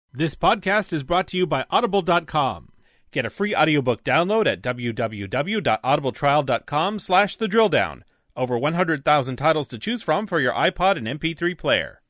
This podcast is brought to you by Audible.com. Get a free audiobook download at www.audibletrial.com/thedrilldown. Over 100,000 titles to choose from for your iPod and MP3 player.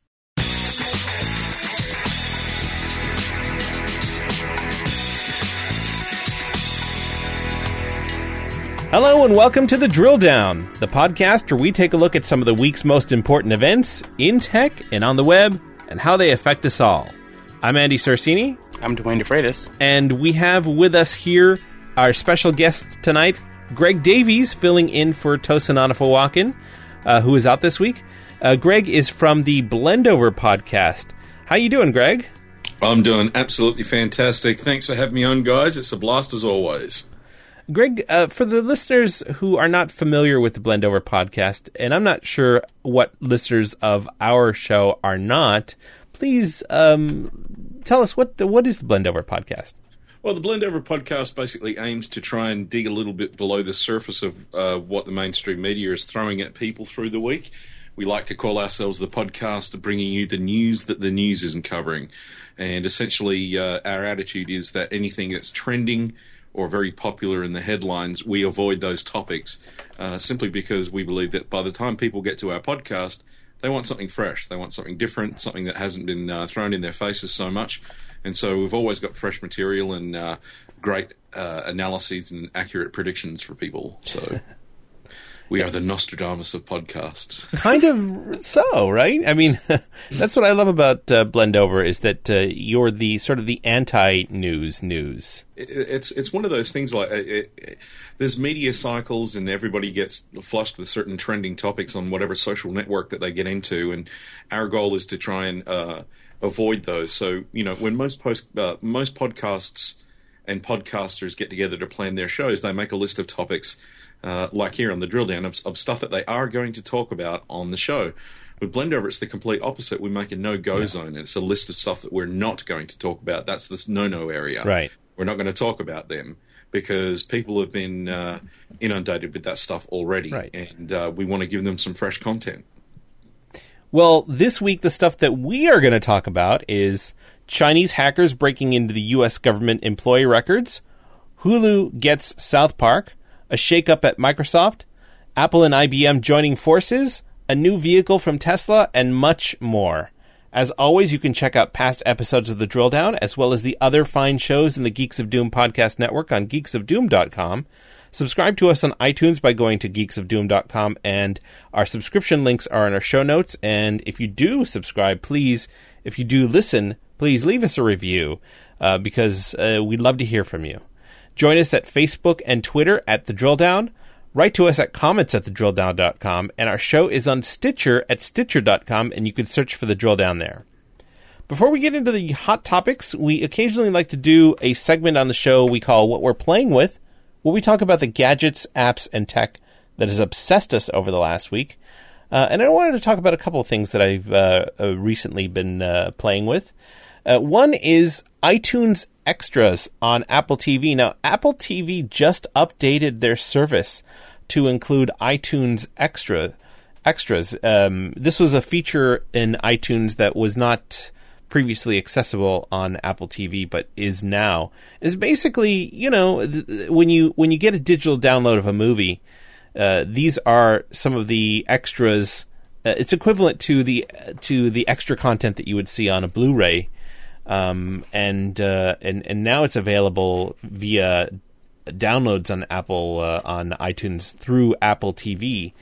Hello and welcome to The Drill Down, the podcast where we take a look at some of the week's most important events in tech and on the web and how they affect us all. I'm Andy Sorsini. I'm Dwayne DeFreitas. And we have with us here our special guest tonight, Greg Davies, filling in for Tosin Onofowakun, who is out this week. Greg is from the Blendover podcast. How you doing, Greg? I'm doing absolutely fantastic. Thanks for having me on, guys. It's a blast as always. Greg, for the listeners who are not familiar with the Blendover podcast, and I'm not sure what listeners of our show are not, please tell us what is the Blendover podcast? Well, the Blendover podcast basically aims to try and dig a little bit below the surface of what the mainstream media is throwing at people through the week. We like to call ourselves the podcast bringing you the news that the news isn't covering. And essentially, our attitude is that anything that's trending or very popular in the headlines, we avoid those topics simply because we believe that by the time people get to our podcast, they want something fresh. They want something different, something that hasn't been thrown in their faces so much. And so we've always got fresh material and great analyses and accurate predictions for people. So we are the Nostradamus of podcasts. Kind of so, right? I mean, that's what I love about Blendover is that you're the sort of the anti-news news. It's one of those things like there's media cycles and everybody gets flushed with certain trending topics on whatever social network that they get into, and our goal is to try and avoid those. So, you know, when most podcasts and podcasters get together to plan their shows, they make a list of topics like here on the Drill Down of stuff that they are going to talk about on the show. With Blendover, it's the complete opposite. We make a no-go zone, and it's a list of stuff that we're not going to talk about. That's this no-no area. Right. We're not going to talk about them because people have been inundated with that stuff already, right. And we want to give them some fresh content. Well, this week, the stuff that we are going to talk about is Chinese hackers breaking into the U.S. government employee records, Hulu gets South Park, a shakeup at Microsoft, Apple and IBM joining forces, a new vehicle from Tesla, and much more. As always, you can check out past episodes of The Drill Down, as well as the other fine shows in the Geeks of Doom podcast network on geeksofdoom.com. Subscribe to us on iTunes by going to geeksofdoom.com, and our subscription links are in our show notes. And if you do subscribe, please, if you do listen, please leave us a review, because we'd love to hear from you. Join us at Facebook and Twitter at The Drill Down. Write to us at comments@thedrilldown.com, and our show is on Stitcher at stitcher.com, and you can search for The Drill Down there. Before we get into the hot topics, we occasionally like to do a segment on the show we call What We're Playing With, where we talk about the gadgets, apps, and tech that has obsessed us over the last week. And I wanted to talk about a couple of things that I've recently been playing with. One is iTunes Extras on Apple TV. Now, Apple TV just updated their service to include iTunes Extras. This was a feature in iTunes that was not previously accessible on Apple TV, but is now. It's basically, you know, when you get a digital download of a movie, these are some of the extras. It's equivalent to the extra content that you would see on a Blu-ray. And now it's available via downloads on Apple on iTunes through Apple TV.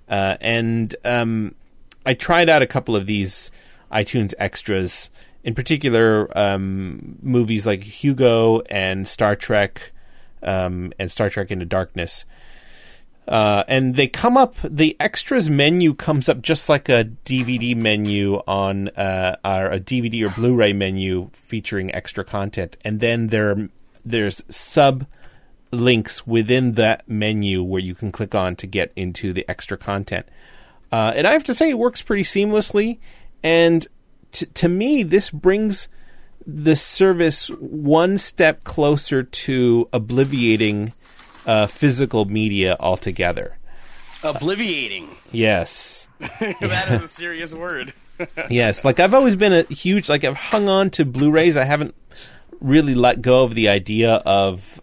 I tried out a couple of these iTunes Extras, in particular movies like Hugo and Star Trek Into Darkness. And they come up, the extras menu comes up just like a DVD menu on or a DVD or Blu-ray menu featuring extra content. And then there's sub links within that menu where you can click on to get into the extra content. And I have to say it works pretty seamlessly. And to me, this brings the service one step closer to obliviating physical media altogether. Obliviating. Yes. That is a serious word. Yes, like I've always been a huge, like I've hung on to Blu-rays. I haven't really let go of the idea of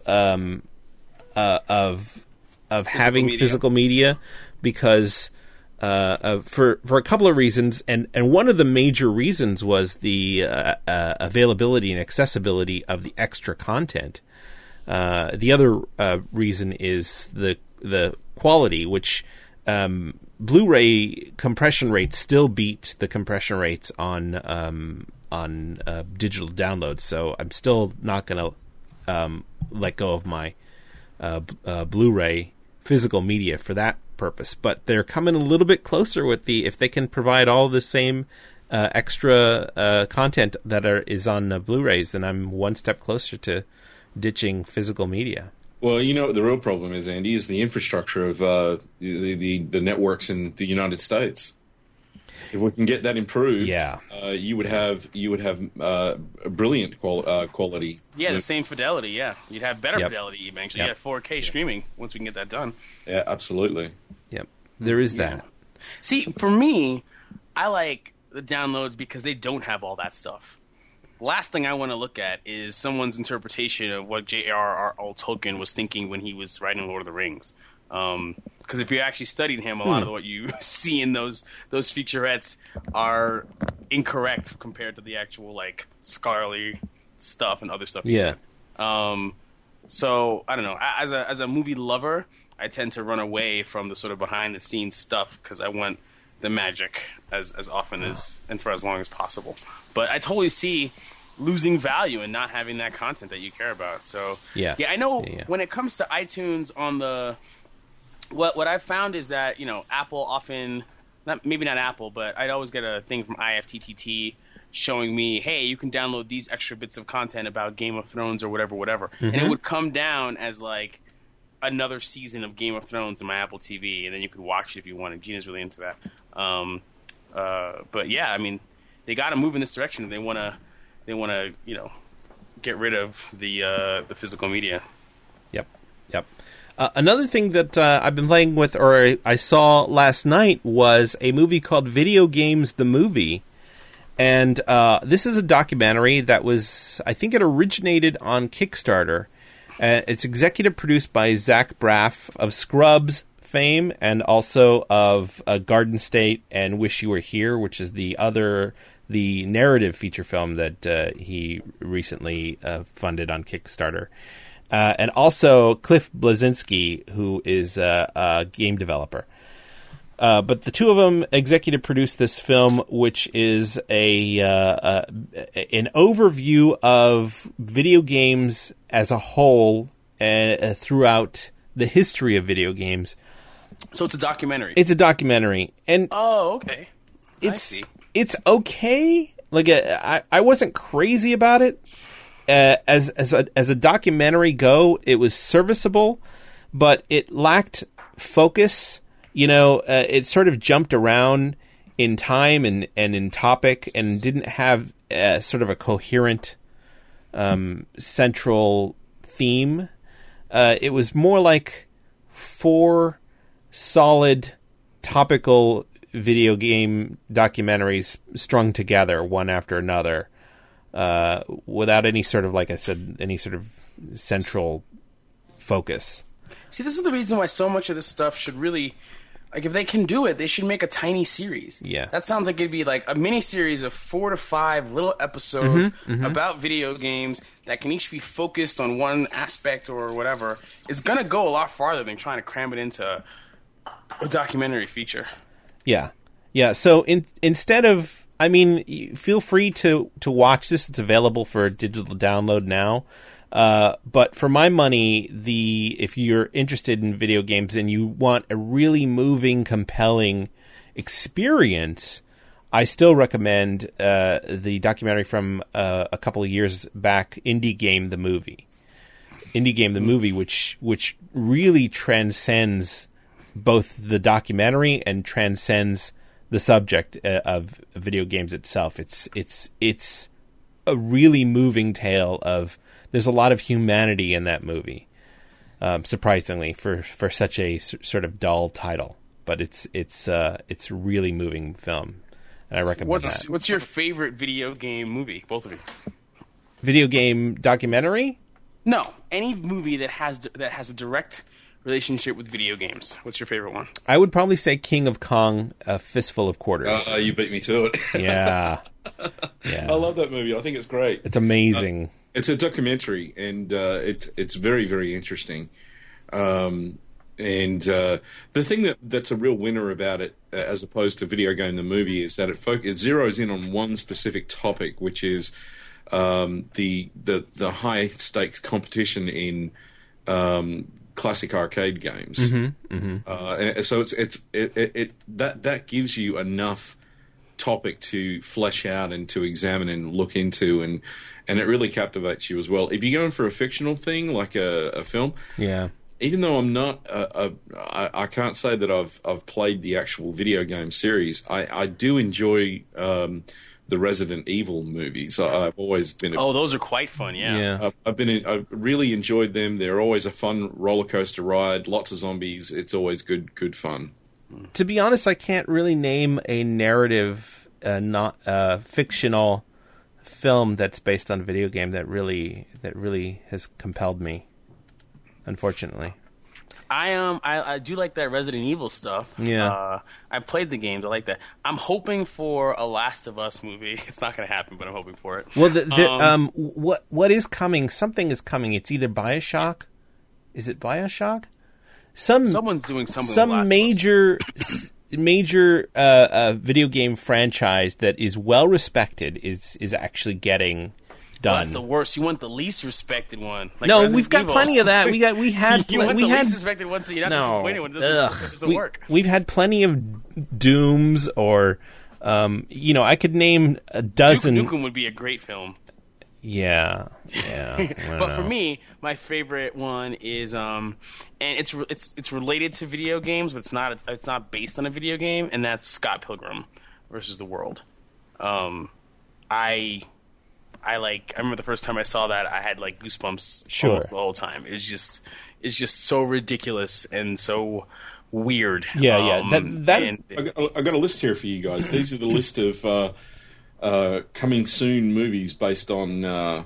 having media. physical media because for a couple of reasons, and one of the major reasons was the availability and accessibility of the extra content. The other reason is the quality, which Blu-ray compression rates still beat the compression rates on digital downloads. So I'm still not going to let go of my Blu-ray physical media for that purpose. But they're coming a little bit closer with if they can provide all the same extra content that is on Blu-rays, then I'm one step closer to ditching physical media. Well, you know what the real problem is, Andy, is the infrastructure of the networks in the United States. If we can get that improved, you would have a brilliant quality. Yeah, the same fidelity. Yeah, you'd have better fidelity eventually. You have 4K streaming once we can get that done. Yeah, absolutely. Yep, there is that. See, for me, I like the downloads because they don't have all that stuff. Last thing I want to look at is someone's interpretation of what J.R.R. Tolkien was thinking when he was writing Lord of the Rings. Because if you actually studied him, a lot of what you see in those featurettes are incorrect compared to the actual like scholarly stuff and other stuff. He said. So I don't know. As a movie lover, I tend to run away from the sort of behind the scenes stuff because I want the magic as often as and for as long as possible. But I totally see losing value and not having that content that you care about. So I know when it comes to iTunes on the what I've found is that, you know, Apple often maybe not Apple, but I'd always get a thing from IFTTT showing me, hey, you can download these extra bits of content about Game of Thrones or whatever. Mm-hmm. And it would come down as like another season of Game of Thrones in my Apple TV, and then you could watch it if you wanted. Gina's really into that. But yeah, I mean, they got to move in this direction if they want to, you know, get rid of the physical media. Yep. Another thing that I've been playing with, or I saw last night, was a movie called Video Games the Movie. And this is a documentary that was, I think it originated on Kickstarter. It's executive produced by Zach Braff of Scrubs fame and also of Garden State and Wish You Were Here, which is the narrative feature film that he recently funded on Kickstarter. And also Cliff Bleszinski, who is a game developer. But the two of them executive produced this film, which is an overview of video games as a whole throughout the history of video games. So it's a documentary. It's a documentary, and okay, it's okay. Like I wasn't crazy about it. As a documentary go, it was serviceable, but it lacked focus. You know, it sort of jumped around in time and in topic, and didn't have sort of a coherent central theme. It was more like 4 solid topical video game documentaries strung together one after another, without any sort of, like I said, any sort of central focus. See, this is the reason why so much of this stuff should really, like, if they can do it, they should make a tiny series. Yeah. That sounds like it'd be like a mini series of 4 to 5 little episodes about video games that can each be focused on one aspect or whatever. It's going to go a lot farther than trying to cram it into a documentary feature. Yeah. So instead of, I mean, feel free to watch this. It's available for digital download now. But for my money, if you're interested in video games and you want a really moving, compelling experience, I still recommend the documentary from a couple of years back, Indie Game the Movie. Indie Game the Movie, which really transcends both the documentary and transcends the subject of video games itself. It's a really moving tale of. There's a lot of humanity in that movie, surprisingly for such a sort of dull title. But it's a really moving film. and I recommend that. What's your favorite video game movie? Both of you. Video game documentary? No, any movie that has a direct relationship with video games. What's your favorite one? I would probably say King of Kong, A Fistful of Quarters. You beat me to it. Yeah. I love that movie. I think it's great. It's amazing. It's a documentary, and it's very, very interesting. And the thing that's a real winner about it, as opposed to video game the movie, is that it zeroes in on one specific topic, which is the high stakes competition in classic arcade games. So that gives you enough topic to flesh out and to examine and look into, and it really captivates you as well. If you're going for a fictional thing like a film, even though I'm not, I can't say that I've played the actual video game series. I do enjoy the Resident Evil movies. I've always been. Those are quite fun. Yeah. I've really enjoyed them. They're always a fun roller coaster ride. Lots of zombies. It's always good fun. To be honest, I can't really name a narrative, not fictional film that's based on a video game that really has compelled me. Unfortunately, I do like that Resident Evil stuff. Yeah, I played the games. I like that. I'm hoping for a Last of Us movie. It's not going to happen, but I'm hoping for it. Well, what is coming? Something is coming. It's either BioShock. Is it BioShock? Someone's doing something. Some major video game franchise that is well respected is actually getting done. That's the worst. You want the least respected one. Like no, Resident we've got Evil. plenty of that. We had least respected one, so you're not disappointed when it doesn't work. We've had plenty of Dooms, or I could name a dozen. Duke Nukem would be a great film. Yeah. But for me, my favorite one is and it's related to video games, but it's not based on a video game, and that's Scott Pilgrim versus the World. I remember the first time I saw that, I had like goosebumps almost the whole time. It's just so ridiculous and so weird. Yeah. I got a list here for you guys. These are the list of coming soon movies based on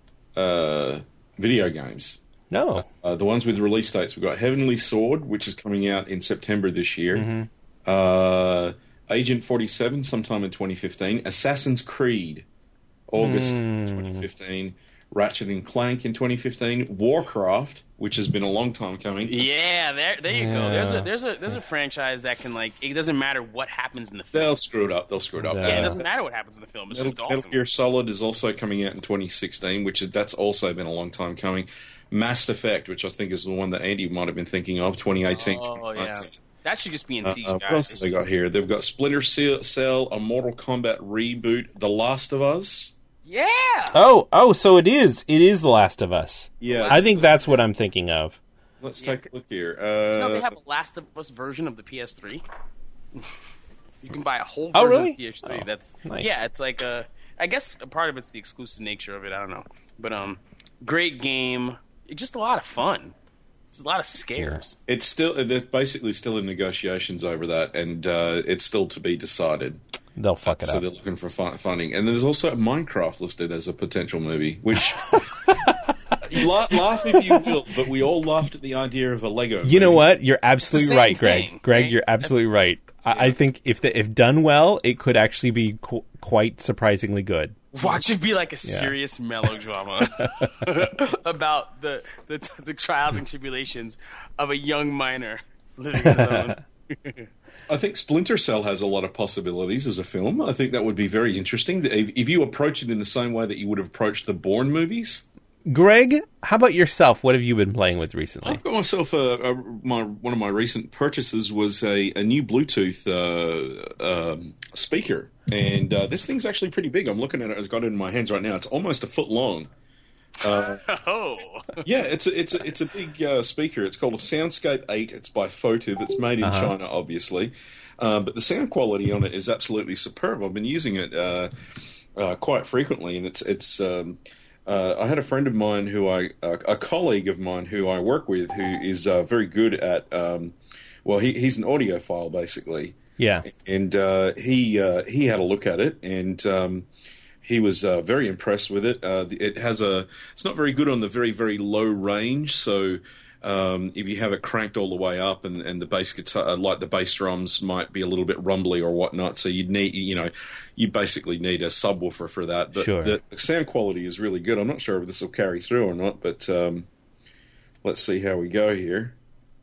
video games. No. The ones with release dates. We've got Heavenly Sword, which is coming out in September this year. Agent 47, sometime in 2015. Assassin's Creed, August 2015. Ratchet and Clank in 2015. Warcraft, which has been a long time coming. Yeah, there you go. There's a franchise that can, like, it doesn't matter what happens in the film. They'll screw it up. Yeah, it doesn't matter what happens in the film. It's just awesome. Metal Gear Solid is also coming out in 2016, that's also been a long time coming. Mass Effect, which I think is the one that Andy might have been thinking of, 2018. Oh, yeah. That should just be in CGI. What else have they got here? They've got Splinter Cell, a Mortal Kombat reboot, The Last of Us. Yeah. Oh, so it is The Last of Us. Yeah. I think that's what I'm thinking of. Let's take a look here. They have a Last of Us version of the PS3. You can buy a whole version of the PS3. That's nice. Yeah, it's like I guess a part of it's the exclusive nature of it. I don't know, but great game. It's just a lot of fun. It's a lot of scares. Yeah. They're basically still in negotiations over that, and it's still to be decided. They'll fuck it up. So they're looking for funding. And there's also Minecraft listed as a potential movie, which laugh if you will, but we all laughed at the idea of a Lego movie. You know what? You're absolutely right, Greg. thing, Greg, right? you're absolutely right. I think if done well, it could actually be quite surprisingly good. Watch it be like a serious melodrama about the trials and tribulations of a young miner living on his own. I think Splinter Cell has a lot of possibilities as a film. I think that would be very interesting. If you approach it in the same way that you would have approached the Bourne movies. Greg, how about yourself? What have you been playing with recently? I've got myself one of my recent purchases was a new Bluetooth speaker, and this thing's actually pretty big. I'm looking at it. I've got it in my hands right now. It's almost a foot long. Yeah, it's a big speaker. It's called a Soundscape 8. It's by Photiv. It's made in China, obviously, but the sound quality on it is absolutely superb. I've been using it quite frequently, and it's. I had a friend of mine a colleague of mine who I work with, who is very good at. He's an audiophile basically. Yeah. And he had a look at it, and he was very impressed with it. It's not very good on the very, very low range, so if you have it cranked all the way up and the bass guitar, like the bass drums might be a little bit rumbly or whatnot, so you basically need a subwoofer for that. But sure. The sound quality is really good. I'm not sure if this will carry through or not, but let's see how we go here.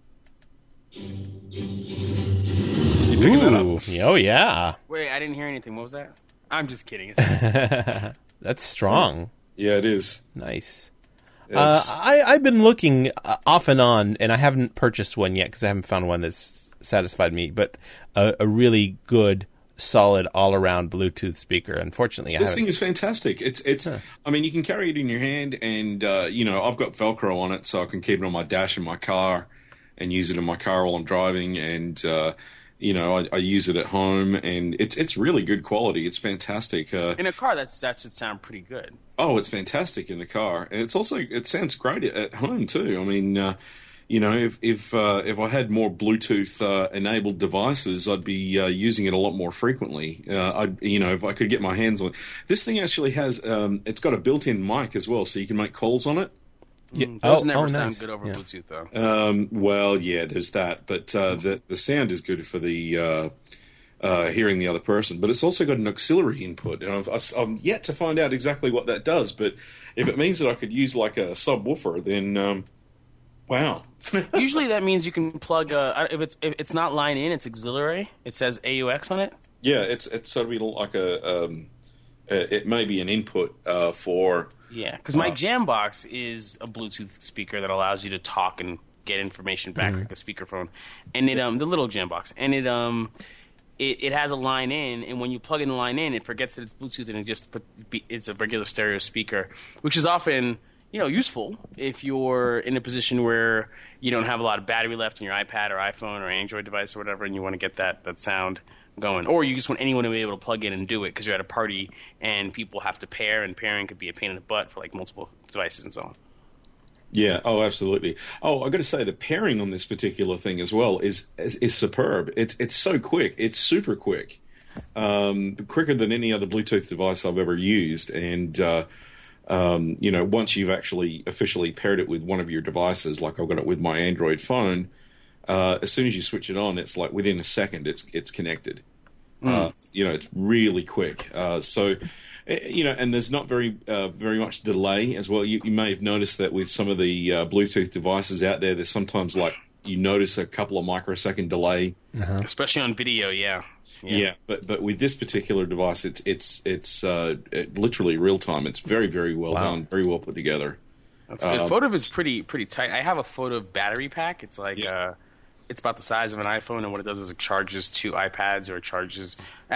You picking that up? Oh, yeah. Wait, I didn't hear anything. What was that? I'm just kidding. That's strong. Yeah, it is. Nice. It's- I've been looking off and on, and I haven't purchased one yet because I haven't found one that's satisfied me, but a really good, solid, all-around Bluetooth speaker. Unfortunately, I This haven't. thing is fantastic. It's. I mean, you can carry it in your hand, and I've got Velcro on it, so I can keep it on my dash in my car, and use it in my car while I'm driving, and I use it at home, and it's really good quality. It's fantastic. In a car, that should sound pretty good. Oh, it's fantastic in the car, and it sounds great at home too. I mean, if I had more Bluetooth enabled devices, I'd be using it a lot more frequently. If I could get my hands on it. This thing actually has it's got a built-in mic as well, so you can make calls on it. Yeah. Those never sound nice. good over Yeah. Bluetooth, though. Well, yeah, there's that, but the sound is good for the hearing the other person. But it's also got an auxiliary input, and I'm yet to find out exactly what that does. But if it means that I could use like a subwoofer, then wow. Usually that means you can plug if it's not line in, it's auxiliary. It says AUX on it. Yeah, it's sort of like it may be an input for. Yeah, because my Jambox is a Bluetooth speaker that allows you to talk and get information back like a speakerphone, and it the little Jambox, and it has a line in, and when you plug in the line in, it forgets that it's Bluetooth, and it's a regular stereo speaker, which is often useful if you're in a position where you don't have a lot of battery left in your iPad or iPhone or Android device or whatever, and you want to get that sound going, or you just want anyone to be able to plug in and do it because you're at a party and people have to pair, and pairing could be a pain in the butt for like multiple devices and so on. Yeah. Oh, absolutely. Oh, I got to say the pairing on this particular thing as well is superb. It's so quick. It's super quick, quicker than any other Bluetooth device I've ever used. And once you've actually officially paired it with one of your devices, like I've got it with my Android phone, as soon as you switch it on, it's like within a second it's connected. It's really quick. And there's not very much delay as well. You may have noticed that with some of the Bluetooth devices out there, there's sometimes like you notice a couple of microsecond delay, especially on video. Yeah. But with this particular device, it's literally real time. It's very, very well done, very well put together. That's good. Photo is pretty tight. I have a Photo battery pack. It's like it's about the size of an iPhone, and what it does is it charges 2 iPads, or it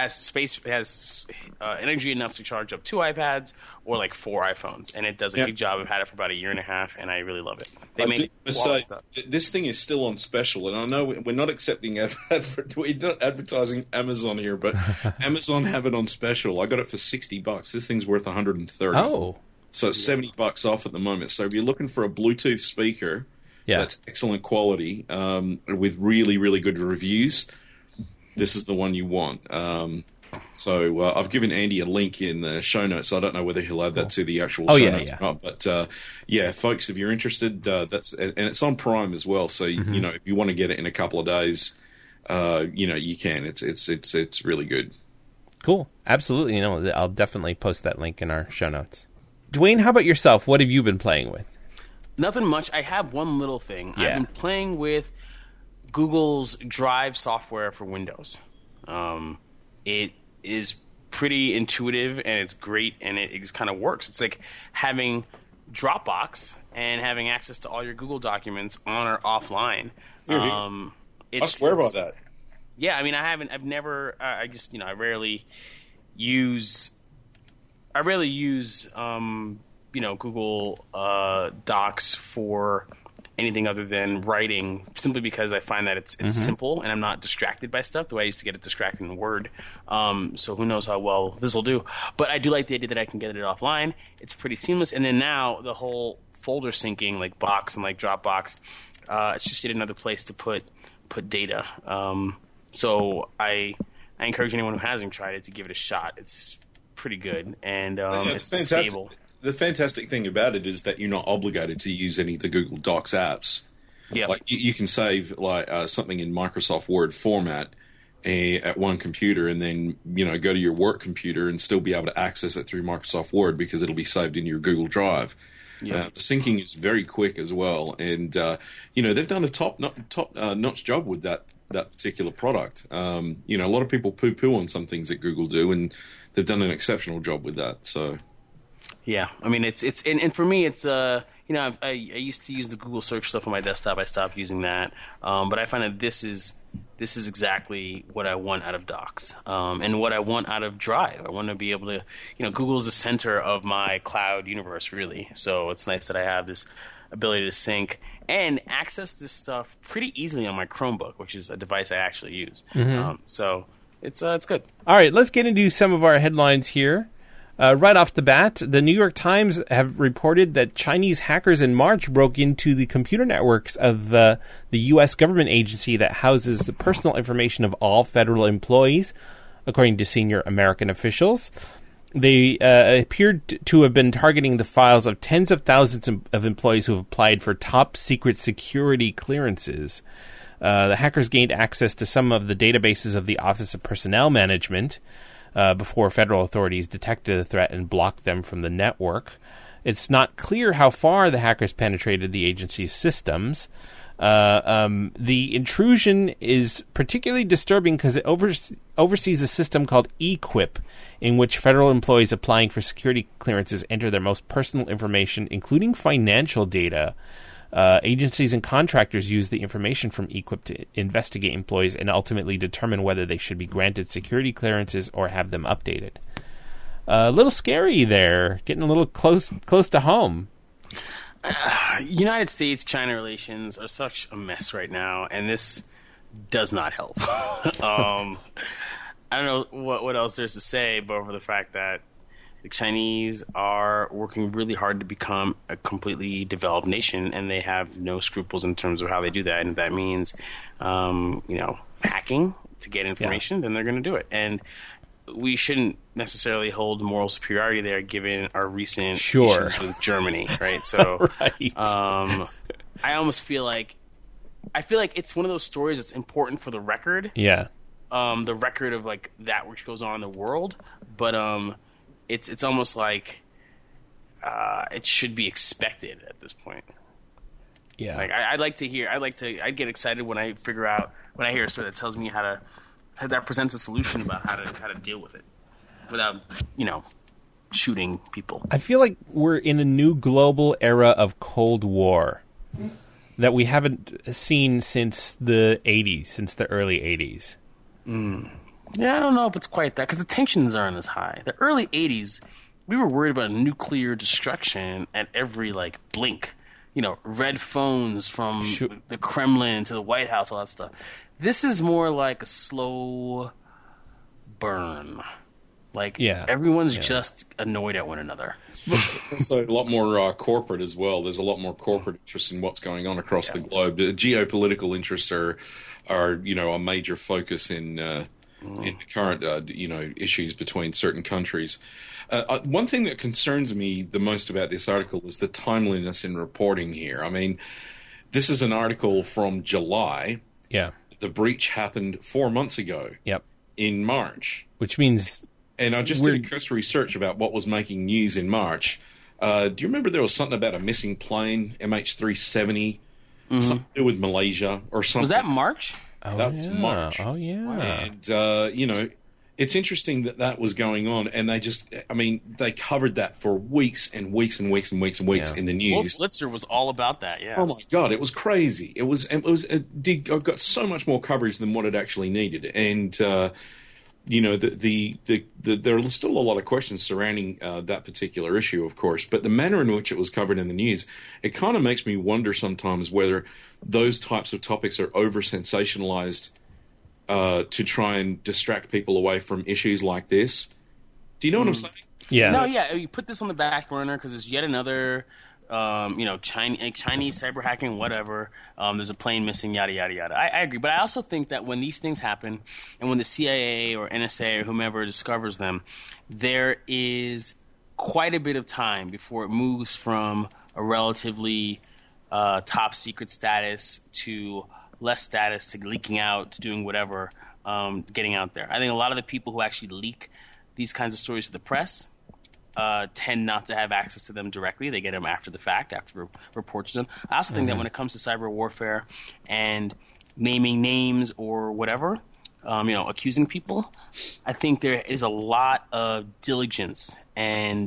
has energy enough to charge up 2 iPads or like 4 iPhones, and it does a good job. I've had it for about a year and a half, and I really love it. They make quality stuff. This thing is still on special, and I know we're not accepting we're not advertising Amazon here, but Amazon have it on special. I got it for $60. This thing's worth $130. Oh. So it's $70 off at the moment. So if you're looking for a Bluetooth speaker that's excellent quality with really, really good reviews, this is the one you want. So I've given Andy a link in the show notes. So I don't know whether he'll add that to the actual show notes or not. But folks, if you're interested, and it's on Prime as well. So if you want to get it in a couple of days, you can. It's really good. Cool. Absolutely. I'll definitely post that link in our show notes. Dwayne, how about yourself? What have you been playing with? Nothing much. I have one little thing. Yeah. I've been playing with Google's Drive software for Windows. It is pretty intuitive, and it's great, and it just kind of works. It's like having Dropbox and having access to all your Google documents on or offline. I swear by that. Yeah, I mean, I rarely use Google Docs for anything other than writing, simply because I find that it's simple, and I'm not distracted by stuff the way I used to get it distracted in Word. So who knows how well this will do. But I do like the idea that I can get it offline. It's pretty seamless. And then now the whole folder syncing, like Box and like Dropbox, it's just yet another place to put data. So I encourage anyone who hasn't tried it to give it a shot. It's pretty good, and it's stable. The fantastic thing about it is that you're not obligated to use any of the Google Docs apps. Yeah, like you can save something in Microsoft Word format at one computer, and then go to your work computer and still be able to access it through Microsoft Word because it'll be saved in your Google Drive. Yeah. The syncing is very quick as well, and they've done a top notch job with that particular product. A lot of people poo-poo on some things that Google do, and they've done an exceptional job with that. So, yeah, I mean, it's and for me, it's I used to use the Google search stuff on my desktop. I stopped using that, but I find that this is exactly what I want out of Docs, and what I want out of Drive. I want to be able to, Google's the center of my cloud universe, really. So it's nice that I have this ability to sync and access this stuff pretty easily on my Chromebook, which is a device I actually use. Mm-hmm. So it's good. All right, let's get into some of our headlines here. Right off the bat, the New York Times have reported that Chinese hackers in March broke into the computer networks of the U.S. government agency that houses the personal information of all federal employees, according to senior American officials. They appeared to have been targeting the files of tens of thousands of employees who have applied for top-secret security clearances. The hackers gained access to some of the databases of the Office of Personnel Management before federal authorities detected the threat and blocked them from the network. It's not clear how far the hackers penetrated the agency's systems. The intrusion is particularly disturbing because it oversees a system called eQuip, in which federal employees applying for security clearances enter their most personal information, including financial data. Agencies and contractors use the information from eQuip to investigate employees and ultimately determine whether they should be granted security clearances or have them updated. A little scary there, getting a little close to home. United States-China relations are such a mess right now, and this does not help. I don't know what else there's to say, but over the fact that the Chinese are working really hard to become a completely developed nation, and they have no scruples in terms of how they do that. And if that means, hacking to get information, then they're going to do it. And we shouldn't necessarily hold moral superiority there, given our recent issues with Germany, right? So, right. I almost feel like it's one of those stories that's important for the record. Yeah. The record of like that which goes on in the world, but it's almost like it should be expected at this point. Yeah. Like I'd get excited when I hear a story that tells me that presents a solution about how to deal with it without, shooting people. I feel like we're in a new global era of Cold War that we haven't seen since the 80s, since the early 80s. Yeah, I don't know if it's quite that, because the tensions aren't as high. The early 80s, we were worried about nuclear destruction at every, blink. Red phones from the Kremlin to the White House, all that stuff. This is more like a slow burn. Everyone's just annoyed at one another. Also, a lot more corporate as well. There's a lot more corporate interest in what's going on across the globe. The geopolitical interests are a major focus in the current issues between certain countries. One thing that concerns me the most about this article is the timeliness in reporting here. I mean, this is an article from July. Yeah. The breach happened 4 months ago. Yep. In March. Which means... And I just did a cursory search about what was making news in March. Do you remember there was something about a missing plane, MH370, something to do with Malaysia or something? Was that March? That was March. Oh, yeah. And, it's interesting that was going on, and they covered that for weeks and weeks and weeks and weeks and weeks in the news. Wolf Blitzer was all about that, yeah. Oh, my God, it was crazy. It got so much more coverage than what it actually needed. And, there are still a lot of questions surrounding that particular issue, of course, but the manner in which it was covered in the news, it kind of makes me wonder sometimes whether those types of topics are over-sensationalized to try and distract people away from issues like this. Do you know what I'm saying? Yeah. No, yeah, you put this on the back burner because it's yet another Chinese cyber hacking, whatever. There's a plane missing, yada yada yada. I agree, but I also think that when these things happen, and when the CIA or NSA or whomever discovers them, there is quite a bit of time before it moves from a relatively top secret status to less status to leaking out to doing whatever, getting out there. I think a lot of the people who actually leak these kinds of stories to the press tend not to have access to them directly. They get them after the fact, after reports are done. I also think that when it comes to cyber warfare and naming names or whatever, accusing people, I think there is a lot of diligence and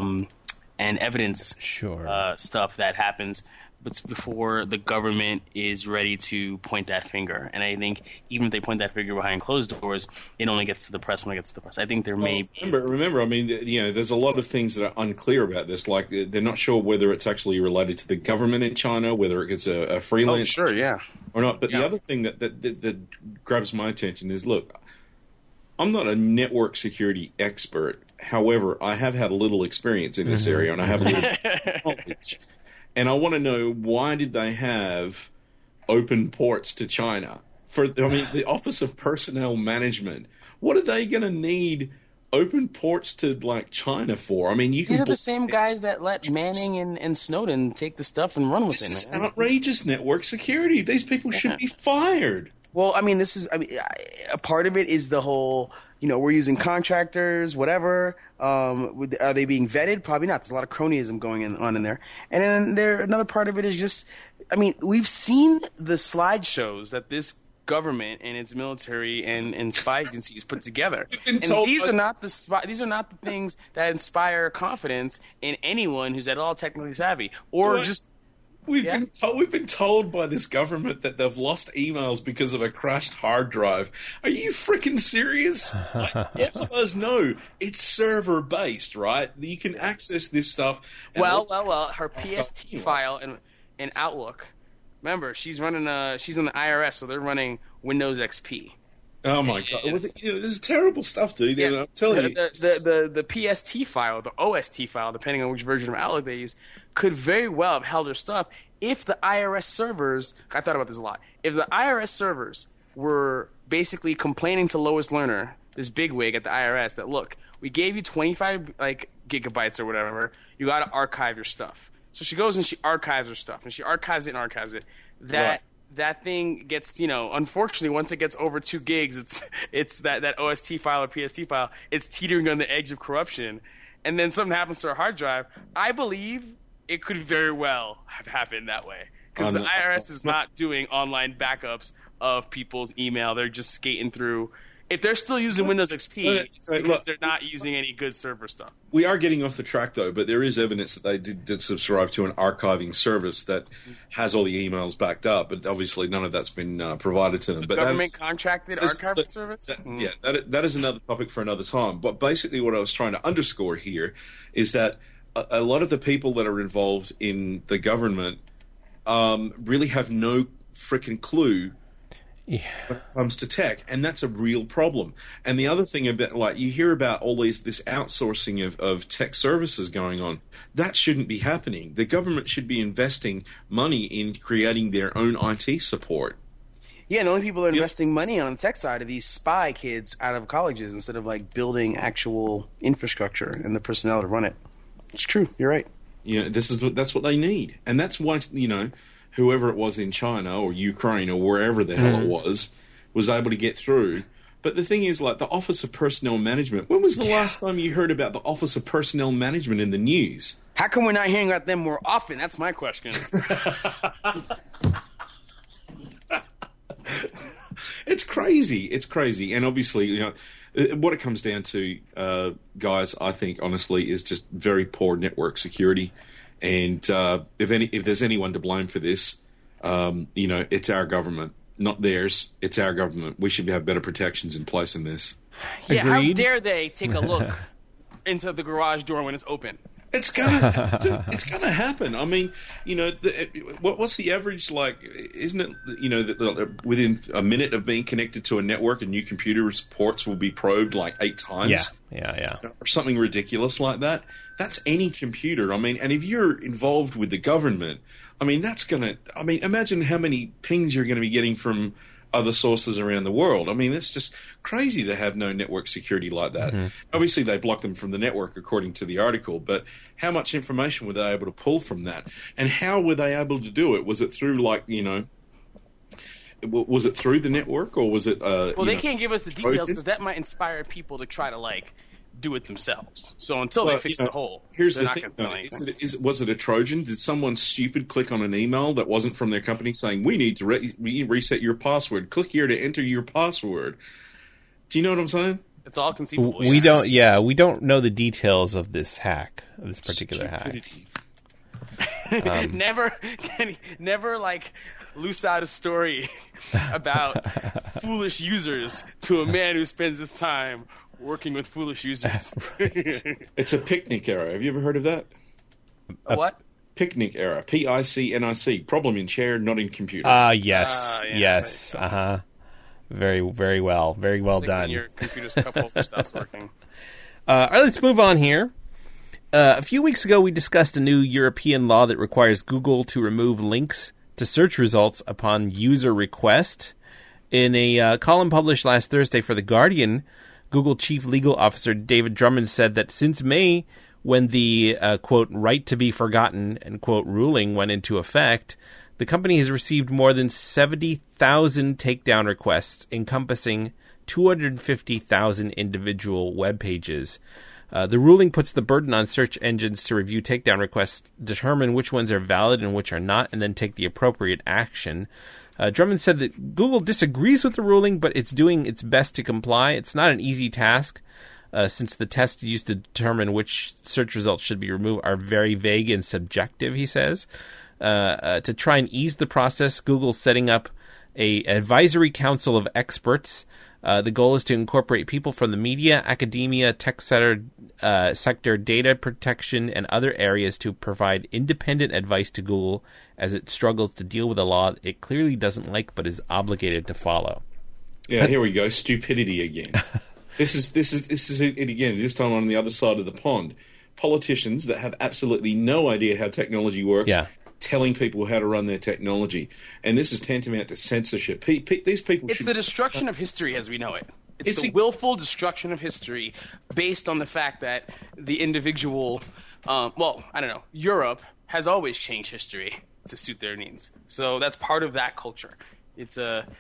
evidence stuff that happens before the government is ready to point that finger. And I think even if they point that finger behind closed doors, it only gets to the press when it gets to the press. I think there may remember. I mean, there's a lot of things that are unclear about this. Like they're not sure whether it's actually related to the government in China, whether it's a freelance, or not. But the other thing that grabs my attention is, look, I'm not a network security expert. However, I have had a little experience in this area, and I have a little knowledge. And I want to know, why did they have open ports to China? The Office of Personnel Management, what are they going to need open ports to China for? I mean, these are the same guys that let Manning and Snowden take the stuff and run with it. This is outrageous network security. These people should be fired. Well, a part of it is the whole, we're using contractors, whatever. Are they being vetted? Probably not. There's a lot of cronyism going on in there. And then another part of it is just, we've seen the slideshows that this government and its military and spy agencies put together. And these are not the things that inspire confidence in anyone who's at all technically savvy or just. We've been told by this government that they've lost emails because of a crashed hard drive. Are you freaking serious? All of us know it's server based, right? You can access this stuff. Well. Her PST file in Outlook. Remember, she's on the IRS, so they're running Windows XP. Oh my God! This is terrible stuff, dude. Yeah. I'm telling you, the PST file, the OST file, depending on which version of Outlook they use, could very well have held her stuff if the IRS servers. I thought about this a lot. If the IRS servers were basically complaining to Lois Lerner, this bigwig at the IRS, that look, we gave you 25 gigabytes or whatever, you got to archive your stuff. So she goes and she archives her stuff, and she archives it and archives it. That thing gets, unfortunately, once it gets over 2 gigs, it's that OST file or PST file, it's teetering on the edge of corruption. And then something happens to our hard drive. I believe it could very well have happened that way. Because the IRS is not doing online backups of people's email. They're just skating through. If they're still using Windows XP, it's because they're not using any good server stuff. We are getting off the track, though, but there is evidence that they did subscribe to an archiving service that has all the emails backed up, but obviously none of that's been provided to them. But government-contracted archiving service? That is another topic for another time. But basically what I was trying to underscore here is that a lot of the people that are involved in the government really have no freaking clue when it comes to tech, and that's a real problem. And the other thing about, you hear about all this outsourcing of tech services going on. That shouldn't be happening. The government should be investing money in creating their own IT support. Yeah, the only people that are investing money on the tech side are these spy kids out of colleges instead of building actual infrastructure and the personnel to run it. It's true. You're right. That's what they need, and that's why whoever it was in China or Ukraine or wherever the hell it was able to get through. But the thing is, the Office of Personnel Management, when was the last time you heard about the Office of Personnel Management in the news? How come we're not hearing about them more often? That's my question. It's crazy. And obviously, what it comes down to, guys, I think, honestly, is just very poor network security. And if there's anyone to blame for this, it's our government, not theirs. It's our government. We should have better protections in place in this. Yeah, Agreed. How dare they take a look into the garage door when it's open? It's gonna happen. I mean, what's the average like? Isn't it that within a minute of being connected to a network, a new computer's ports will be probed like 8 times? Yeah. Or something ridiculous like that. That's any computer. I mean, and if you're involved with the government, I mean, imagine how many pings you're going to be getting from other sources around the world. I mean, it's just crazy to have no network security like that. Mm-hmm. Obviously, they blocked them from the network, according to the article, but how much information were they able to pull from that? And how were they able to do it? Was it through, was it through the network, or was it... they can't give us the details because that might inspire people to try to, do it themselves. So until they fix the hole, here's they're the not thing. going to tell anything. Was it a Trojan? Did someone stupid click on an email that wasn't from their company saying, we need to reset your password. Click here to enter your password. Do you know what I'm saying? It's all conceivable. We don't know the details of this hack, of this particular hack. Never loose out a story about foolish users to a man who spends his time working with foolish users. It's a picnic error. Have you ever heard of that? What? Picnic error. PICNIC. Problem in chair, not in computer. Yes. Yes. Uh-huh. Very, very well. Very well done. Your computer's cup holder stops working. All right, let's move on here. A few weeks ago, we discussed a new European law that requires Google to remove links to search results upon user request. In a column published last Thursday for The Guardian, Google Chief Legal Officer David Drummond said that since May, when the, quote, right to be forgotten, end quote, ruling went into effect, the company has received more than 70,000 takedown requests encompassing 250,000 individual web pages. The ruling puts the burden on search engines to review takedown requests, determine which ones are valid and which are not, and then take the appropriate action. Drummond said that Google disagrees with the ruling, but it's doing its best to comply. It's not an easy task, since the tests used to determine which search results should be removed are very vague and subjective, he says. To try and ease the process, Google's setting up an advisory council of experts. The goal is to incorporate people from the media, academia, tech sector, data protection, and other areas to provide independent advice to Google as it struggles to deal with a law it clearly doesn't like but is obligated to follow. Yeah, here we go. Stupidity again. This is it again. This time on the other side of the pond. Politicians that have absolutely no idea how technology works. Yeah. Telling people how to run their technology, and this is tantamount to censorship. These people. It's the destruction of history as we know it. It's the willful destruction of history based on the fact that the individual. Europe has always changed history to suit their needs. So that's part of that culture. It's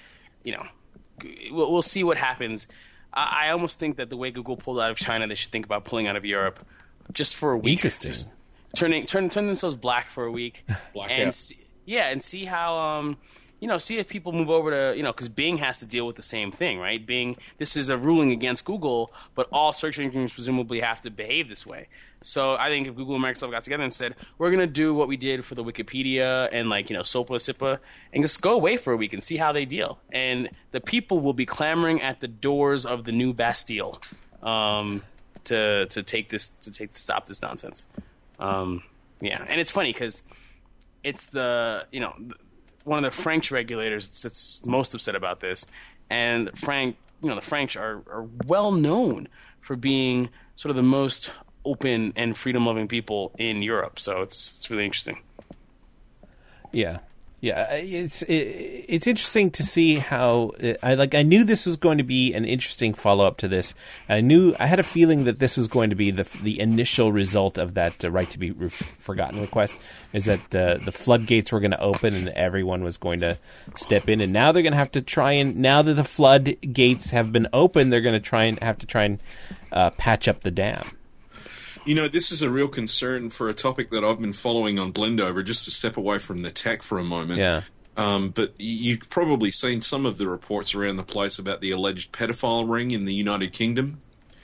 we'll see what happens. I almost think that the way Google pulled out of China, they should think about pulling out of Europe just for a week. Interesting. Just turn themselves black for a week, and see how see if people move over to because Bing has to deal with the same thing, right? Bing, this is a ruling against Google, but all search engines presumably have to behave this way. So I think if Google and Microsoft got together and said, we're going to do what we did for the Wikipedia and SOPA, SIPA, and just go away for a week and see how they deal. And the people will be clamoring at the doors of the new Bastille to stop this nonsense. And it's funny because it's one of the French regulators that's most upset about this, and the French are well known for being sort of the most open and freedom-loving people in Europe. So it's really interesting. Yeah. Yeah, it's interesting to see how I knew this was going to be an interesting follow-up to this. I had a feeling that this was going to be the initial result of that right to be forgotten request, is that the floodgates were going to open and everyone was going to step in, and now they're going to have to try and, now that the floodgates have been opened, they're going to have to try and patch up the dam. This is a real concern for a topic that I've been following on Blendover, just to step away from the tech for a moment. Yeah. But you've probably seen some of the reports around the place about the alleged pedophile ring in the United Kingdom.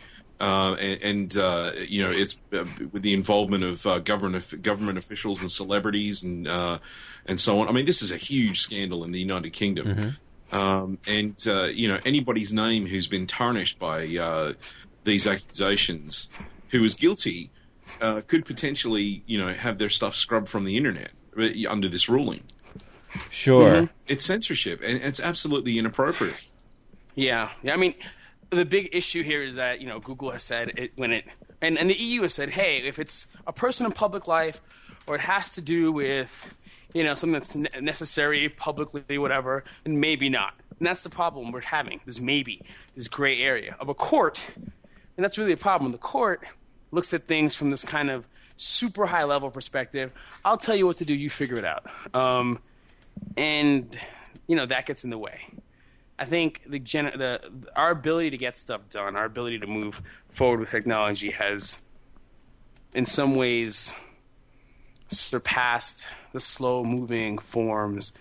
It's with the involvement of government officials and celebrities and so on. I mean, this is a huge scandal in the United Kingdom. Mm-hmm. Anybody's name who's been tarnished by these accusations, who is guilty, could potentially, have their stuff scrubbed from the internet under this ruling. Sure. It's censorship, and it's absolutely inappropriate. Yeah. I mean, the big issue here is that Google has said and the EU has said, hey, if it's a person in public life, or it has to do with something that's necessary publicly, whatever, then maybe not. And that's the problem we're having. This gray area of a court, and that's really a problem. The court looks at things from this kind of super high level perspective. I'll tell you what to do. You figure it out. And that gets in the way. I think our ability to get stuff done, our ability to move forward with technology has, in some ways, surpassed the slow-moving forms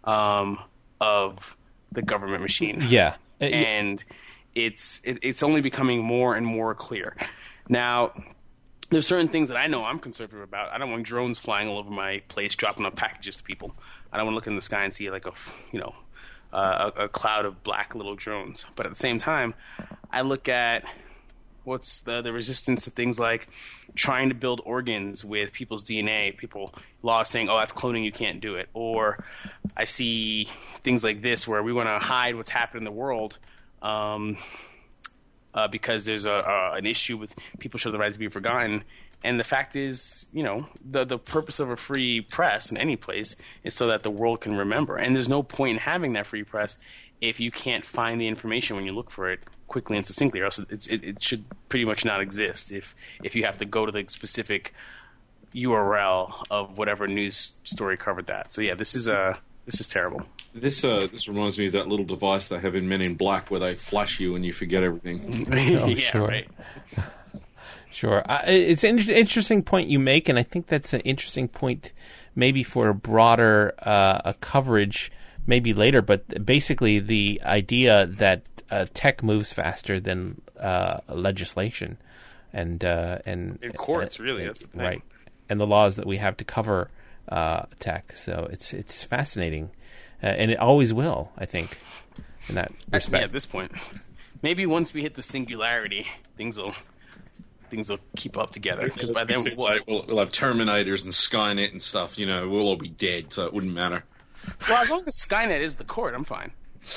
of the government machine. Yeah, and it's only becoming more and more clear. Now, there's certain things that I know I'm conservative about. I don't want drones flying all over my place, dropping off packages to people. I don't want to look in the sky and see like a cloud of black little drones. But at the same time, I look at what's the resistance to things like trying to build organs with people's DNA, laws saying, oh, that's cloning, you can't do it. Or I see things like this where we want to hide what's happened in the world because there's an issue with people show the right to be forgotten. And the fact is, the purpose of a free press in any place is so that the world can remember. And there's no point in having that free press if you can't find the information when you look for it quickly and succinctly, or else it should pretty much not exist if you have to go to the specific URL of whatever news story covered that. So yeah, this is terrible. This reminds me of that little device they have in Men in Black where they flash you and you forget everything. Yeah, sure. Right. Sure. It's an interesting point you make, and I think that's an interesting point maybe for a broader coverage maybe later, but basically the idea that tech moves faster than legislation and in courts, really, that's the thing. Right. And the laws that we have to cover tech. So it's fascinating, and it always will, I think, in that respect. Yeah, at this point. Maybe once we hit the singularity, things will keep up together. Because by then we'll have Terminators and Skynet and stuff. We'll all be dead, so it wouldn't matter. Well, as long as Skynet is the court, I'm fine.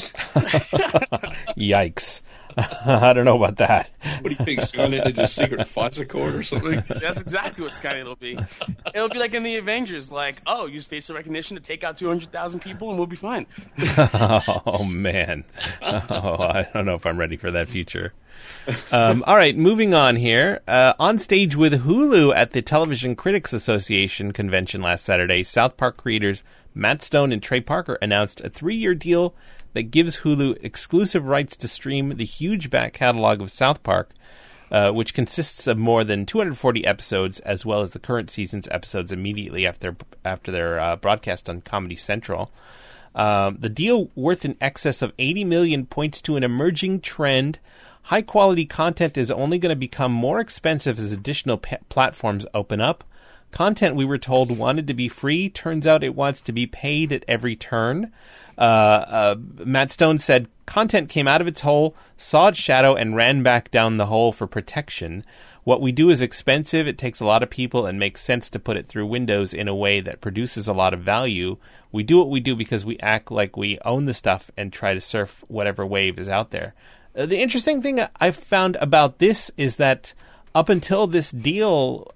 Yikes. I don't know about that. What do you think, Skynet is a secret FISA court or something? That's exactly what Skynet will be. It'll be like in the Avengers, use facial recognition to take out 200,000 people and we'll be fine. Oh, man. I don't know if I'm ready for that future. All right, moving on here. On stage with Hulu at the Television Critics Association convention last Saturday, South Park creators Matt Stone and Trey Parker announced a 3-year deal that gives Hulu exclusive rights to stream the huge back catalog of South Park, which consists of more than 240 episodes, as well as the current season's episodes immediately after their broadcast on Comedy Central. The deal, worth in excess of $80 million, points to an emerging trend. High-quality content is only going to become more expensive as additional platforms open up. Content, we were told, wanted to be free. Turns out it wants to be paid at every turn. Matt Stone said, content came out of its hole, saw its shadow, and ran back down the hole for protection. What we do is expensive. It takes a lot of people and makes sense to put it through Windows in a way that produces a lot of value. We do what we do because we act like we own the stuff and try to surf whatever wave is out there. The interesting thing I've found about this is that up until this deal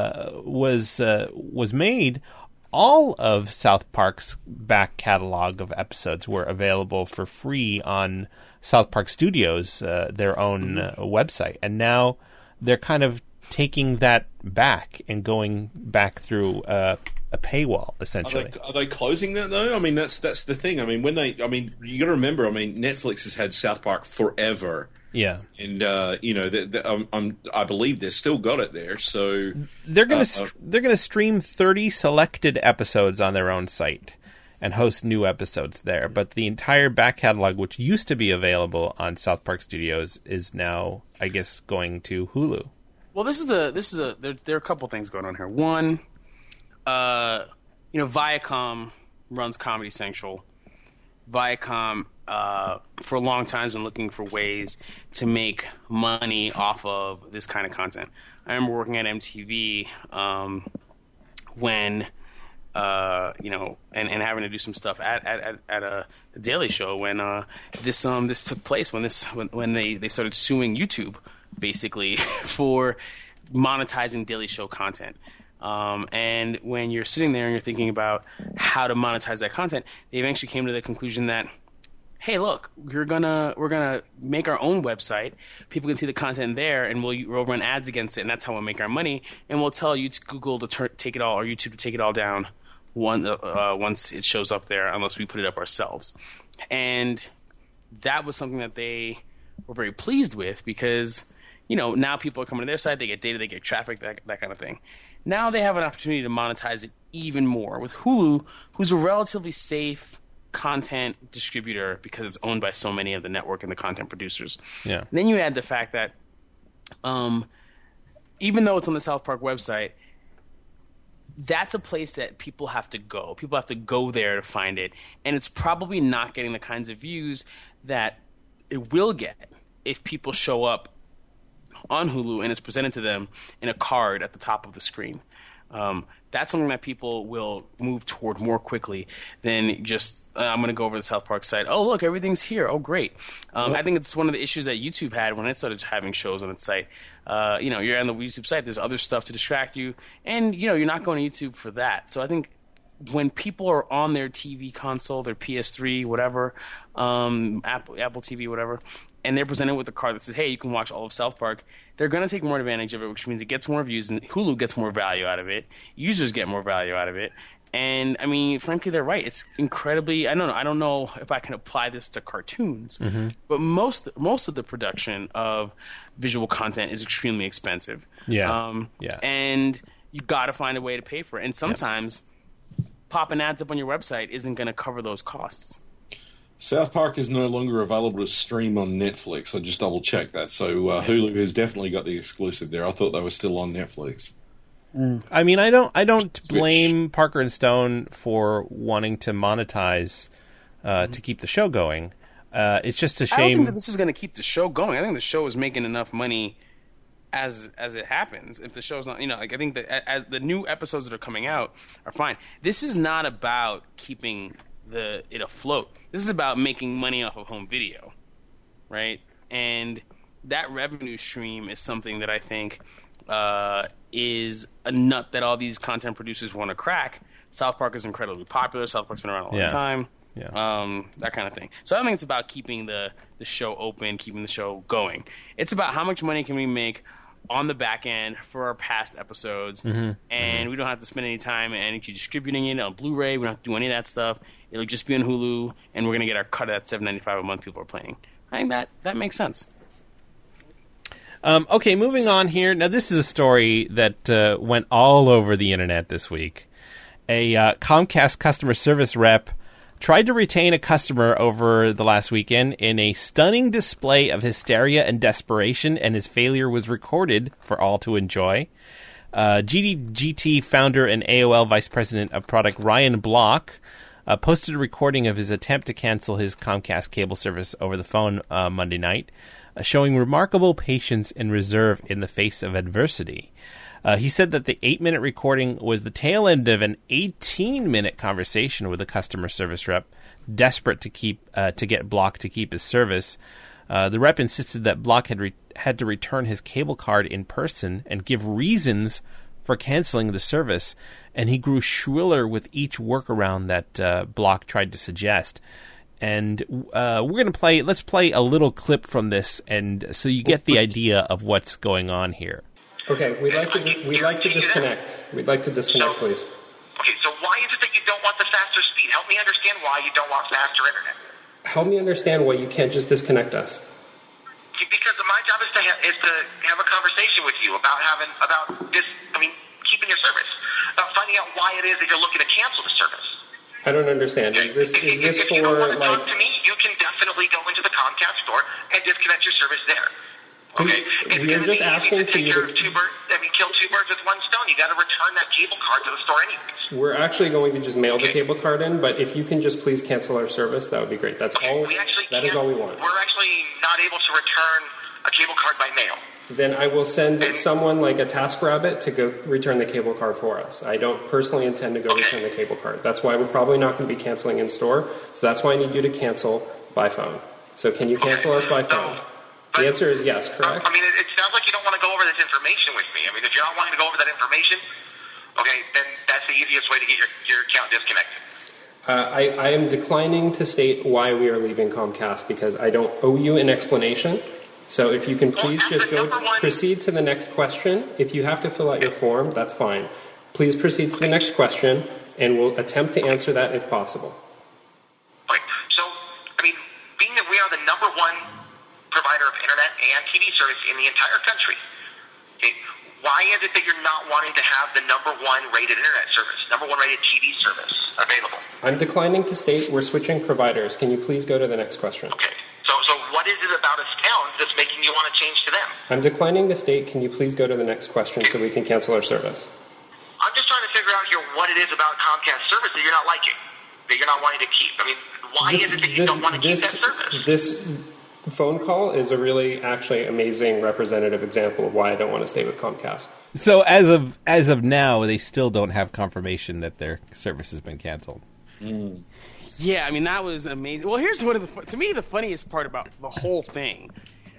was made, all of South Park's back catalog of episodes were available for free on South Park Studios, their own website. And now they're kind of taking that back and going back through a paywall, essentially. Are they closing that though? I mean, that's the thing. I mean, you got to remember. I mean, Netflix has had South Park forever. Yeah, and I believe they've still got it there. So they're gonna stream 30 selected episodes on their own site and host new episodes there. But the entire back catalog, which used to be available on South Park Studios, is now, I guess, going to Hulu. Well, there are a couple things going on here. One, Viacom runs Comedy Central. Viacom, for a long time, has been looking for ways to make money off of this kind of content. I remember working at MTV when and having to do some stuff at a Daily Show when this took place, when they started suing YouTube basically for monetizing Daily Show content. And when you're sitting there and you're thinking about how to monetize that content, they eventually came to the conclusion that, hey, look, we're gonna make our own website. People can see the content there, and we'll run ads against it, and that's how we'll make our money. And we'll tell Google to take it all, or YouTube to take it all down once it shows up there, unless we put it up ourselves. And that was something that they were very pleased with because, now people are coming to their site, they get data, they get traffic, that kind of thing. Now they have an opportunity to monetize it even more with Hulu, who's a relatively safe content distributor because it's owned by so many of the network and the content producers. Yeah. Then you add the fact that even though it's on the South Park website, that's a place that people have to go. People have to go there to find it. And it's probably not getting the kinds of views that it will get if people show up on Hulu and it's presented to them in a card at the top of the screen. That's something that people will move toward more quickly than just, I'm going to go over to the South Park site. Oh, look, everything's here. Oh, great. I think it's one of the issues that YouTube had when it started having shows on its site. You're on the YouTube site, there's other stuff to distract you, and, you're not going to YouTube for that. So I think when people are on their TV console, their PS3, whatever, Apple TV, whatever, and they're presented with a card that says, hey, you can watch all of South Park, they're going to take more advantage of it, which means it gets more views, and Hulu gets more value out of it. Users get more value out of it. And, I mean, frankly, they're right. It's incredibly – I don't know if I can apply this to cartoons, but most of the production of visual content is extremely expensive. Yeah. And you got to find a way to pay for it. And sometimes popping ads up on your website isn't going to cover those costs. South Park is no longer available to stream on Netflix. I just double-checked that. So Hulu has definitely got the exclusive there. I thought they were still on Netflix. I mean, I don't blame Parker and Stone for wanting to monetize to keep the show going. It's just a shame. I don't think that this is going to keep the show going. I think the show is making enough money as it happens. If the show's not, I think that as the new episodes that are coming out are fine. This is not about keeping it afloat. This is about making money off of home video, right? And that revenue stream is something that I think is a nut that all these content producers want to crack. South Park is incredibly popular. South Park's been around a long time. Yeah. That kind of thing. So I don't think it's about keeping the show open, keeping the show going. It's about how much money can we make on the back end for our past episodes, and we don't have to spend any time and energy distributing it on Blu-ray. We don't have to do any of that stuff. It'll just be on Hulu, and we're going to get our cut of that $7.95 a month people are paying. I think that makes sense. Okay, moving on here. Now, this is a story that went all over the internet this week. A Comcast customer service rep tried to retain a customer over the last weekend in a stunning display of hysteria and desperation, and his failure was recorded for all to enjoy. GDGT founder and AOL vice president of product Ryan Block posted a recording of his attempt to cancel his Comcast cable service over the phone Monday night, showing remarkable patience and reserve in the face of adversity. He said that the 8-minute recording was the tail end of an 18-minute conversation with a customer service rep, desperate to get Block to keep his service. The rep insisted that Block had to return his cable card in person and give reasons for canceling the service, and he grew shriller with each workaround that Block tried to suggest. And let's play a little clip from this, and so you get the idea of what's going on here. Okay, we'd like to disconnect. We'd like to disconnect, please. Okay, so why is it that you don't want the faster speed? Help me understand why you don't want faster internet. Help me understand why you can't just disconnect us. Because my job is to have a conversation with you about keeping your service, about finding out why it is that you're looking to cancel the service. I don't understand. Is this if for you don't want to talk to me, you can definitely go into the Comcast store and disconnect your service there. Okay, we're just asking for you to kill two birds with one stone. You got to return that cable card to the store anyways. We're actually going to just mail the cable card in, but if you can just please cancel our service, that would be great. That is all we want. We're actually not able to return a cable card by mail. then I will send someone like a TaskRabbit to go return the cable card for us. I don't personally intend to go return the cable card. That's why we're probably not going to be canceling in store. So that's why I need you to cancel by phone. So can you cancel us by phone? The answer is yes, correct? I mean, it sounds like you don't want to go over this information with me. I mean, if you're not wanting to go over that information, okay, then that's the easiest way to get your account disconnected. I am declining to state why we are leaving Comcast because I don't owe you an explanation. So if you can please just proceed to the next question. If you have to fill out your form, that's fine. Please proceed to the next question, and we'll attempt to answer that if possible. Okay. So, I mean, being that we are the number one provider of internet and TV service in the entire country, okay, why is it that you're not wanting to have the number one rated internet service, number one rated TV service available? I'm declining to state we're switching providers. Can you please go to the next question? Okay. So what is it about Astound that's making you want to change to them? I'm declining to state, can you please go to the next question so we can cancel our service? I'm just trying to figure out here what it is about Comcast service that you're not liking, that you're not wanting to keep. I mean, why is it that you don't want to keep that service? This phone call is a really actually amazing representative example of why I don't want to stay with Comcast. So as of now, they still don't have confirmation that their service has been canceled. Mm. Yeah, I mean, that was amazing. Well, here's one of to me, the funniest part about the whole thing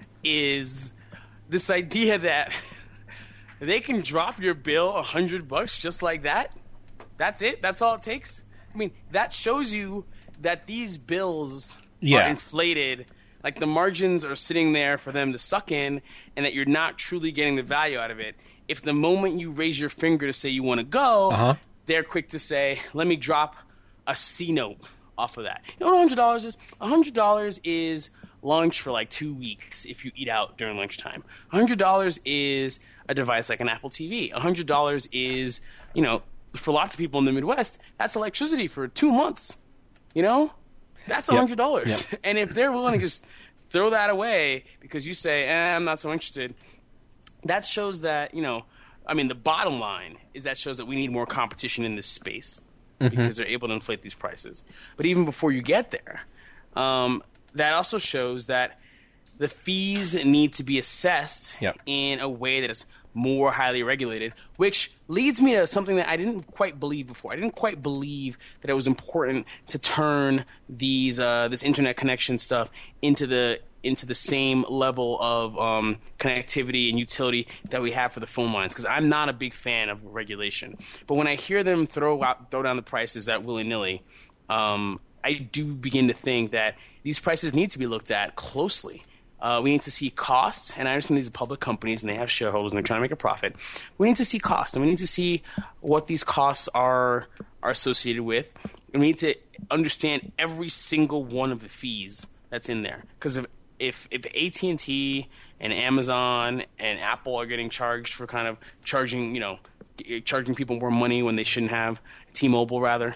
is this idea that they can drop your bill $100 just like that. That's it? That's all it takes? I mean, that shows you that these bills are inflated. Like, the margins are sitting there for them to suck in, and that you're not truly getting the value out of it. If the moment you raise your finger to say you want to go, they're quick to say, let me drop a C note off of that. You know what $100 is? $100 is lunch for like 2 weeks if you eat out during lunchtime. $100 is a device like an Apple TV. $100 is, you know, for lots of people in the Midwest, that's electricity for 2 months. You know? That's $100. Yep. And if they're willing to just throw that away because you say, I'm not so interested, that shows that, you know, I mean, the bottom line is that shows that we need more competition in this space. Because they're able to inflate these prices. But even before you get there, that also shows that the fees need to be assessed in a way that is more highly regulated, which leads me to something that I didn't quite believe before. I didn't quite believe that it was important to turn these this internet connection stuff into the same level of connectivity and utility that we have for the phone lines, because I'm not a big fan of regulation. But when I hear them throw down the prices that willy-nilly, I do begin to think that these prices need to be looked at closely. We need to see costs, and I understand these are public companies and they have shareholders and they're trying to make a profit. We need to see costs, and we need to see what these costs are associated with. And we need to understand every single one of the fees that's in there, because if AT&T and Amazon and Apple are getting charged for kind of charging people more money when they shouldn't have, T-Mobile rather,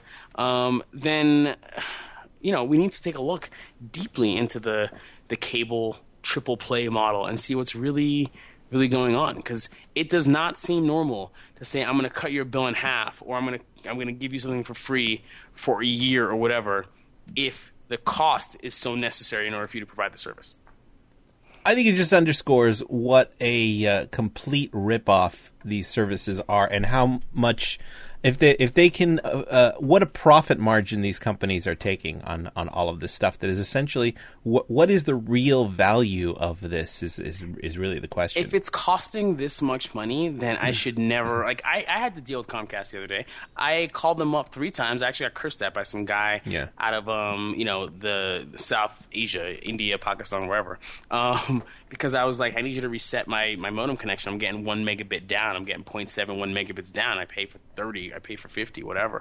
then, you know, we need to take a look deeply into the cable triple play model and see what's really, really going on, because it does not seem normal to say I'm going to cut your bill in half, or I'm going to give you something for free for a year or whatever, if the cost is so necessary in order for you to provide the service. I think it just underscores what a complete ripoff these services are, and how much, if they can, what a profit margin these companies are taking on all of this stuff. That is essentially what is the real value of this is really the question. If it's costing this much money, then I should never, like, I had to deal with Comcast the other day. I called them up 3 times. I actually got cursed at by some guy out of the South Asia, India, Pakistan, wherever, because I was like, I need you to reset my modem connection. I'm getting 1 megabit down. I'm getting 0.71 megabits down. I pay for 30. I pay for 50, whatever.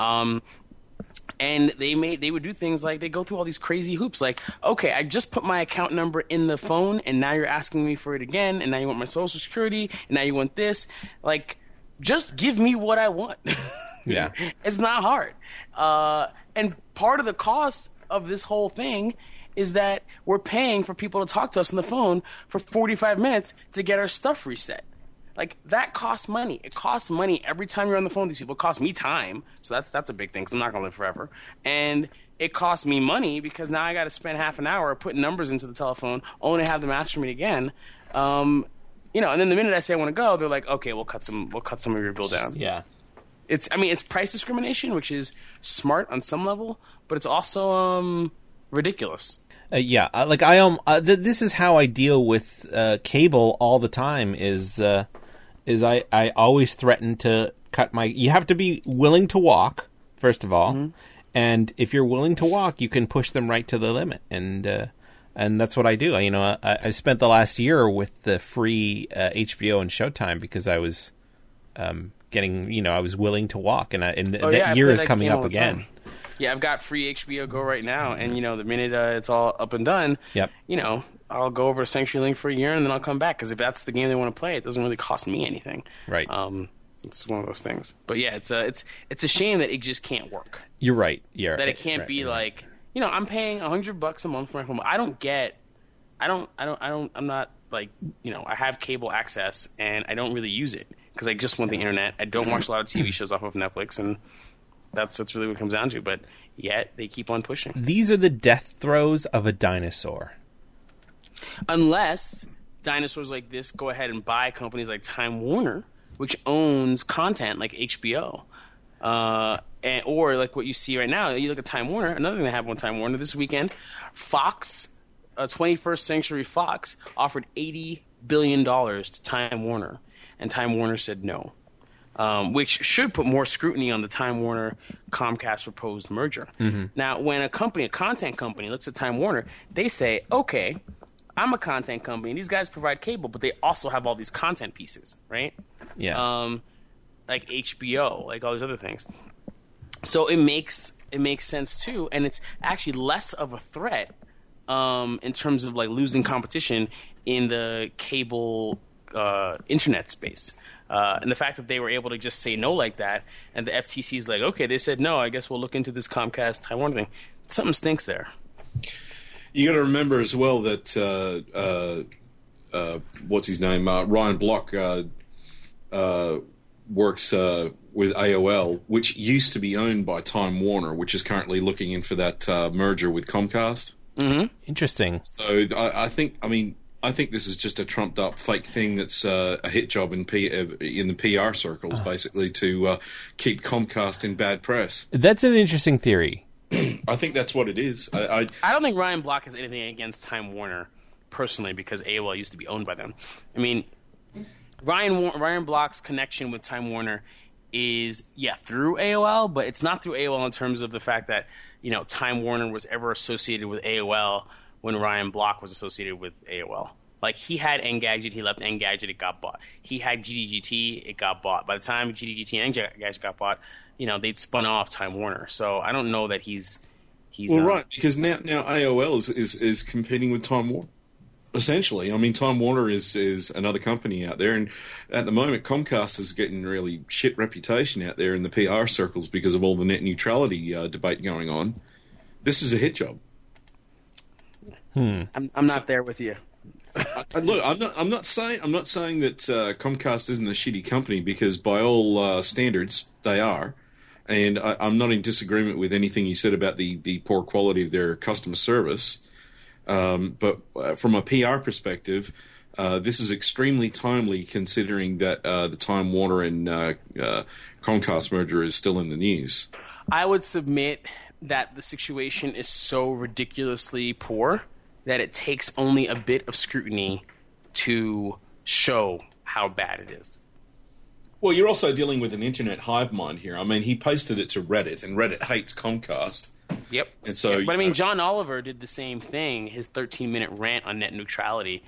And they would do things like, they go through all these crazy hoops, like, okay, I just put my account number in the phone, and now you're asking me for it again, and now you want my social security, and now you want this. Like, just give me what I want. Yeah. It's not hard. And part of the cost of this whole thing is that we're paying for people to talk to us on the phone for 45 minutes to get our stuff reset. Like, that costs money. It costs money every time you're on the phone with these people. It costs me time, so that's a big thing, because I'm not going to live forever. And it costs me money, because now I got to spend half an hour putting numbers into the telephone, only to have them ask for me again. and then the minute I say I want to go, they're like, okay, we'll cut some of your bill down. Yeah. It's price discrimination, which is smart on some level, but it's also ridiculous. This is how I deal with cable all the time. Is I always threaten to cut my. You have to be willing to walk, first of all, and if you're willing to walk, you can push them right to the limit, and that's what I do. I spent the last year with the free HBO and Showtime because I was I was willing to walk, and that year is coming up again. Yeah, I've got free HBO Go right now, and the minute it's all up and done, I'll go over to CenturyLink for a year, and then I'll come back, because if that's the game they want to play, it doesn't really cost me anything. Right. It's one of those things. But yeah, it's a shame that it just can't work. You're right. Yeah. That it can't be like, I'm paying $100 a month for my home. I'm not like, I have cable access, and I don't really use it because I just want the internet. I don't watch a lot of TV shows off of Netflix, and that's really what it comes down to. But yet they keep on pushing. These are the death throes of a dinosaur. Unless dinosaurs like this go ahead and buy companies like Time Warner, which owns content like HBO, or like what you see right now. You look at Time Warner. Another thing they have on Time Warner this weekend, Fox, 21st Century Fox, offered $80 billion to Time Warner, and Time Warner said no. Which should put more scrutiny on the Time Warner Comcast proposed merger. Mm-hmm. Now, when a content company, looks at Time Warner, they say, okay, I'm a content company. These guys provide cable, but they also have all these content pieces, right? Yeah. Like HBO, like all these other things. So it makes sense too, and it's actually less of a threat in terms of like losing competition in the cable internet space. And the fact that they were able to just say no like that, and the FTC is like, okay, they said no, I guess we'll look into this Comcast Taiwan thing. Something stinks there. You got to remember as well that what's his name, Ryan Block, works with AOL, which used to be owned by Time Warner, which is currently looking in for that merger with Comcast. Mm-hmm. Interesting. So I think this is just a trumped up fake thing that's a hit job in the PR circles, basically, to keep Comcast in bad press. That's an interesting theory. I think that's what it is. I don't think Ryan Block has anything against Time Warner personally, because AOL used to be owned by them. I mean, Ryan Block's connection with Time Warner is through AOL, but it's not through AOL in terms of the fact that Time Warner was ever associated with AOL when Ryan Block was associated with AOL. Like, he had Engadget, he left Engadget, it got bought. He had GDGT, it got bought. By the time GDGT and Engadget got bought, they'd spun off Time Warner. So I don't know that he's right, because now AOL is competing with Time Warner. Essentially, I mean, Time Warner is another company out there, and at the moment, Comcast is getting really shit reputation out there in the PR circles because of all the net neutrality debate going on. This is a hit job. I'm not there with you. Look, I'm not saying that Comcast isn't a shitty company, because by all standards they are, and I'm not in disagreement with anything you said about the poor quality of their customer service. But from a PR perspective, this is extremely timely, considering that the Time Warner and Comcast merger is still in the news. I would submit that the situation is so ridiculously poor that it takes only a bit of scrutiny to show how bad it is. Well, you're also dealing with an internet hive mind here. I mean, he posted it to Reddit, and Reddit hates Comcast. Yep. And so, but I mean, John Oliver did the same thing. His 13-minute rant on net neutrality,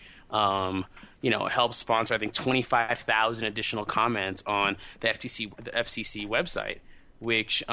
helped sponsor, I think, 25,000 additional comments on the FCC website, which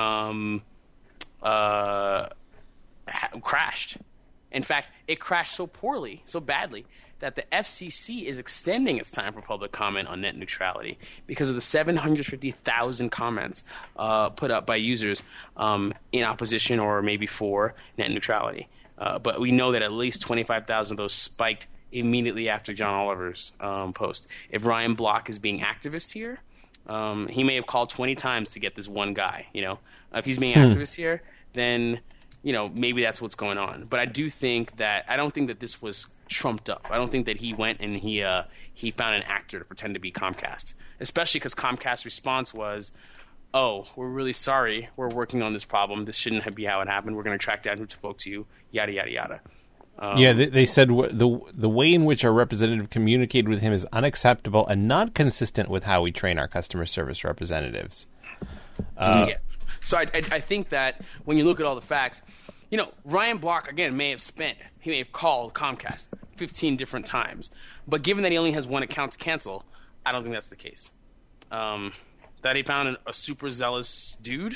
crashed. In fact, it crashed so poorly, so badly, that the FCC is extending its time for public comment on net neutrality because of the 750,000 comments put up by users in opposition or maybe for net neutrality. But we know that at least 25,000 of those spiked immediately after John Oliver's post. If Ryan Block is being activist here, he may have called 20 times to get this one guy. If he's being activist here, then maybe that's what's going on. But I don't think that this was trumped up. I don't think that he went and he found an actor to pretend to be Comcast, especially because Comcast's response was, "Oh, we're really sorry. We're working on this problem. This shouldn't be how it happened. We're going to track down who spoke to you, yada, yada, yada." They said the way in which our representative communicated with him is unacceptable and not consistent with how we train our customer service representatives. So I think that when you look at all the facts, Ryan Block, again, may have called Comcast 15 different times. But given that he only has one account to cancel, I don't think that's the case. That he found a super zealous dude,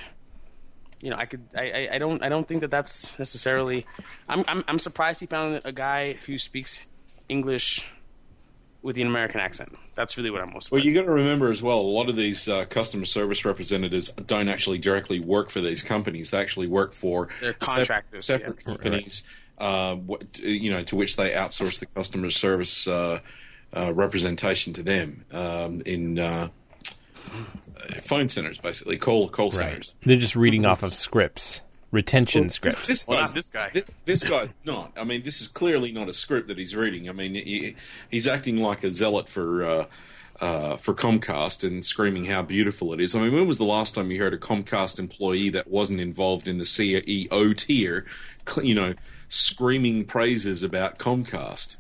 I don't think that that's necessarily. I'm surprised he found a guy who speaks English with an American accent. That's really what I'm most surprised. Well, you got to remember as well, a lot of these customer service representatives don't actually directly work for these companies. They actually work for contractors, separate companies, to which they outsource the customer service representation to them in phone centers, basically call centers. They're just reading off of scripts. Retention scripts. Not this guy. This guy's not. I mean, this is clearly not a script that he's reading. I mean, he's acting like a zealot for Comcast and screaming how beautiful it is. I mean, when was the last time you heard a Comcast employee that wasn't involved in the CEO tier, screaming praises about Comcast?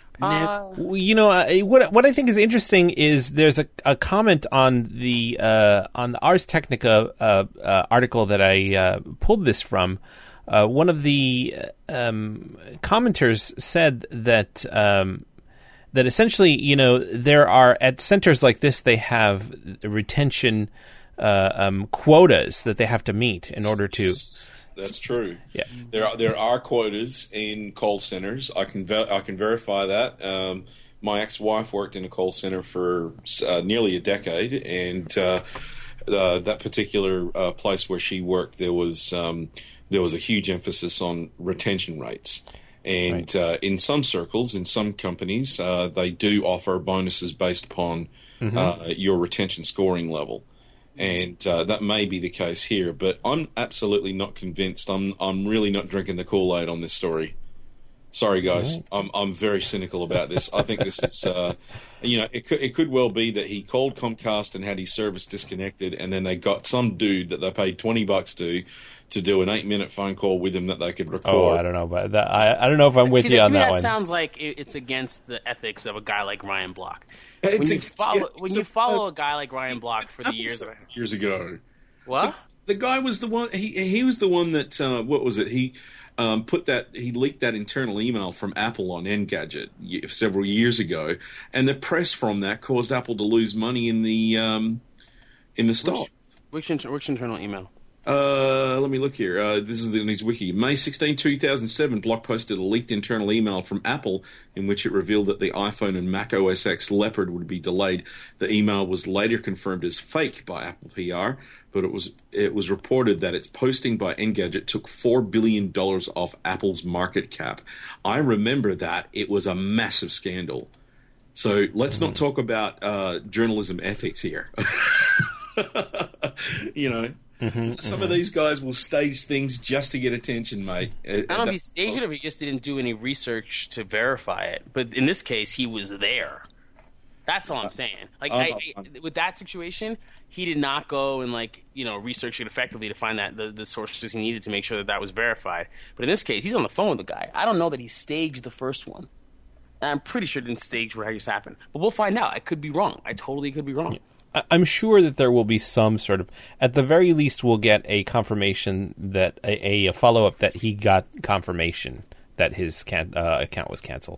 What I think is interesting is there's a comment on the Ars Technica article that I pulled this from. One of the commenters said that essentially, there are at centers like this they have retention quotas that they have to meet in order to. That's true. Yeah, there are quotas in call centers. I can verify that. My ex-wife worked in a call center for nearly a decade, and that particular place where she worked, there was a huge emphasis on retention rates. And in some circles, in some companies, they do offer bonuses based upon your retention scoring level. And that may be the case here, but I'm absolutely not convinced. I'm really not drinking the Kool-Aid on this story. Sorry, guys. I'm very cynical about this. I think this is, it could well be that he called Comcast and had his service disconnected, and then they got some dude that they paid $20 to do an 8-minute phone call with him that they could record. Oh, I don't know about that. I don't know if I'm with you on that one. That sounds like it's against the ethics of a guy like Ryan Block. When you follow a guy like Ryan Block for the years ago, what? The guy was the one. He was the one that what was it? He he leaked that internal email from Apple on Engadget several years ago, and the press from that caused Apple to lose money in the stock. Which internal email? Let me look here. This is in his wiki. May 16, 2007, Block posted a leaked internal email from Apple in which it revealed that the iPhone and Mac OS X Leopard would be delayed. The email was later confirmed as fake by Apple PR, but it was reported that its posting by Engadget took $4 billion off Apple's market cap. I remember that. It was a massive scandal. So let's not talk about journalism ethics here. Some of these guys will stage things just to get attention, mate. I don't know if he staged it or he just didn't do any research to verify it. But in this case, he was there. That's all I'm saying. With that situation, he did not go and research it effectively to find that the sources he needed to make sure that was verified. But in this case, he's on the phone with the guy. I don't know that he staged the first one. I'm pretty sure it didn't stage where this happened. But we'll find out. I could be wrong. I totally could be wrong. I'm sure that there will be some sort of, at the very least, we'll get a confirmation that a follow-up that he got confirmation that his account was canceled.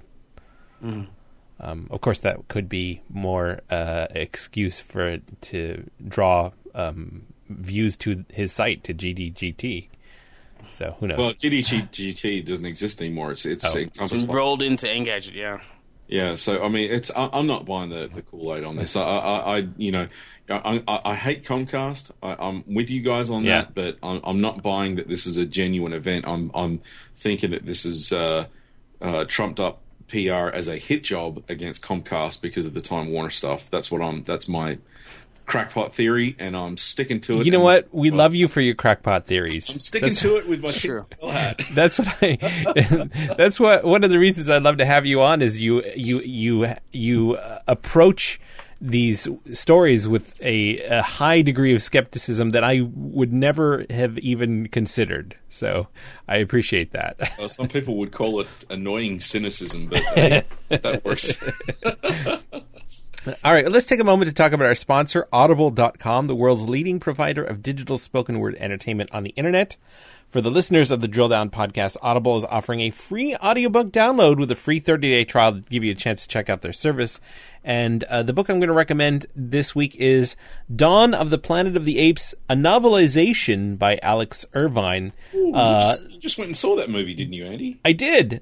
Of course, that could be more excuse for it to draw views to his site, to GDGT. So who knows? Well, GDGT doesn't exist anymore. It's rolled into Engadget, yeah. Yeah, so I mean, I'm not buying the Kool-Aid on this. I hate Comcast. I'm with you guys on that, but I'm not buying that this is a genuine event. I'm thinking that this is trumped up PR as a hit job against Comcast because of the Time Warner stuff. That's my crackpot theory, and I'm sticking to it. You know what? We love you for your crackpot theories. I'm sticking to it with my tinfoil hat. That's what that's what one of the reasons I'd love to have you on is you approach these stories with a high degree of skepticism that I would never have even considered. So I appreciate that. Well, some people would call it annoying cynicism, but that works. All right, let's take a moment to talk about our sponsor, Audible.com, the world's leading provider of digital spoken word entertainment on the internet. For the listeners of the Drill Down podcast, Audible is offering a free audiobook download with a free 30-day trial to give you a chance to check out their service. And the book I'm going to recommend this week is Dawn of the Planet of the Apes, a novelization by Alex Irvine. You just went and saw that movie, didn't you, Andy? I did.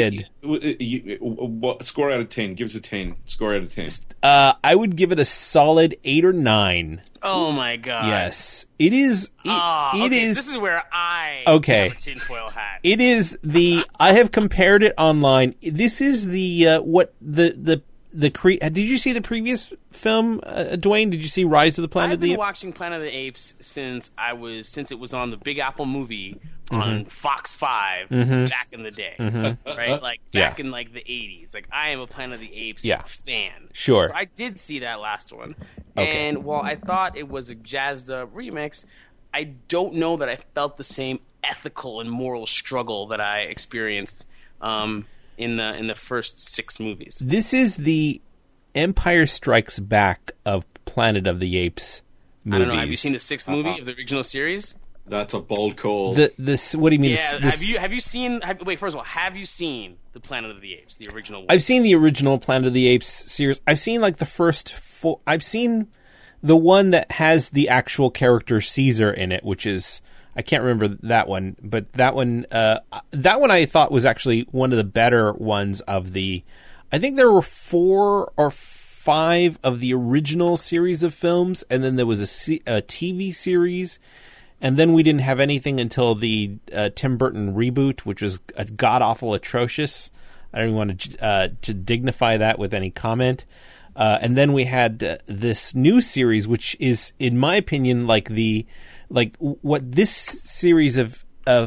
What score out of 10? Give us a 10. Score out of 10. I would give it a solid 8 or 9. Oh my god! Yes, it is. It is. This is where I have a tinfoil hat. It is the. I have compared it online. This is the did you see the previous film, Dwayne? Did you see Rise of the Planet of the Apes? I've been watching Planet of the Apes since it was on the Big Apple movie on Fox 5 back in the day, right? Like back in like the 80s. Like I am a Planet of the Apes fan. Sure. So I did see that last one, and while I thought it was a jazzed up remix, I don't know that I felt the same ethical and moral struggle that I experienced in the first 6 movies. This is the Empire Strikes Back of Planet of the Apes movies. I don't know. Have you seen the 6th movie of the original series? That's a bold call. What do you mean? Yeah. Have you seen? Wait. First of all, have you seen the Planet of the Apes, the original one? I've seen the original Planet of the Apes series. I've seen like the first 4. I've seen the one that has the actual character Caesar in it, which is. I can't remember that one, but that one I thought was actually one of the better ones of the. I think there were 4 or 5 of the original series of films, and then there was a TV series, and then we didn't have anything until the Tim Burton reboot, which was god awful atrocious. I don't even want to dignify that with any comment. And then we had this new series, which is, in my opinion, like what this series of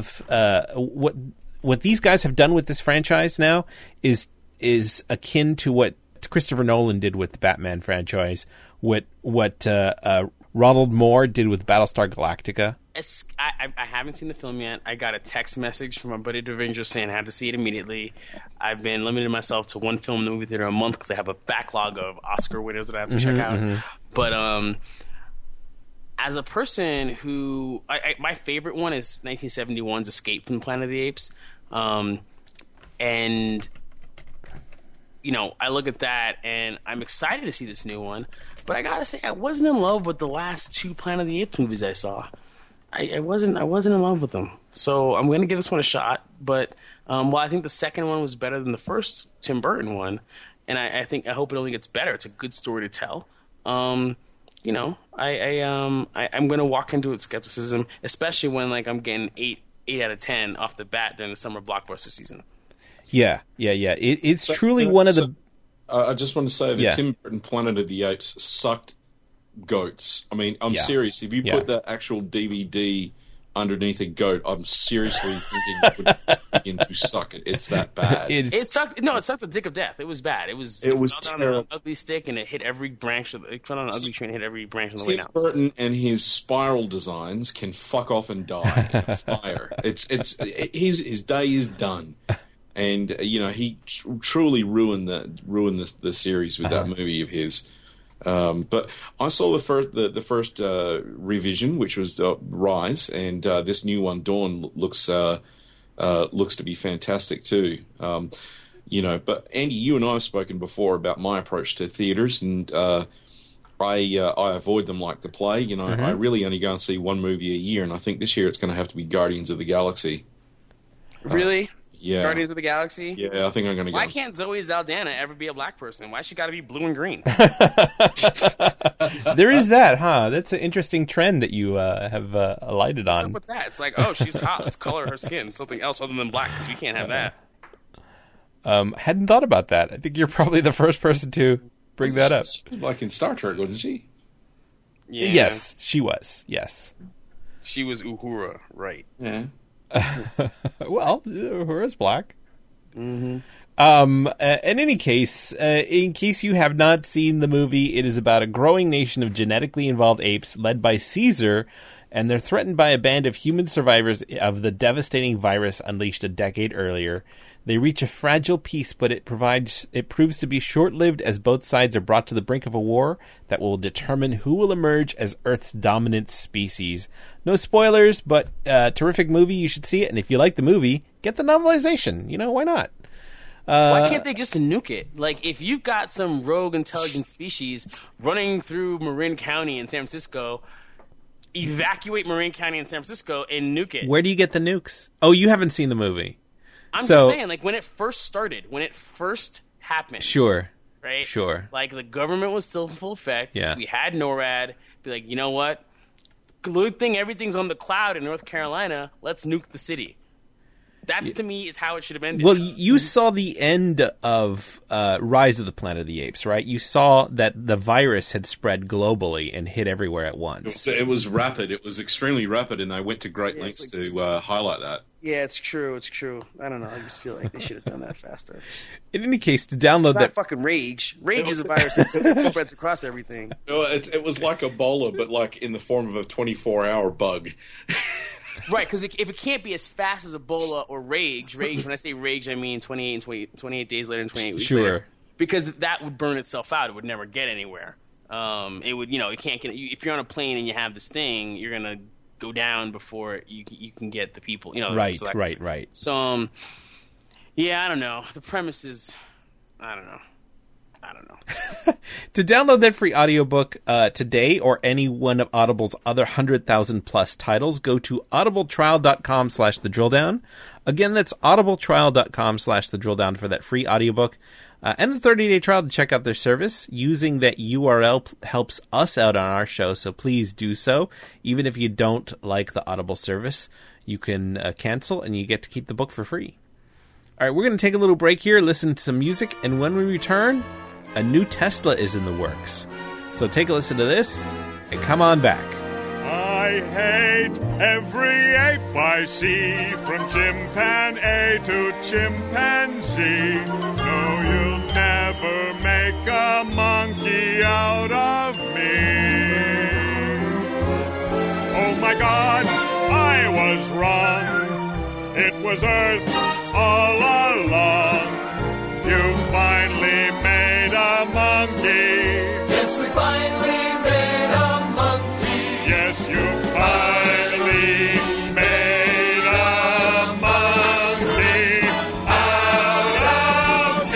what these guys have done with this franchise now is akin to what Christopher Nolan did with the Batman franchise, what Ronald Moore did with Battlestar Galactica. I haven't seen the film yet. I got a text message from my buddy Devendra saying I had to see it immediately. I've been limiting myself to one film in the movie theater a month because I have a backlog of Oscar winners that I have to check out. But as a person who my favorite one is 1971's Escape from the Planet of the Apes, and you know, I look at that and I'm excited to see this new one, but I gotta say I wasn't in love with the last 2 Planet of the Apes movies I saw. I wasn't in love with them, so I'm gonna give this one a shot. But while I think the second one was better than the first Tim Burton one, and I hope it only gets better. It's a good story to tell. You know, I'm gonna walk into it with skepticism, especially when like I'm getting 8 out of 10 off the bat during the summer blockbuster season. Yeah. It's truly one of the. I just want to say that Tim Burton Planet of the Apes sucked goats. I mean, I'm serious. If you put that actual DVD underneath a goat, I'm seriously thinking it would begin to suck it. It's that bad. It sucked. No, it sucked the dick of death. It was bad. It was terrible. On an ugly stick, and it hit every branch. It fell on an ugly tree and hit every branch on the way down. Tim Burton and his spiral designs can fuck off and die in a fire. His day is done. And you know, he truly ruined the series with that movie of his. But I saw the first revision, which was Rise, and this new one, Dawn, looks to be fantastic too. You know, but Andy, you and I have spoken before about my approach to theaters, and I avoid them like the plague. You know, I really only go and see one movie a year, and I think this year it's going to have to be Guardians of the Galaxy. Really? Yeah. Guardians of the Galaxy? Yeah, I think I'm going to go. Why can't Zoe Saldana ever be a black person? Why she got to be blue and green? There is that, huh? That's an interesting trend that you have alighted on. What's up with that? It's like, oh, she's hot. Let's color her skin something else other than black because we can't have that. Hadn't thought about that. I think you're probably the first person to bring that up. She was like in Star Trek, wasn't she? Yeah. Yes, she was. Yes. She was Uhura, right? Yeah. Well, Uhura's black. Mm-hmm. In any case, in case you have not seen the movie, it is about a growing nation of genetically involved apes led by Caesar, and they're threatened by a band of human survivors of the devastating virus unleashed a decade earlier. They reach a fragile peace, but it proves to be short-lived as both sides are brought to the brink of a war that will determine who will emerge as Earth's dominant species. No spoilers, but terrific movie. You should see it, and if you like the movie, get the novelization. You know, why not? Why can't they just nuke it? Like, if you've got some rogue intelligent species running through Marin County in San Francisco, evacuate Marin County in San Francisco and nuke it. Where do you get the nukes? Oh, you haven't seen the movie. I'm just saying, like, when it first started, when it first happened. Sure. Right? Sure. Like, the government was still in full effect. Yeah. We had NORAD. Be like, you know what? Good thing everything's on the cloud in North Carolina. Let's nuke the city. That's, to me, is how it should have ended. Well, you saw the end of Rise of the Planet of the Apes, right? You saw that the virus had spread globally and hit everywhere at once. It was rapid. It was extremely rapid, and they went to great lengths to highlight that. Yeah, it's true. It's true. I don't know. I just feel like they should have done that faster. In any case, to download It's not that... fucking Rage. Rage is a virus that spreads across everything. It was like Ebola, but like in the form of a 24-hour bug. Right, because if it can't be as fast as Ebola or Rage, when I say Rage, I mean 28 days later and 28 weeks later. Because that would burn itself out. It would never get anywhere. It would, you can't get... If you're on a plane and you have this thing, you're going to go down before you can get the people, Right. So, yeah, I don't know. The premise is... I don't know. To download that free audiobook today or any one of Audible's other 100,000-plus titles, go to audibletrial.com/thedrilldown. Again, that's audibletrial.com/thedrilldown for that free audiobook. And the 30-day trial to check out their service. Using that URL helps us out on our show, so please do so. Even if you don't like the Audible service, you can cancel and you get to keep the book for free. All right, we're going to take a little break here, listen to some music, and when we return... a new Tesla is in the works. So take a listen to this and come on back. I hate every ape I see, from chimpanzee to chimpanzee. No, you'll never make a monkey out of me. Oh my God, I was wrong. It was Earth all along. You finally made a monkey. Yes, we finally made a monkey. Yes, you finally made a monkey out of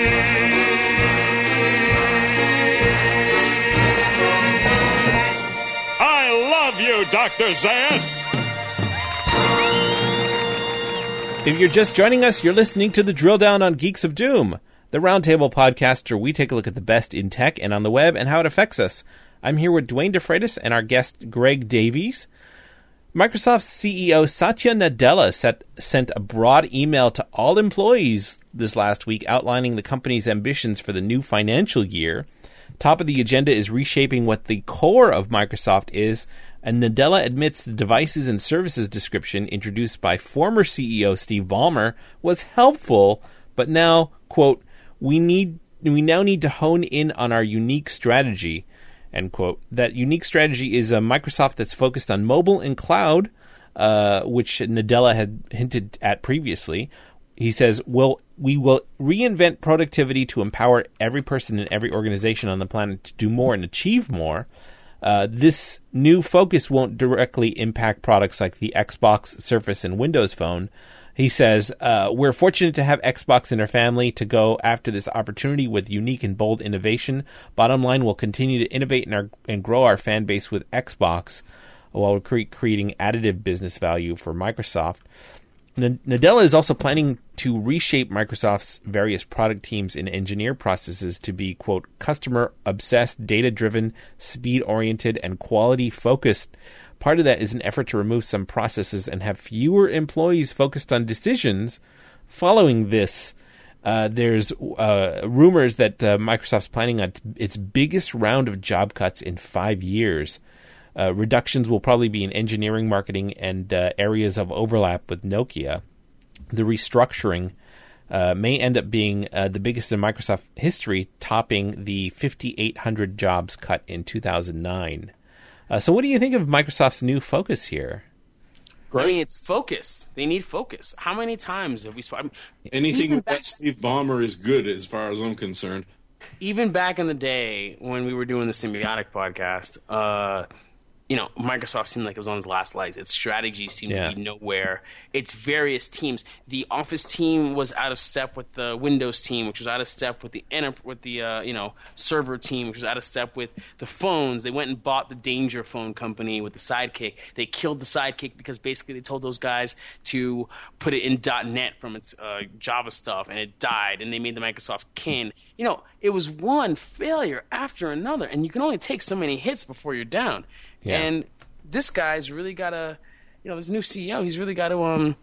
me. I love you, Dr. Zayas. If you're just joining us, you're listening to The Drill Down on Geeks of Doom, the roundtable podcast where we take a look at the best in tech and on the web and how it affects us. I'm here with Dwayne DeFreitas and our guest, Greg Davies. Microsoft's CEO Satya Nadella sent a broad email to all employees this last week outlining the company's ambitions for the new financial year. Top of the agenda is reshaping what the core of Microsoft is, and Nadella admits the devices and services description introduced by former CEO Steve Ballmer was helpful, but now, quote, we now need to hone in on our unique strategy, end quote. That unique strategy is a Microsoft that's focused on mobile and cloud, which Nadella had hinted at previously. He says, we will reinvent productivity to empower every person in every organization on the planet to do more and achieve more. This new focus won't directly impact products like the Xbox, Surface, and Windows Phone. He says, we're fortunate to have Xbox in our family to go after this opportunity with unique and bold innovation. Bottom line, we'll continue to innovate and grow our fan base with Xbox while creating additive business value for Microsoft. Nadella is also planning to reshape Microsoft's various product teams and engineer processes to be, quote, customer-obsessed, data-driven, speed-oriented, and quality-focused. Part of that is an effort to remove some processes and have fewer employees focused on decisions. Following this, there's rumors that Microsoft's planning on its biggest round of job cuts in 5 years. Reductions will probably be in engineering, marketing, and areas of overlap with Nokia. The restructuring may end up being the biggest in Microsoft history, topping the 5,800 jobs cut in 2009. So what do you think of Microsoft's new focus here? I mean, it's focus. They need focus. How many times have we spoken? Anything with Steve Ballmer is good as far as I'm concerned. Even back in the day when we were doing the Symbiotic podcast, Microsoft seemed like it was on its last legs. Its strategy seemed to be nowhere. Its various teams. The Office team was out of step with the Windows team, which was out of step with the server team, which was out of step with the phones. They went and bought the Danger Phone company with the Sidekick. They killed the Sidekick because basically they told those guys to put it in .NET from its Java stuff, and it died. And they made the Microsoft Kin. It was one failure after another, and you can only take so many hits before you're down. Yeah. And this guy's really got to, this new CEO, he's really got to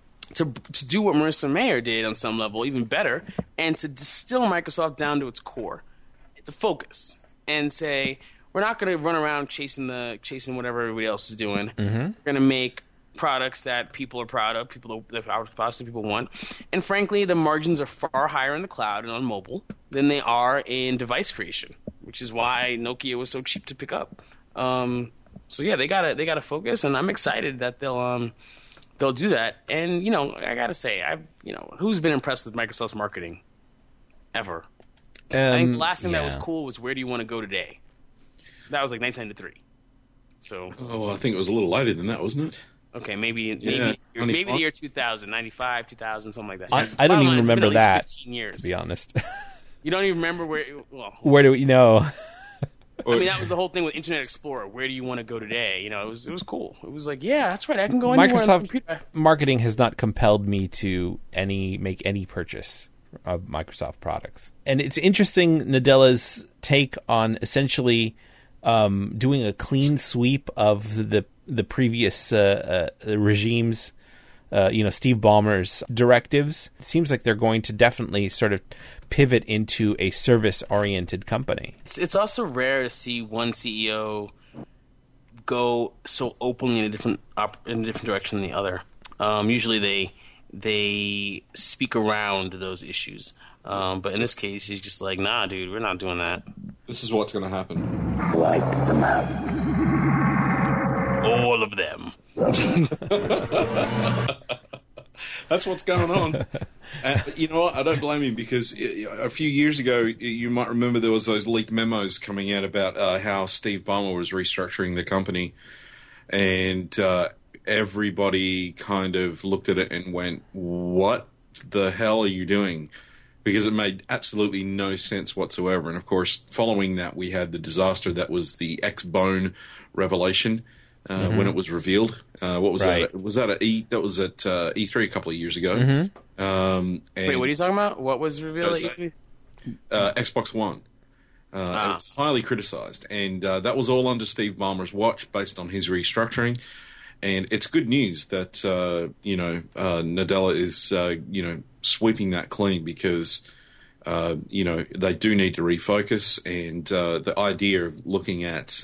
do what Marissa Mayer did on some level, even better, and to distill Microsoft down to its core, to focus and say, we're not going to run around chasing whatever everybody else is doing. Mm-hmm. We're going to make products that people are proud of, products that people want. And frankly, the margins are far higher in the cloud and on mobile than they are in device creation, which is why Nokia was so cheap to pick up. So yeah, they gotta focus, and I'm excited that they'll do that. And I gotta say, who's been impressed with Microsoft's marketing ever? I think the last thing that was cool was "Where do you want to go today?" That was like 1993. So I think it was a little later than that, wasn't it? Okay, maybe the year 2000, 95, 2000, something like that. I don't even remember that. 15 years. To be honest, you don't even remember where? Where do you know? I mean, that was the whole thing with Internet Explorer. Where do you want to go today? It was cool. It was like, yeah, that's right. I can go anywhere. Microsoft marketing has not compelled me to make any purchase of Microsoft products. And it's interesting, Nadella's take on essentially doing a clean sweep of the previous regimes. Steve Ballmer's directives. It seems like they're going to definitely sort of pivot into a service-oriented company. It's also rare to see one CEO go so openly in a different direction than the other. Usually they speak around those issues, but in this case, he's just like, "Nah, dude, we're not doing that." This is what's going to happen. Light them out. All of them. That's what's going on. You know what? I don't blame him, because a few years ago, you might remember there was those leaked memos coming out about how Steve Ballmer was restructuring the company, and everybody kind of looked at it and went, "What the hell are you doing?" Because it made absolutely no sense whatsoever. And of course, following that, we had the disaster that was the X-Bone revelation. When it was revealed. What was that? Was that at E3 a couple of years ago? Mm-hmm. Wait, what are you talking about? What was revealed at E3? Xbox One. And it's highly criticized, and that was all under Steve Ballmer's watch, based on his restructuring. And it's good news that Nadella is sweeping that clean, because they do need to refocus, and the idea of looking at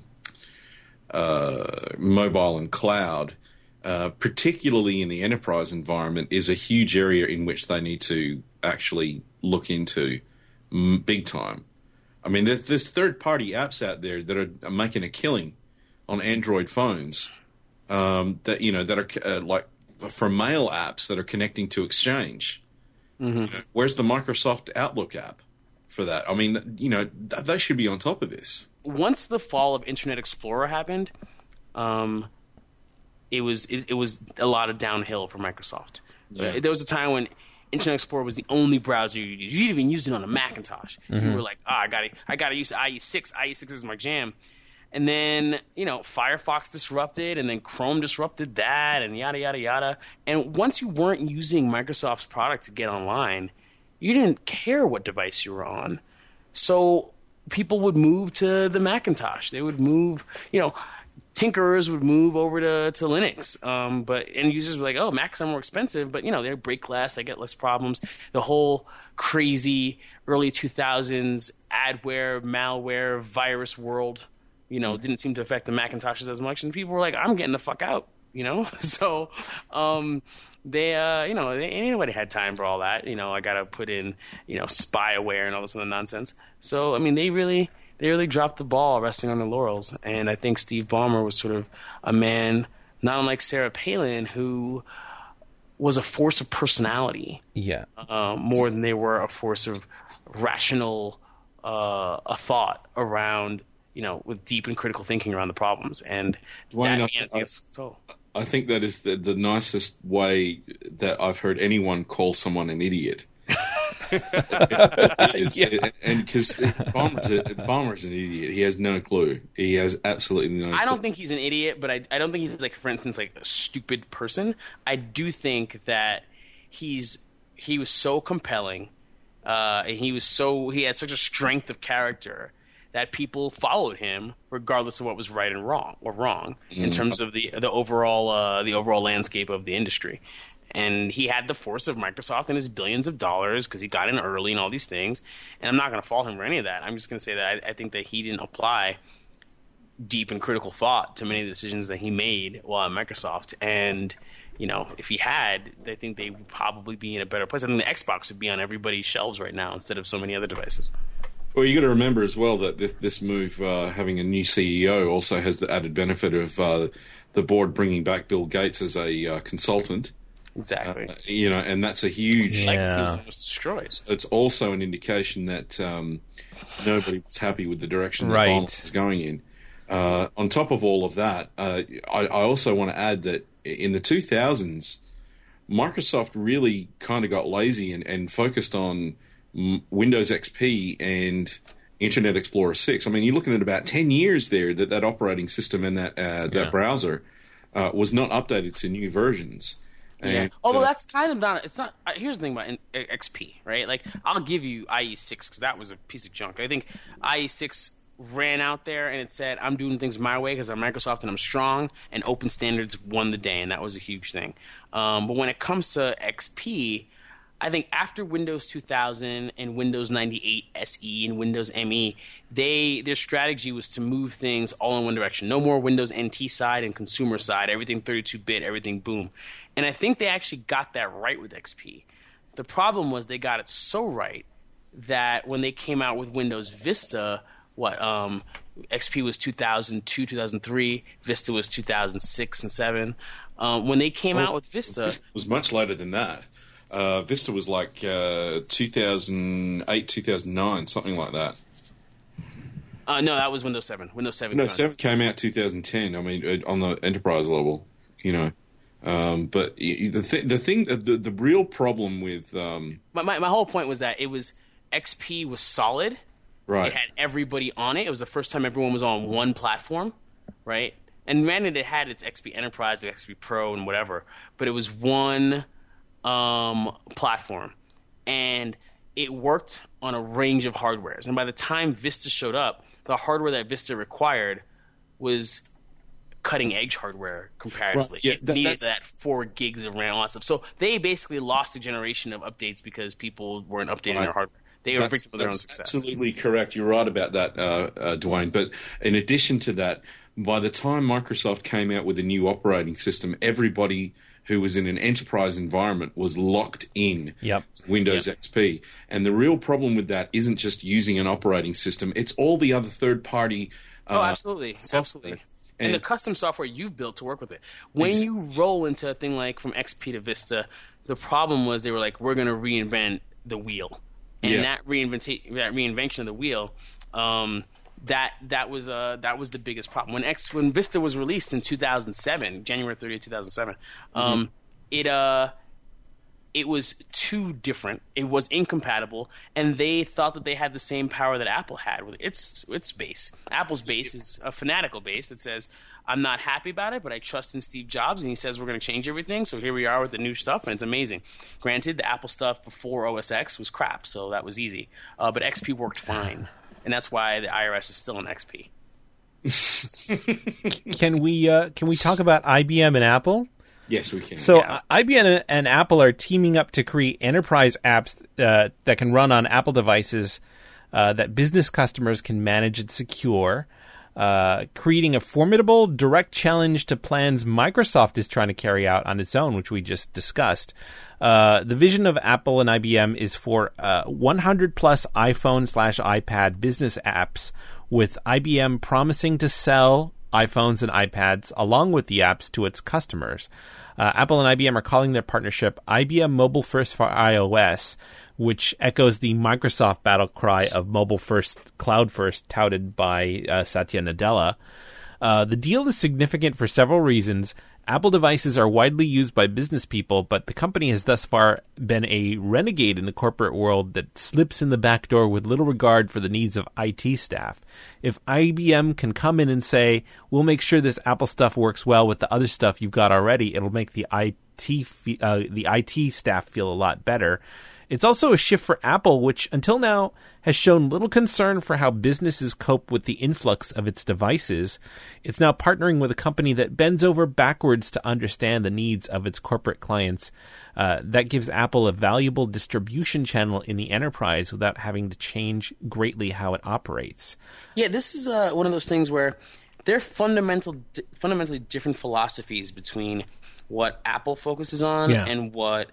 mobile and cloud, particularly in the enterprise environment, is a huge area in which they need to actually look into big time. I mean, there's third-party apps out there that are making a killing on Android phones that are like for mail apps that are connecting to Exchange. Mm-hmm. Where's the Microsoft Outlook app for that? I mean, they should be on top of this. Once the fall of Internet Explorer happened, it was a lot of downhill for Microsoft. Yeah. There was a time when Internet Explorer was the only browser you used. You didn't even use it on a Macintosh. Mm-hmm. You were like, I gotta use IE6. IE6 is my jam. And then, Firefox disrupted, and then Chrome disrupted that, and yada, yada, yada. And once you weren't using Microsoft's product to get online, you didn't care what device you were on. So people would move to the Macintosh. They would move, tinkerers would move over to Linux. But end users were like, oh, Macs are more expensive, but, they break less, they get less problems. The whole crazy early 2000s adware, malware, virus world didn't seem to affect the Macintoshes as much, and people were like, I'm getting the fuck out, So, ain't anybody had time for all that. I got to put in, spyware and all this other nonsense. So, I mean, they really dropped the ball resting on their laurels. And I think Steve Ballmer was sort of a man, not unlike Sarah Palin, who was a force of personality. Yeah. More than they were a force of rational a thought around, with deep and critical thinking around the problems. And Dwayne, I I think that is the nicest way that I've heard anyone call someone an idiot. And because Ballmer's an idiot. He has no clue. He has absolutely no clue. I don't think he's an idiot, but I don't think he's, like, for instance, like a stupid person. I do think that he was so compelling, and he had such a strength of character that people followed him regardless of what was right and wrong in terms of the overall landscape of the industry. And he had the force of Microsoft and his billions of dollars because he got in early and all these things. And I'm not going to fault him for any of that. I'm just going to say that I think that he didn't apply deep and critical thought to many of the decisions that he made while at Microsoft. And, if he had, I think they would probably be in a better place. I think the Xbox would be on everybody's shelves right now instead of so many other devices. Well, you got to remember as well that this move, having a new CEO, also has the added benefit of the board bringing back Bill Gates as a consultant. Exactly. And that's a huge legacy was almost destroyed. It's also an indication that nobody was happy with the direction that Ballmer was going in. On top of all of that, I also want to add that in the 2000s, Microsoft really kind of got lazy and focused on Windows XP and Internet Explorer 6. I mean, you're looking at about 10 years there that operating system and that browser was not updated to new versions. And, although that's kind of not. It's not. Here's the thing about XP, right? Like, I'll give you IE6 because that was a piece of junk. I think IE6 ran out there and it said, "I'm doing things my way because I'm Microsoft and I'm strong." And open standards won the day, and that was a huge thing. But when it comes to XP, I think after Windows 2000 and Windows 98 SE and Windows ME, their strategy was to move things all in one direction. No more Windows NT side and consumer side, everything 32-bit, everything boom. And I think they actually got that right with XP. The problem was they got it so right that when they came out with Windows Vista, XP was 2002, 2003, Vista was 2006 and 7. When they came out with Vista... It was much later than that. Vista was like 2008, 2009, something like that. No, that was Windows 7. Windows 7. No, 7 came out 2010. I mean, on the enterprise level, But the real problem with my whole point was that XP was solid. Right. It had everybody on it. It was the first time everyone was on one platform, right? And granted, it had its XP Enterprise, the XP Pro, and whatever, but it was one platform, and it worked on a range of hardwares. And by the time Vista showed up, the hardware that Vista required was cutting-edge hardware comparatively. Right. Yeah, it needed that 4 gigs of RAM, all that stuff. So they basically lost a generation of updates because people weren't updating their hardware. They were victim of their own success. Absolutely correct. You're right about that, Dwayne. But in addition to that, by the time Microsoft came out with a new operating system, everybody who was in an enterprise environment was locked in Windows XP. And the real problem with that isn't just using an operating system. It's all the other third-party absolutely. And the custom software you've built to work with it. When you roll into a thing like from XP to Vista, the problem was they were like, we're going to reinvent the wheel. And that reinvention of the wheel, that was the biggest problem. When Vista was released in 2007, January 30th, 2007, it was too different. It was incompatible, and they thought that they had the same power that Apple had with its base. Apple's base is a fanatical base that says, I'm not happy about it, but I trust in Steve Jobs, and he says we're going to change everything, so here we are with the new stuff, and it's amazing. Granted, the Apple stuff before OS X was crap, so that was easy. But XP worked fine, and that's why the IRS is still on XP. Can we talk about IBM and Apple? Yes, we can. So IBM and Apple are teaming up to create enterprise apps that can run on Apple devices that business customers can manage and secure. creating a formidable direct challenge to plans Microsoft is trying to carry out on its own, which we just discussed. The vision of Apple and IBM is for 100-plus iPhone/iPad business apps, with IBM promising to sell iPhones and iPads along with the apps to its customers. Apple and IBM are calling their partnership IBM Mobile First for iOS, which echoes the Microsoft battle cry of mobile first, cloud first, touted by Satya Nadella. The deal is significant for several reasons. Apple devices are widely used by business people, but the company has thus far been a renegade in the corporate world that slips in the back door with little regard for the needs of IT staff. If IBM can come in and say, we'll make sure this Apple stuff works well with the other stuff you've got already, it'll make the IT staff feel a lot better. It's also a shift for Apple, which until now has shown little concern for how businesses cope with the influx of its devices. It's now partnering with a company that bends over backwards to understand the needs of its corporate clients. That gives Apple a valuable distribution channel in the enterprise without having to change greatly how it operates. Yeah, this is one of those things where there are fundamentally different philosophies between what Apple focuses on and what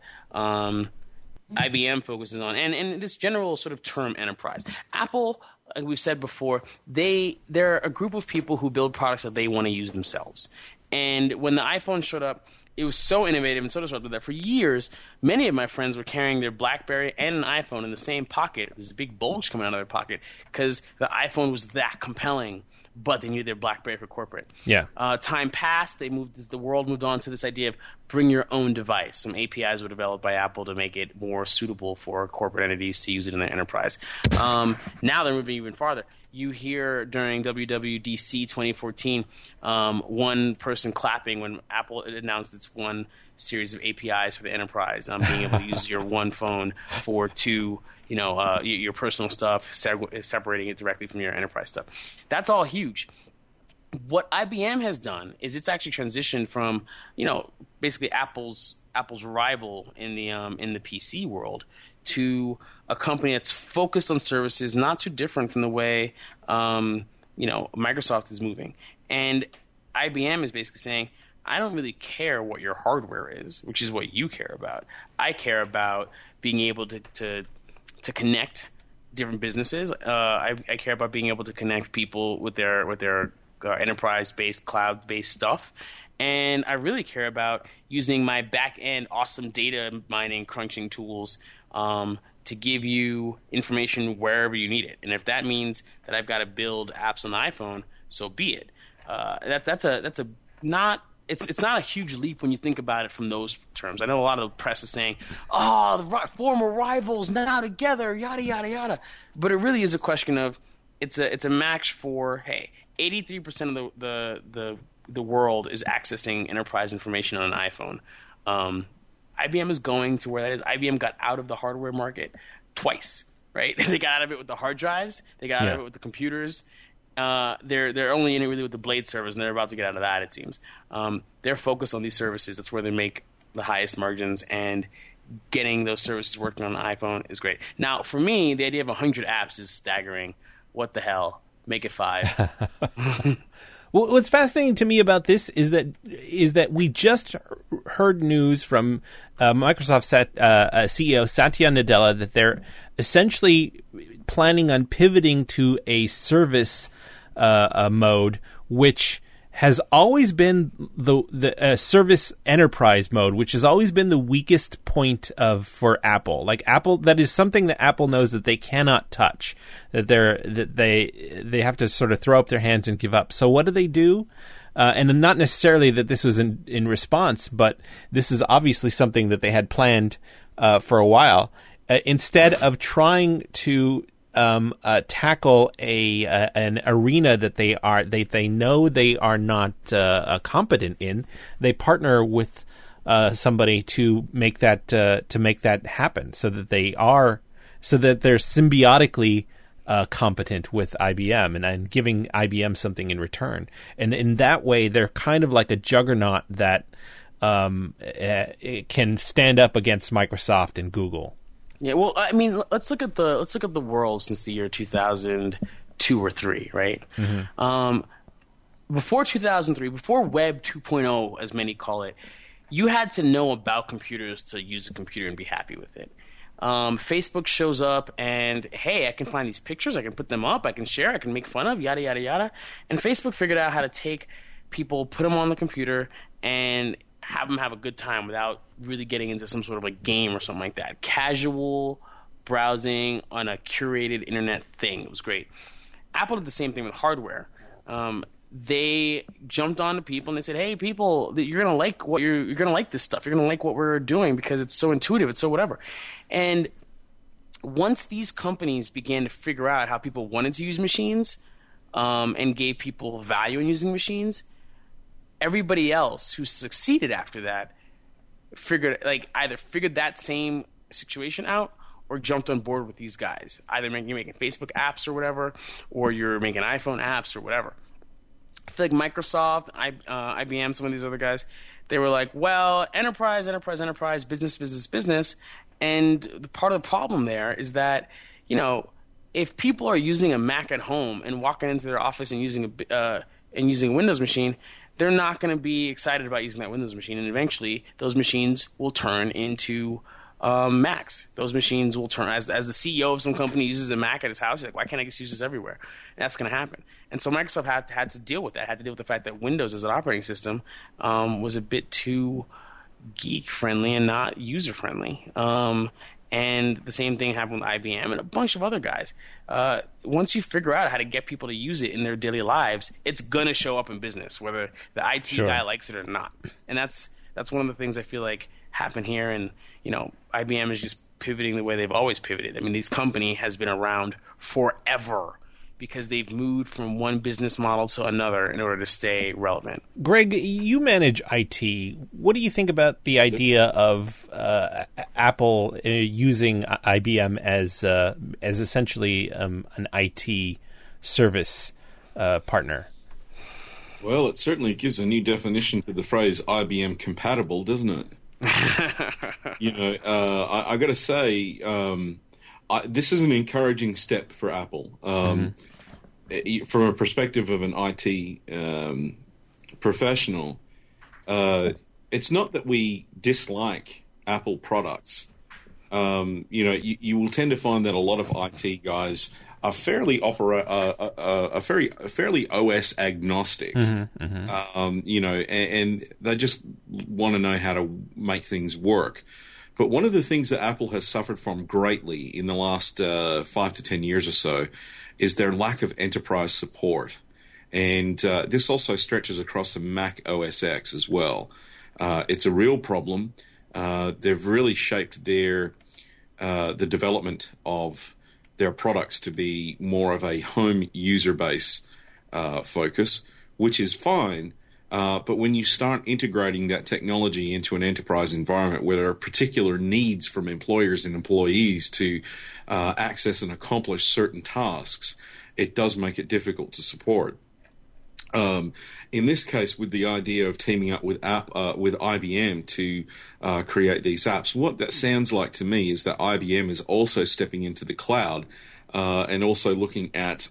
IBM focuses on, and this general sort of term enterprise. Apple, like we've said before, they're a group of people who build products that they want to use themselves. And when the iPhone showed up, it was so innovative and so disruptive that for years, many of my friends were carrying their BlackBerry and an iPhone in the same pocket. There's a big bulge coming out of their pocket because the iPhone was that compelling, but they needed their BlackBerry for corporate. Yeah. Time passed. The world moved on to this idea of bring your own device. Some APIs were developed by Apple to make it more suitable for corporate entities to use it in their enterprise. Now they're moving even farther. You hear during WWDC 2014, one person clapping when Apple announced its one series of APIs for the enterprise, being able to use your one phone for two, your personal stuff, separating it directly from your enterprise stuff. That's all huge. What IBM has done is it's actually transitioned from, basically Apple's rival in the PC world to a company that's focused on services not too different from the way Microsoft is moving. And IBM is basically saying, I don't really care what your hardware is, which is what you care about. I care about being able to connect different businesses. I care about being able to connect people with their enterprise-based, cloud-based stuff. And I really care about using my back-end awesome data mining, crunching tools to give you information wherever you need it. And if that means that I've got to build apps on the iPhone, so be it. It's not a huge leap when you think about it from those terms. I know a lot of the press is saying, the former rivals now together, yada, yada, yada. But it really is a question of it's a match for, 83% of the world is accessing enterprise information on an iPhone. IBM is going to where that is. IBM got out of the hardware market twice, right? They got out of it with the hard drives. They got out of it with the computers. They're only in it really with the Blade servers, and they're about to get out of that, it seems. They're focused on these services. That's where they make the highest margins, and getting those services working on the iPhone is great. Now, for me, the idea of 100 apps is staggering. What the hell? Make it 5. Well, what's fascinating to me about this is that we just heard news from Microsoft CEO Satya Nadella that they're essentially planning on pivoting to a service mode, which has always been the service enterprise mode, which has always been the weakest point for Apple. Like Apple, that is something that Apple knows that they cannot touch, that they have to sort of throw up their hands and give up. So what do? And not necessarily that this was in response, but this is obviously something that they had planned for a while. Instead of trying to tackle an arena that they know they are not competent in, they partner with somebody to make that happen, so that they're symbiotically competent with IBM and giving IBM something in return. And in that way, they're kind of like a juggernaut that it can stand up against Microsoft and Google. Yeah, well, I mean, let's look at the world since the year 2000. 2 or 3, right? Before 2003, before Web 2.0, as many call it, you had to know about computers to use a computer and be happy with it. Facebook shows up and, hey, I can find these pictures, I can put them up, I can share, I can make fun of, yada, yada, yada. And Facebook figured out how to take people, put them on the computer, and have them have a good time without really getting into some sort of a game or something like that. Casual browsing on a curated internet thing. It was great. Apple did the same thing with hardware. They jumped on to people and they said, "Hey, people, you're gonna like what you're gonna like this stuff. You're gonna like what we're doing because it's so intuitive. It's so whatever." And once these companies began to figure out how people wanted to use machines, and gave people value in using machines, everybody else who succeeded after that either figured that same situation out or jumped on board with these guys. Either you're making Facebook apps or whatever, or you're making iPhone apps or whatever. I feel like Microsoft, IBM, some of these other guys, they were like, well, enterprise, business. And the part of the problem there is that, if people are using a Mac at home and walking into their office and using a Windows machine, they're not going to be excited about using that Windows machine. And eventually, those machines will turn into Macs. Those machines will turn, as the CEO of some company uses a Mac at his house, he's like, why can't I just use this everywhere? And that's going to happen. And so Microsoft had to deal with that, had to deal with the fact that Windows as an operating system was a bit too geek-friendly and not user-friendly. And the same thing happened with IBM and a bunch of other guys. Once you figure out how to get people to use it in their daily lives, it's going to show up in business, whether the IT guy likes it or not. And that's one of the things I feel like happen here. And, IBM is just pivoting the way they've always pivoted. I mean, this company has been around forever because they've moved from one business model to another in order to stay relevant. Greg, you manage IT. What do you think about the idea of Apple using IBM as essentially an IT service partner? Well, it certainly gives a new definition to the phrase IBM compatible, doesn't it? I got to say, this is an encouraging step for Apple. From a perspective of an IT professional, it's not that we dislike Apple products. You will tend to find that a lot of IT guys are fairly OS agnostic. And they just want to know how to make things work. But one of the things that Apple has suffered from greatly in the last 5 to 10 years or so is their lack of enterprise support. And this also stretches across the Mac OS X as well. It's a real problem. They've really shaped the development of their products to be more of a home user base focus, which is fine. But when you start integrating that technology into an enterprise environment where there are particular needs from employers and employees to access and accomplish certain tasks, it does make it difficult to support. In this case, with the idea of teaming up with IBM to create these apps, what that sounds like to me is that IBM is also stepping into the cloud and also looking at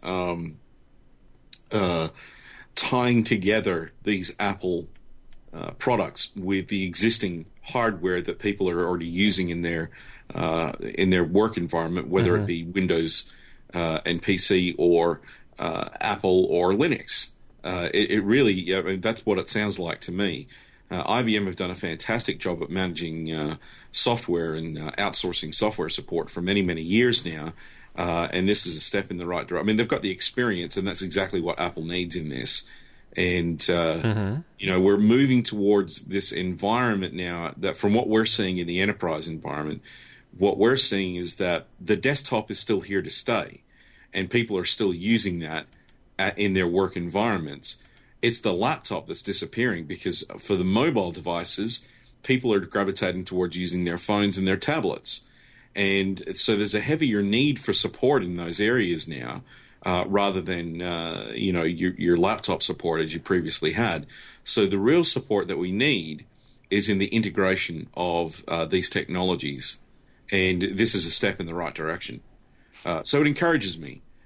tying together these Apple products with the existing hardware that people are already using in their work environment, whether it be Windows and PC or Apple or Linux. It really, that's what it sounds like to me. IBM have done a fantastic job at managing software and outsourcing software support for many, many years now. And this is a step in the right direction. I mean, they've got the experience, and that's exactly what Apple needs in this. And, we're moving towards this environment now that from what we're seeing in the enterprise environment, what we're seeing is that the desktop is still here to stay, and people are still using that in their work environments. It's the laptop that's disappearing because for the mobile devices, people are gravitating towards using their phones and their tablets. And so there's a heavier need for support in those areas now, rather than, your laptop support as you previously had. So the real support that we need is in the integration of these technologies. And this is a step in the right direction. So it encourages me.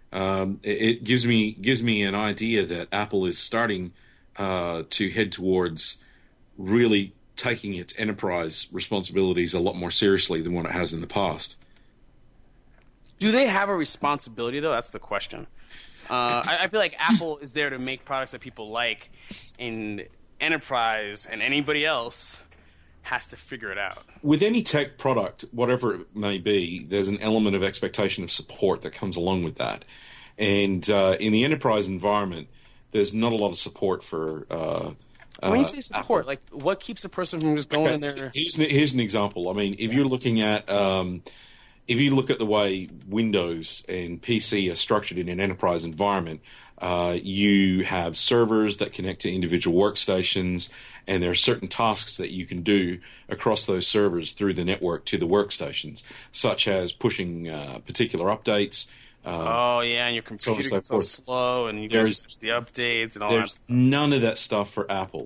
it gives me an idea that Apple is starting to head towards really taking its enterprise responsibilities a lot more seriously than what it has in the past. Do they have a responsibility, though? That's the question. I feel like Apple is there to make products that people like, and enterprise and anybody else has to figure it out. With any tech product, whatever it may be, there's an element of expectation of support that comes along with that. And in the enterprise environment, there's not a lot of support for when you say support, Apple. like what keeps a person from just going in there? Here's an example. I mean, if you're looking at if you look at the way Windows and PC are structured in an enterprise environment, you have servers that connect to individual workstations, and there are certain tasks that you can do across those servers through the network to the workstations, such as pushing particular updates. And your computer gets so slow, and you guys push the updates and all that. There's none of that stuff for Apple.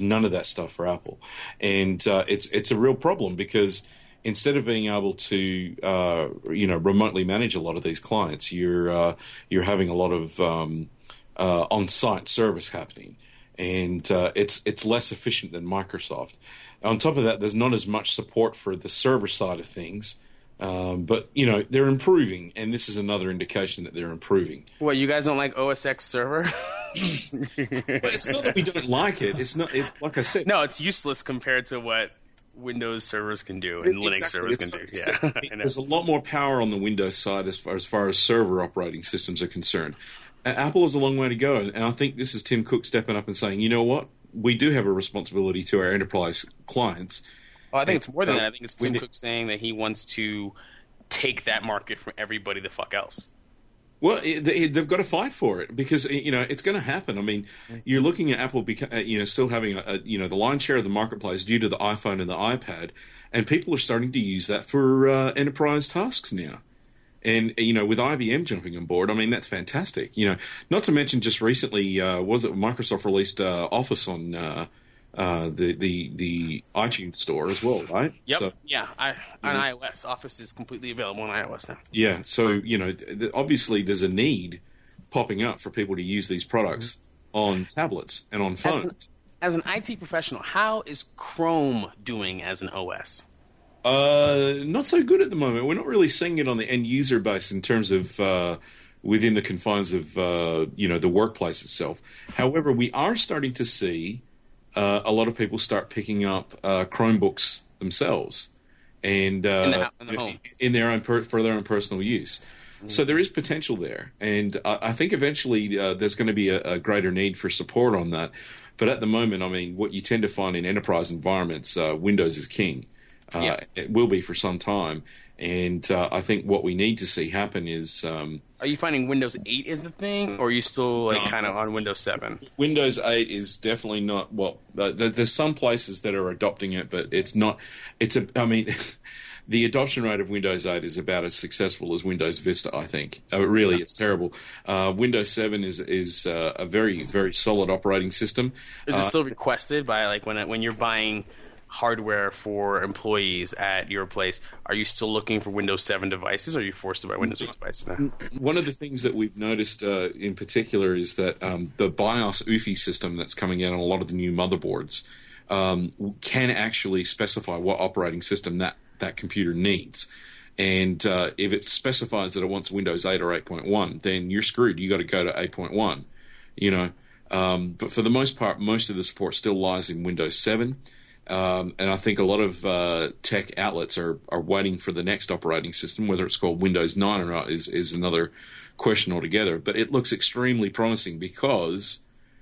And it's a real problem because instead of being able to remotely manage a lot of these clients, you're having a lot of on-site service happening, and it's less efficient than Microsoft. On top of that, there's not as much support for the server side of things. But they're improving, and this is another indication that they're improving. What, you guys don't like OS X server? But it's not that we don't like it. It's not. It's like I said. No, it's useless compared to what Windows servers can do and Linux servers can do. Yeah, there's a lot more power on the Windows side as far as server operating systems are concerned. Apple has a long way to go, and I think this is Tim Cook stepping up and saying, you know what, we do have a responsibility to our enterprise clients. Oh, I think it's more than that. I think it's Tim Cook saying that he wants to take that market from everybody the fuck else. Well, they've got to fight for it because it's going to happen. I mean, you're looking at Apple, still having the lion's share of the marketplace due to the iPhone and the iPad, and people are starting to use that for enterprise tasks now. And with IBM jumping on board, I mean that's fantastic. Not to mention just recently, Microsoft released Office on the iTunes store as well, right? Yep. So, on iOS, Office is completely available on iOS now. Yeah. So obviously there's a need popping up for people to use these products on tablets and on phones. As an IT professional, how is Chrome doing as an OS? Not so good at the moment. We're not really seeing it on the end user base in terms of within the confines of the workplace itself. However, we are starting to see a lot of people start picking up Chromebooks themselves and in their own for their own personal use. So there is potential there, and I think eventually there's going to be a greater need for support on that. But at the moment, I mean, what you tend to find in enterprise environments, Windows is king. It will be for some time, and I think what we need to see happen is... are you finding Windows 8 is the thing, or are you still kind of on Windows 7? Windows 8 is definitely not... Well, there's some places that are adopting it, but it's not... the adoption rate of Windows 8 is about as successful as Windows Vista, I think. Really, it's terrible. Windows 7 is a very, very solid operating system. Is it still requested by, when you're buying hardware for employees at your place, are you still looking for Windows 7 devices, or are you forced to buy Windows 8 devices now? One of the things that we've noticed in particular is that the BIOS UEFI system that's coming out on a lot of the new motherboards can actually specify what operating system that computer needs. And if it specifies that it wants Windows 8 or 8.1, then you're screwed. You got to go to 8.1, But for the most part, most of the support still lies in Windows 7. And I think a lot of tech outlets are waiting for the next operating system. Whether it's called Windows 9 or not is another question altogether. But it looks extremely promising because,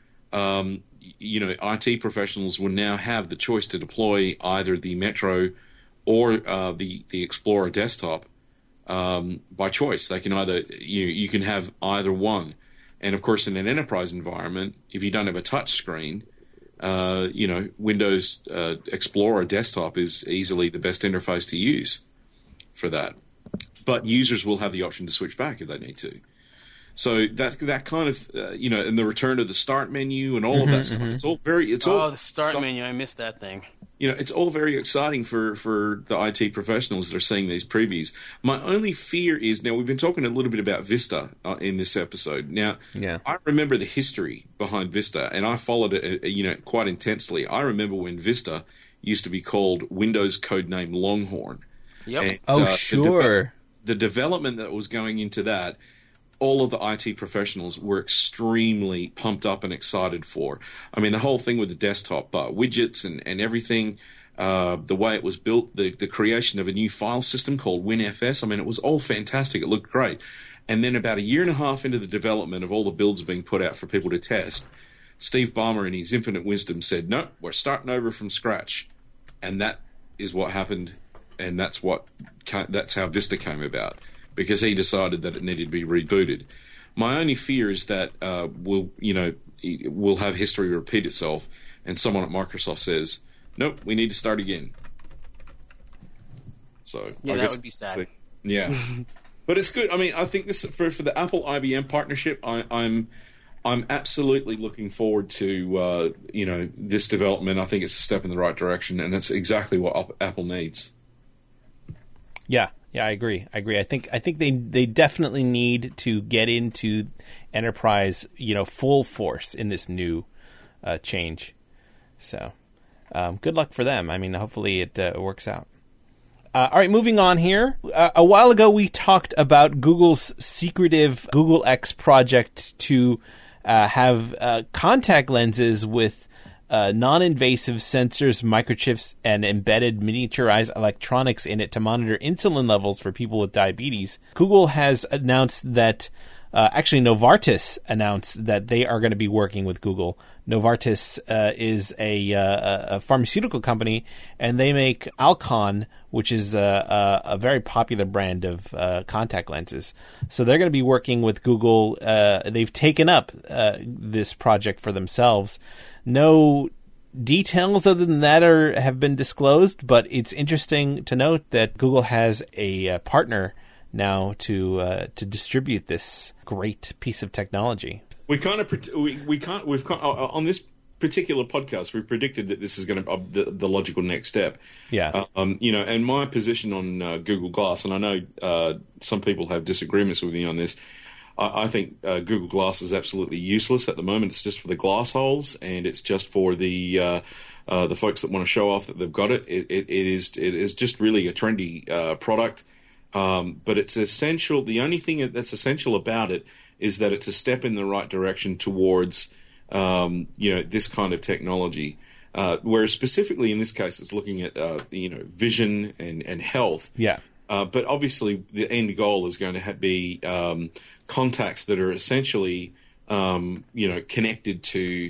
IT professionals will now have the choice to deploy either the Metro or the Explorer desktop by choice. They can either you can have either one. And of course, in an enterprise environment, if you don't have a touch screen, Windows Explorer desktop is easily the best interface to use for that. But users will have the option to switch back if they need to. So that kind of and the return of the start menu and all of that stuff. It's all the start menu. I missed that thing. It's all very exciting for the IT professionals that are seeing these previews. My only fear is, now we've been talking a little bit about Vista in this episode. Now, I remember the history behind Vista, and I followed it, quite intensely. I remember when Vista used to be called Windows Codename Longhorn. Yep. And, sure. The development that was going into that, all of the IT professionals were extremely pumped up and excited for. I mean, the whole thing with the desktop widgets and everything, the way it was built, the creation of a new file system called WinFS. I mean, it was all fantastic. It looked great. And then about a year and a half into the development of all the builds being put out for people to test, Steve Ballmer, in his infinite wisdom, said, "No, we're starting over from scratch." And that is what happened, and that's how Vista came about, because he decided that it needed to be rebooted. My only fear is that we'll have history repeat itself, and someone at Microsoft says, "Nope, we need to start again." So that would be sad. Yeah, but it's good. I mean, I think this for the Apple IBM partnership, I'm absolutely looking forward to this development. I think it's a step in the right direction, and it's exactly what Apple needs. Yeah, I agree. I think they definitely need to get into enterprise, full force in this new change. So, good luck for them. I mean, hopefully it works out. All right, moving on here. A while ago, we talked about Google's secretive Google X project to have contact lenses with non-invasive sensors, microchips, and embedded miniaturized electronics in it to monitor insulin levels for people with diabetes. Google has announced that, Novartis announced that they are going to be working with Google. Novartis is a pharmaceutical company, and they make Alcon, which is a very popular brand of contact lenses. So they're going to be working with Google. They've taken up this project for themselves. No details other than that have been disclosed, but it's interesting to note that Google has a partner now to distribute this great piece of technology. We kind of on this particular podcast, we predicted that this is going to be the logical next step. Yeah. And my position on Google Glass, and I know some people have disagreements with me on this. I think Google Glass is absolutely useless at the moment. It's just for the glass holes, and it's just for the folks that want to show off that they've got it. It is just really a trendy product, but it's essential. The only thing that's essential about it is that it's a step in the right direction towards this kind of technology. Whereas specifically in this case, it's looking at vision and health. Yeah. But obviously, the end goal is going to be contacts that are essentially, connected to,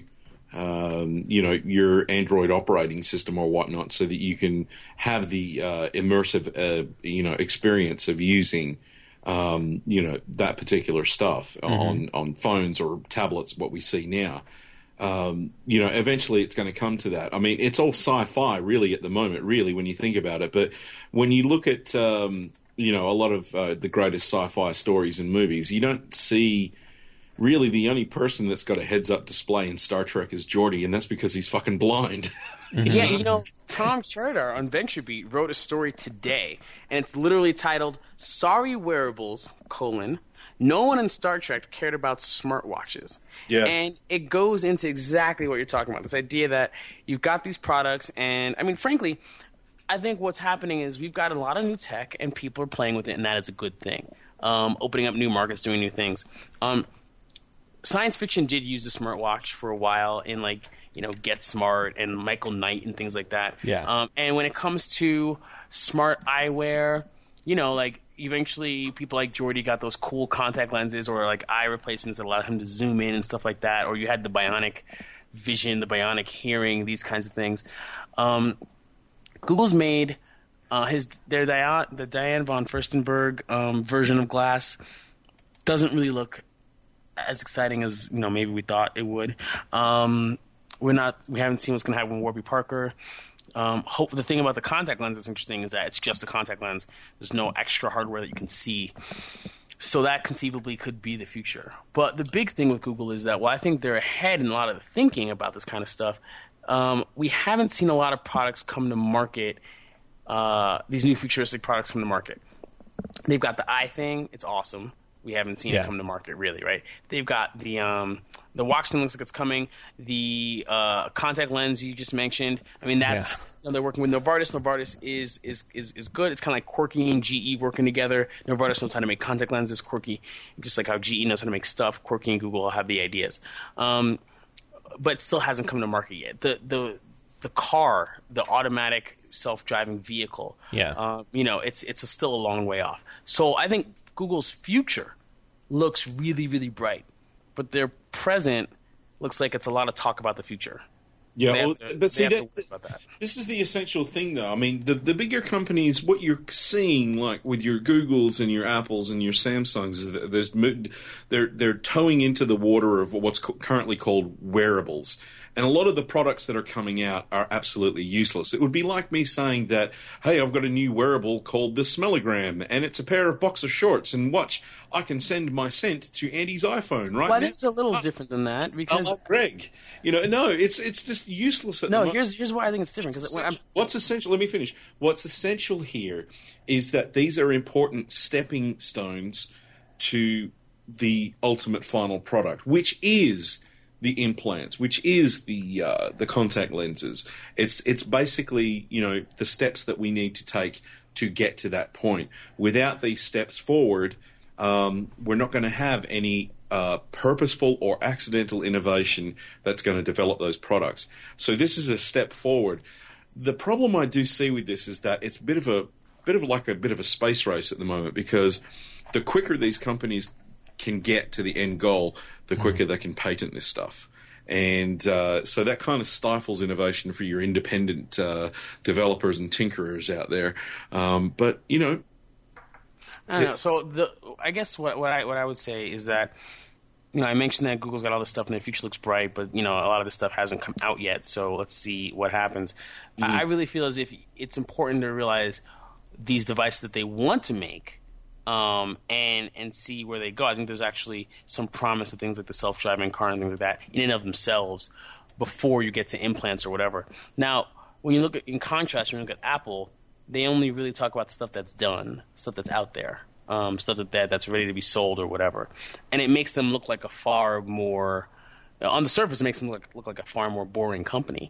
your Android operating system or whatnot, so that you can have the immersive, experience of using, that particular stuff on phones or tablets. What we see now. Eventually it's going to come to that. I mean, it's all sci-fi really at the moment, really, when you think about it. But when you look at, a lot of the greatest sci-fi stories and movies, you don't see really the only person that's got a heads-up display in Star Trek is Geordi, and that's because he's fucking blind. Yeah, Tom Sheridan on VentureBeat wrote a story today, and it's literally titled, "Sorry Wearables, no one in Star Trek cared about smartwatches." Yeah. And it goes into exactly what you're talking about, this idea that you've got these products, and, I mean, frankly, I think what's happening is we've got a lot of new tech, and people are playing with it, and that is a good thing. Opening up new markets, doing new things. Science fiction did use the smartwatch for a while in, Get Smart and Michael Knight and things like that. Yeah. And when it comes to smart eyewear, eventually people like Geordi got those cool contact lenses or eye replacements that allowed him to zoom in and stuff like that. Or you had the bionic vision, the bionic hearing, these kinds of things. Google's made the Diane von Furstenberg version of Glass doesn't really look as exciting as maybe we thought it would. We haven't seen what's going to happen with Warby Parker. The thing about the contact lens that's interesting is that it's just a contact lens. There's no extra hardware that you can see. So that conceivably could be the future. But the big thing with Google is that while I think they're ahead in a lot of the thinking about this kind of stuff, we haven't seen a lot of products come to market, these new futuristic products come to market. They've got the eye thing. It's awesome. We haven't seen it come to market, really, right? They've got the watch thing looks like it's coming. The contact lens you just mentioned. I mean, that's they're working with Novartis. Novartis is good. It's kind of like Quirky and GE working together. Novartis knows how to make contact lenses. Quirky, just like how GE knows how to make stuff. Quirky and Google have the ideas, but it still hasn't come to market yet. The car, the automatic self-driving vehicle. It's still a long way off. So I think Google's future looks really, really bright, but their present looks like it's a lot of talk about the future. Yeah, but see, this is the essential thing, though. I mean, the bigger companies, what you're seeing, like with your Googles and your Apples and your Samsungs, is that they're towing into the water of what's currently called wearables. And a lot of the products that are coming out are absolutely useless. It would be like me saying that, hey, I've got a new wearable called the Smellogram, and it's a pair of boxer shorts, and watch, I can send my scent to Andy's iPhone right now. Well, it's a little different than that, because... like Greg. No, it's just useless. Here's why I think it's different. Because what's essential? Let me finish. What's essential here is that these are important stepping stones to the ultimate final product, which is the implants, which is the contact lenses. It's basically the steps that we need to take to get to that point. Without these steps forward, we're not going to have any purposeful or accidental innovation that's going to develop those products. So this is a step forward. The problem I do see with this is that it's a bit of a space race at the moment, because the quicker these companies can get to the end goal, the quicker they can patent this stuff. And so that kind of stifles innovation for your independent developers and tinkerers out there. But I don't know. So I guess what I would say is that I mentioned that Google's got all this stuff and their future looks bright, but a lot of this stuff hasn't come out yet. So let's see what happens. I really feel as if it's important to realize these devices that they want to make, and see where they go. I think there's actually some promise of things like the self-driving car and things like that in and of themselves before you get to implants or whatever. Now, when you look in contrast, when you look at Apple, they only really talk about stuff that's done, stuff that's out there, stuff that's ready to be sold or whatever. And it makes them look like a far more, on the surface, it makes them look like a far more boring company.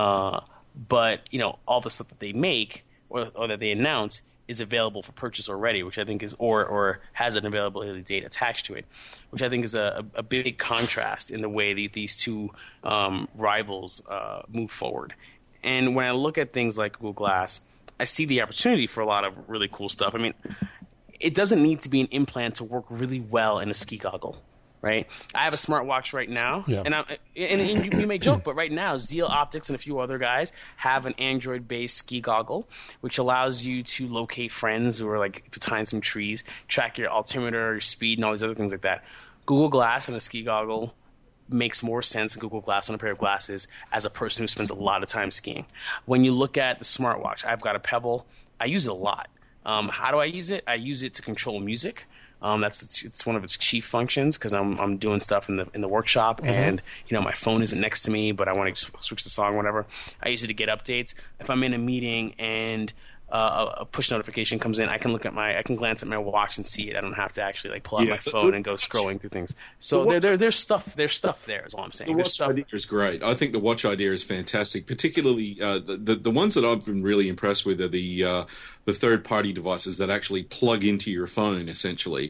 But, all the stuff that they make or that they announce is available for purchase already, which I think is, or has an availability date attached to it, which I think is a big contrast in the way that these two rivals move forward. And when I look at things like Google Glass, I see the opportunity for a lot of really cool stuff. I mean, it doesn't need to be an implant to work really well in a ski goggle, right? I have a smartwatch right now, and you may joke, but right now, Zeal Optics and a few other guys have an Android-based ski goggle, which allows you to locate friends who are like behind some trees, track your altimeter, your speed, and all these other things like that. Google Glass and a ski goggle makes more sense than Google Glass on a pair of glasses as a person who spends a lot of time skiing. When you look at the smartwatch, I've got a Pebble. I use it a lot. How do I use it? I use it to control music. It's one of its chief functions, because I'm doing stuff in the workshop, and my phone isn't next to me, but I want to just switch the song, whatever. I use it to get updates. If I'm in a meeting and a push notification comes in, I can glance at my watch and see it. I don't have to actually pull out my phone and go scrolling through things. So there's stuff there is all I'm saying. The watch idea is great. I think the watch idea is fantastic. Particularly the ones that I've been really impressed with are the third-party devices that actually plug into your phone, essentially,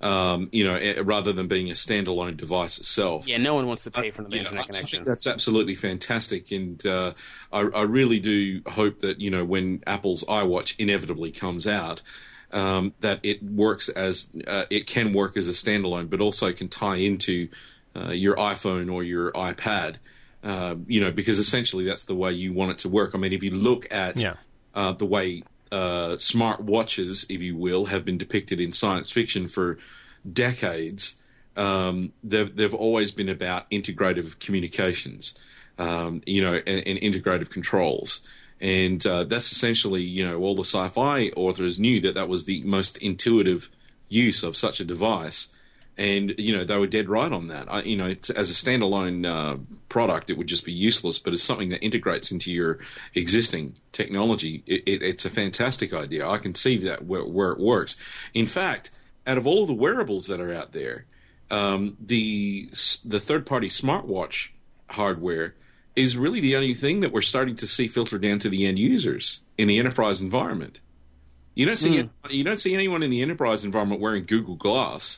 rather than being a standalone device itself. Yeah, no one wants to pay for the internet connection. That's absolutely fantastic, and I really do hope that when Apple's iWatch inevitably comes out, that it works as it can work as a standalone, but also can tie into your iPhone or your iPad. Because essentially that's the way you want it to work. I mean, if you look at the way smart watches, if you will, have been depicted in science fiction for decades, they've always been about integrative communications, and integrative controls. And that's essentially, all the sci-fi authors knew that was the most intuitive use of such a device. And, they were dead right on that. As a standalone product, it would just be useless. But as something that integrates into your existing technology, it's a fantastic idea. I can see that where it works. In fact, out of all of the wearables that are out there, the third-party smartwatch hardware is really the only thing that we're starting to see filter down to the end users in the enterprise environment. You don't see anyone in the enterprise environment wearing Google Glass.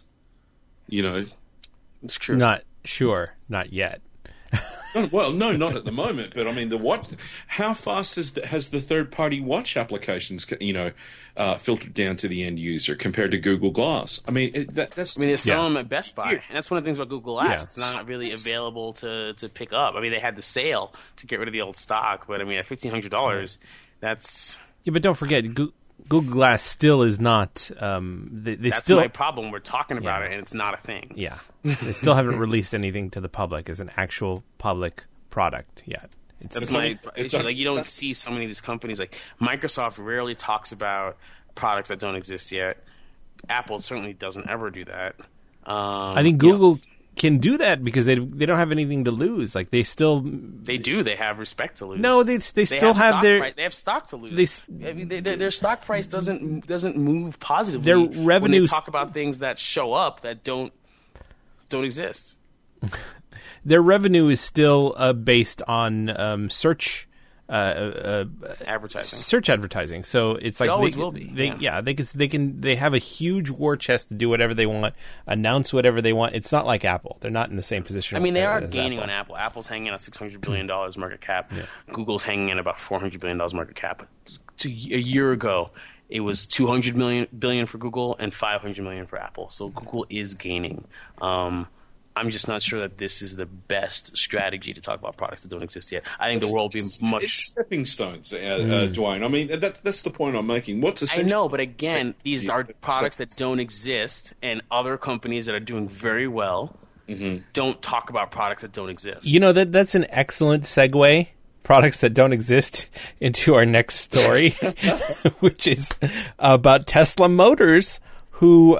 It's true. Not yet. Well, no, not at the moment. But I mean, how fast has the third-party watch applications, filtered down to the end user compared to Google Glass? I mean, that's. I mean, they sell them at Best Buy, and that's one of the things about Google Glass. Yeah. It's not really available to pick up. I mean, they had the sale to get rid of the old stock, but I mean, at $1,500, that's. Yeah, but don't forget, Google Glass still is not. That's still, my problem. We're talking about it, and it's not a thing. Yeah, they still haven't released anything to the public as an actual public product yet. That's my issue. Like, you don't see so many of these companies. Like Microsoft rarely talks about products that don't exist yet. Apple certainly doesn't ever do that. I think Google can do that because they don't have anything to lose. Like they do. They have respect to lose. No, they still have their. They have stock to lose. Their stock price doesn't move positively. Their revenues when they talk about things that show up that don't exist. Their revenue is still based on search advertising. Search advertising. So it's like it always will be. They have a huge war chest to do whatever they want, announce whatever they want. It's not like Apple. They're not in the same position. I mean, they are as gaining Apple. on Apple. Apple's hanging on $600 billion market cap. Yeah. Google's hanging in about $400 billion market cap. A year ago, it was $200 billion for Google and $500 million for Apple. So Google is gaining. I'm just not sure that this is the best strategy to talk about products that don't exist yet. I think the world will be much... It's stepping stones, Dwayne. I mean, that's the point I'm making. I know, but again, these are products that don't exist, and other companies that are doing very well don't talk about products that don't exist. You know, that's an excellent segue, products that don't exist, into our next story, which is about Tesla Motors, who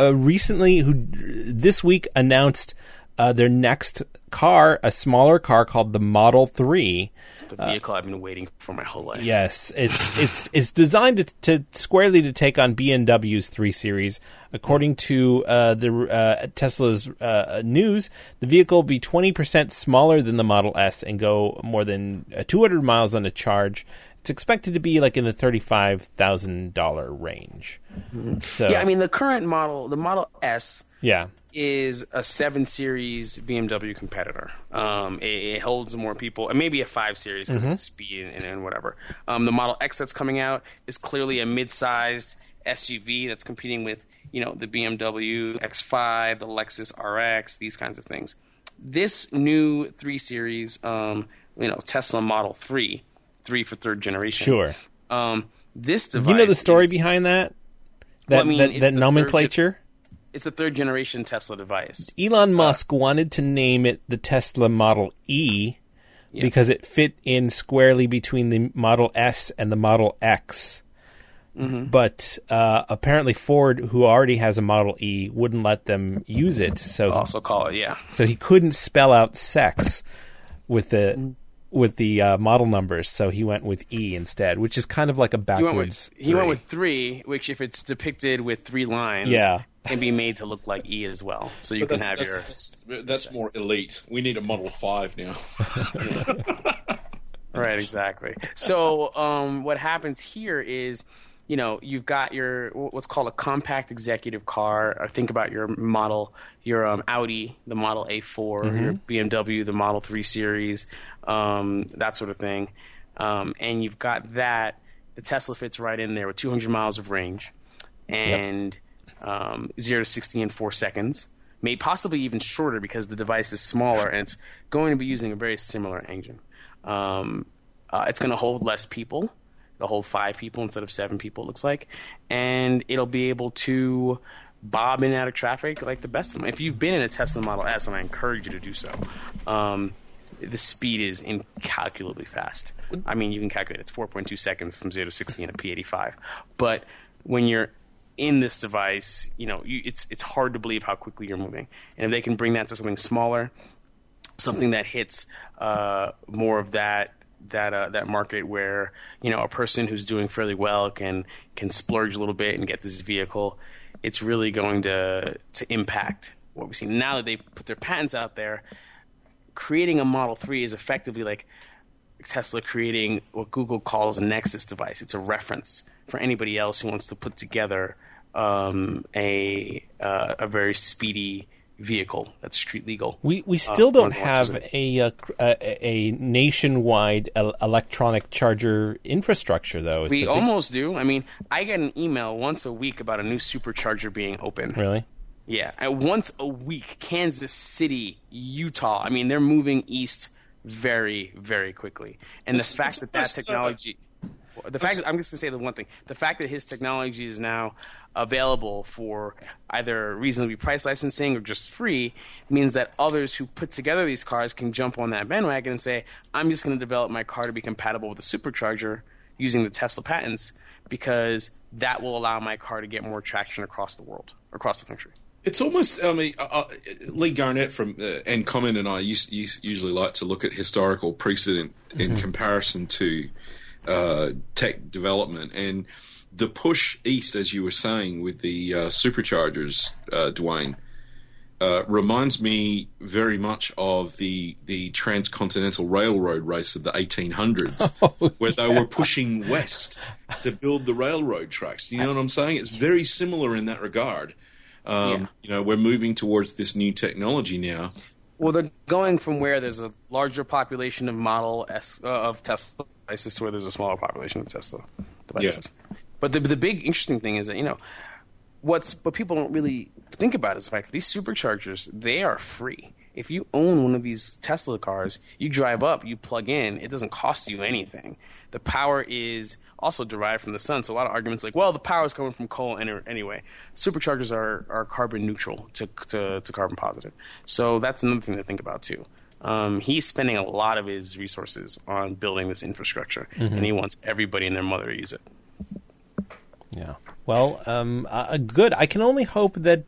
this week announced their next car, a smaller car called the Model 3. The vehicle I've been waiting for my whole life. Yes, it's designed to squarely take on BMW's 3 Series. According to Tesla's news, the vehicle will be 20% smaller than the Model S and go more than 200 miles on a charge. It's expected to be like in the $35,000 range. So yeah, I mean the current model, the Model S, yeah, is a 7 Series BMW competitor. It holds more people, and maybe a 5 Series because of the speed and whatever. The Model X that's coming out is clearly a mid-sized SUV that's competing with the BMW X5, the Lexus RX, these kinds of things. This new 3 Series, Tesla Model 3 for third generation. Sure. This device. You know the story behind that? That nomenclature? It's the third generation Tesla device. Elon Musk wanted to name it the Tesla Model E because it fit in squarely between the Model S and the Model X. But apparently Ford, who already has a Model E, wouldn't let them use it. So also call it, yeah. So he couldn't spell out sex with the model numbers, so he went with E instead, which is kind of like a backwards. He went with 3, which if it's depicted with 3 lines, can be made to look like E as well. So you can have that's more elite. We need a Model 5 now. Right, exactly. So what happens here is, you've got your what's called a compact executive car. Or think about your model, your Audi, the Model A4, your BMW, the Model 3 Series, that sort of thing. And you've got that. The Tesla fits right in there with 200 miles of range and 0 to 60 in 4 seconds. Maybe possibly even shorter because the device is smaller and it's going to be using a very similar engine. It's going to hold less people. It'll hold 5 people instead of 7 people, it looks like. And it'll be able to bob in and out of traffic like the best of them. If you've been in a Tesla Model S, and I encourage you to do so, the speed is incalculably fast. I mean, you can calculate it's 4.2 seconds from 0 to 60 in a P85. But when you're in this device, it's hard to believe how quickly you're moving. And if they can bring that to something smaller, something that hits more of that market where a person who's doing fairly well can splurge a little bit and get this vehicle, it's really going to impact what we see. Now that they've put their patents out there, creating a Model 3 is effectively like Tesla creating what Google calls a Nexus device. It's a reference for anybody else who wants to put together a very speedy vehicle that's street legal. We still don't have a nationwide electronic charger infrastructure, though. We almost do. I mean, I get an email once a week about a new supercharger being open. Really? Yeah, once a week. Kansas City, Utah. I mean, they're moving east very, very quickly. And the fact that technology... I'm just going to say the one thing. The fact that his technology is now available for either reasonably priced licensing or just free means that others who put together these cars can jump on that bandwagon and say, I'm just going to develop my car to be compatible with a supercharger using the Tesla patents, because that will allow my car to get more traction across the world, across the country. It's almost, Lee Garnett from and Comment and I usually like to look at historical precedent in comparison to tech development, and the push east, as you were saying, with the superchargers, Dwayne, reminds me very much of the transcontinental railroad race of the 1800s, where they were pushing west to build the railroad tracks. Do you know what I'm saying? It's very similar in that regard. We're moving towards this new technology now. Well, they're going from where there's a larger population of Model S of Tesla devices to where there's a smaller population of Tesla devices. Yeah. But the big interesting thing is that what people don't really think about is the fact that these superchargers, they are free. If you own one of these Tesla cars, you drive up, you plug in, it doesn't cost you anything. The power is also derived from the sun. So a lot of arguments like, well, the power is coming from coal anyway. Superchargers are carbon neutral to carbon positive. So that's another thing to think about too. He's spending a lot of his resources on building this infrastructure, and he wants everybody and their mother to use it. Yeah. Well, good. I can only hope that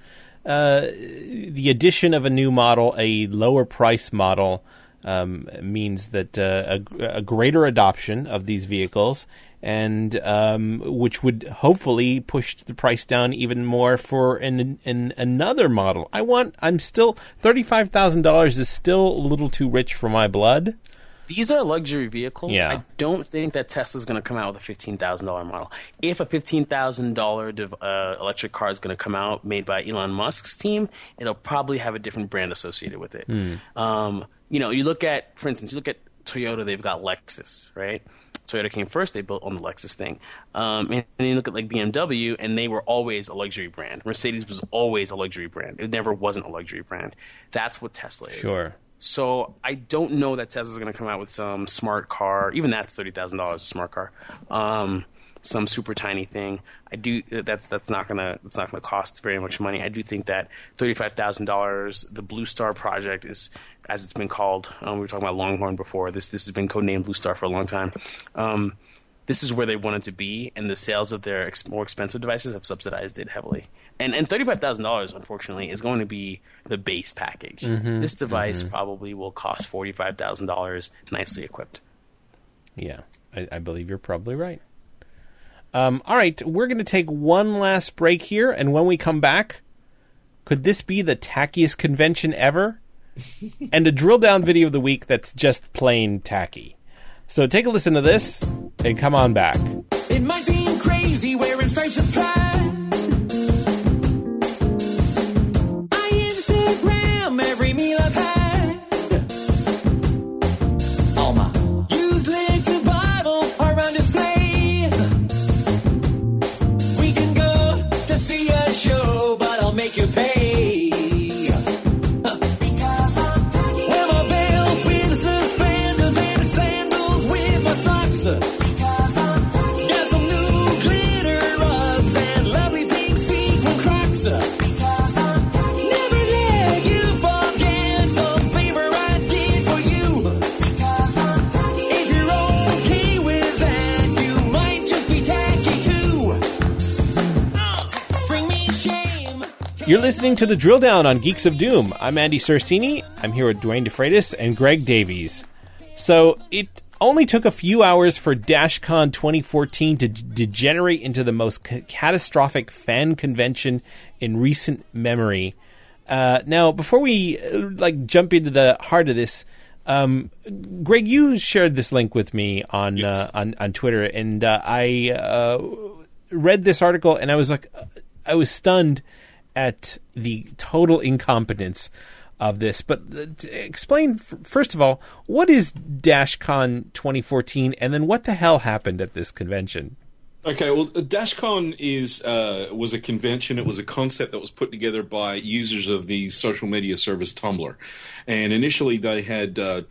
the addition of a new model, a lower price model, means that a greater adoption of these vehicles, and which would hopefully push the price down even more for another model. I'm still $35,000 is still a little too rich for my blood. These are luxury vehicles. Yeah. I don't think that Tesla's going to come out with a $15,000 model. If a $15,000 electric car is going to come out made by Elon Musk's team, it'll probably have a different brand associated with it. You look at, for instance, Toyota, they've got Lexus, right? Toyota came first, they built on the Lexus thing. And then you look at like BMW, and they were always a luxury brand. Mercedes was always a luxury brand. It never wasn't a luxury brand. That's what Tesla is. Sure. So I don't know that Tesla's going to come out with some smart car. Even that's $30,000 a smart car. Some super tiny thing. That's not going to cost very much money. I do think that $35,000, the Blue Star project is, as it's been called. We were talking about Longhorn before. This has been codenamed Blue Star for a long time. This is where they wanted to be, and the sales of their more expensive devices have subsidized it heavily. And $35,000, unfortunately, is going to be the base package. This device probably will cost $45,000, nicely equipped. Yeah, I believe you're probably right. All right, we're going to take one last break here, and when we come back, could this be the tackiest convention ever? And a drill-down video of the week that's just plain tacky. So take a listen to this, and come on back. It might seem crazy wearing stripes apply. I Instagram every meal I've had. All my used liquor bottles are on display. We can go to see a show, but I'll make you pay. Wear my belts with suspenders and sandals with my socks. Got some new glitter rugs and You're listening to The Drill Down on Geeks of Doom. I'm Andy Cersini. I'm here with Dwayne DeFreitas and Greg Davies. So, it only took a few hours for DashCon 2014 to degenerate into the most catastrophic fan convention in recent memory. Now, before we jump into the heart of this, Greg, you shared this link with me on Twitter, and I read this article, and I was stunned at the total incompetence of this. But explain, first of all, what is DashCon 2014, and then what the hell happened at this convention? Okay, well, DashCon was a convention. It was a concept that was put together by users of the social media service Tumblr. And initially they had named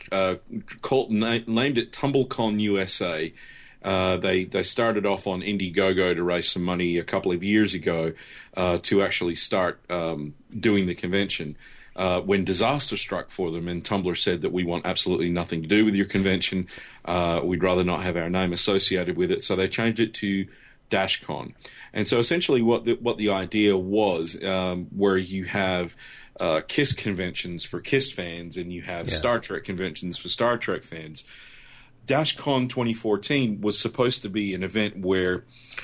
it TumbleCon USA. They started off on Indiegogo to raise some money a couple of years ago to actually start doing the convention. When disaster struck for them, and Tumblr said that we want absolutely nothing to do with your convention, we'd rather not have our name associated with it, so they changed it to DashCon. And so essentially what the idea was, where you have KISS conventions for KISS fans, and you have Star Trek conventions for Star Trek fans, DashCon 2014 was supposed to be an event where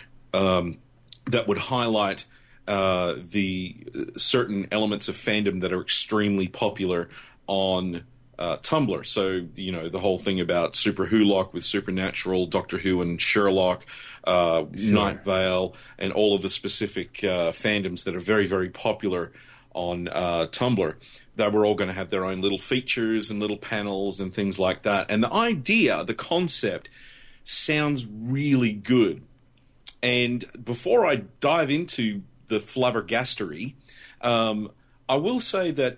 that would highlight the certain elements of fandom that are extremely popular on Tumblr. So, the whole thing about Super Wholock with Supernatural, Doctor Who and Sherlock, Night Vale, and all of the specific fandoms that are very, very popular on Tumblr. They were all going to have their own little features and little panels and things like that. And the idea, the concept, sounds really good. And before I dive into the flabbergastery, I will say that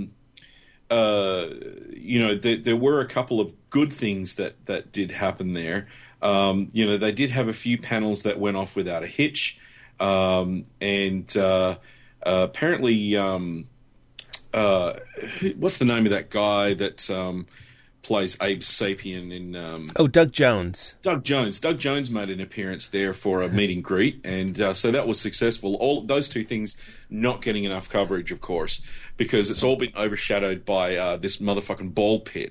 there were a couple of good things that did happen there. They did have a few panels that went off without a hitch, and apparently, what's the name of that guy that plays Abe Sapien in... Doug Jones. Doug Jones made an appearance there for a meet and greet, and so that was successful. All those two things not getting enough coverage, of course, because it's all been overshadowed by this motherfucking ball pit,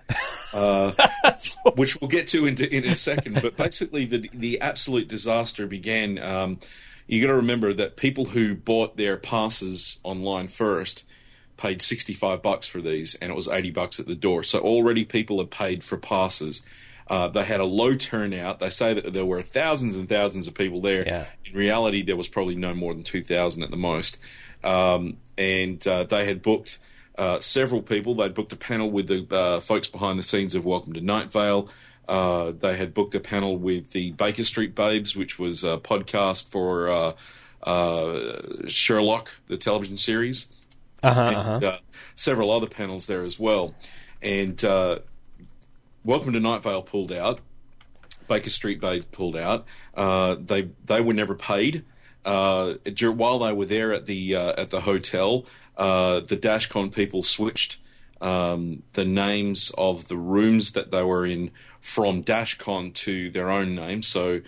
which we'll get to in a second. But basically, the absolute disaster began... you got to remember that people who bought their passes online first paid $65 for these, and it was $80 at the door. So already people had paid for passes. They had a low turnout. They say that there were thousands and thousands of people there. Yeah. In reality, there was probably no more than 2,000 at the most. And they had booked several people. They'd booked a panel with the folks behind the scenes of Welcome to Night Vale. They had booked a panel with the Baker Street Babes, which was a podcast for Sherlock, the television series. Several other panels there as well. And Welcome to Night Vale pulled out. Baker Street Babes pulled out. They were never paid. While they were there at the hotel, the DashCon people switched the names of the rooms that they were in from DashCon to their own name. So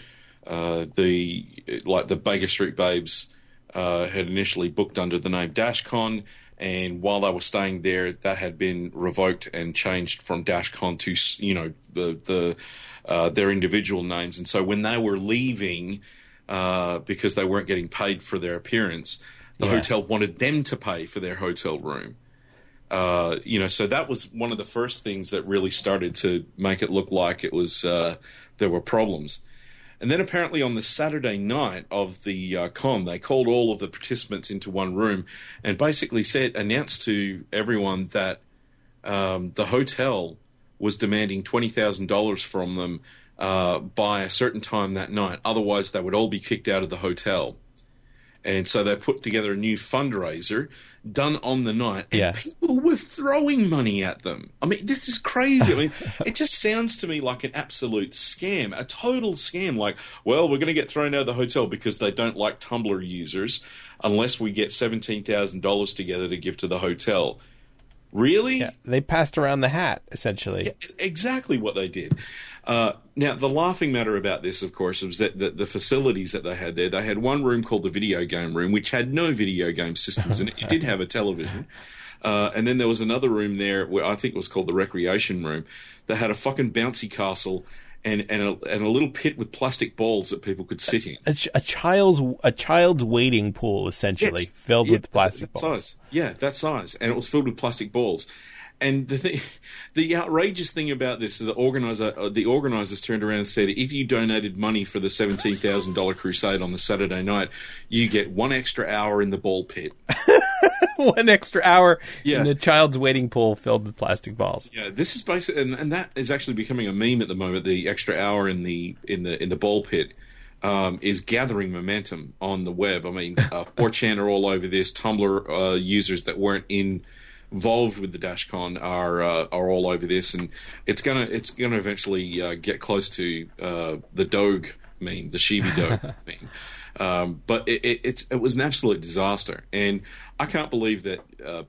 the Baker Street Babes had initially booked under the name DashCon, and while they were staying there, that had been revoked and changed from DashCon to their individual names. And so when they were leaving, because they weren't getting paid for their appearance, the hotel wanted them to pay for their hotel room. So that was one of the first things that really started to make it look like it was there were problems. And then apparently on the Saturday night of the con, they called all of the participants into one room and basically announced to everyone that the hotel was demanding $20,000 from them by a certain time that night. Otherwise, they would all be kicked out of the hotel. And so they put together a new fundraiser done on the night, and people were throwing money at them. I mean, this is crazy. I mean, it just sounds to me like an absolute scam, a total scam. Like, well, we're going to get thrown out of the hotel because they don't like Tumblr users unless we get $17,000 together to give to the hotel. Really? Yeah, they passed around the hat, essentially. Yeah, exactly what they did. Now, the laughing matter about this, of course, was that the facilities that they had there, they had one room called the video game room, which had no video game systems, and it did have a television. And then there was another room there, where I think it was called the recreation room, that had a fucking bouncy castle and a little pit with plastic balls that people could sit in. A child's wading pool, essentially, Yes. filled Yeah, with plastic that balls. size. Yeah, that size, and it was filled with plastic balls. And the outrageous thing about this is the organizers turned around and said, if you donated money for the $17,000 crusade on the Saturday night, you get 1 extra hour in the ball pit. 1 extra hour Yeah. in the child's wading pool filled with plastic balls. Yeah, this is basically, and that is actually becoming a meme at the moment. The extra hour in the ball pit is gathering momentum on the web. I mean, 4chan are all over this. Tumblr users that weren't involved with the DashCon are all over this, and it's gonna eventually get close to the Doge meme, the Shibi Doge meme. But it was an absolute disaster, and I can't believe that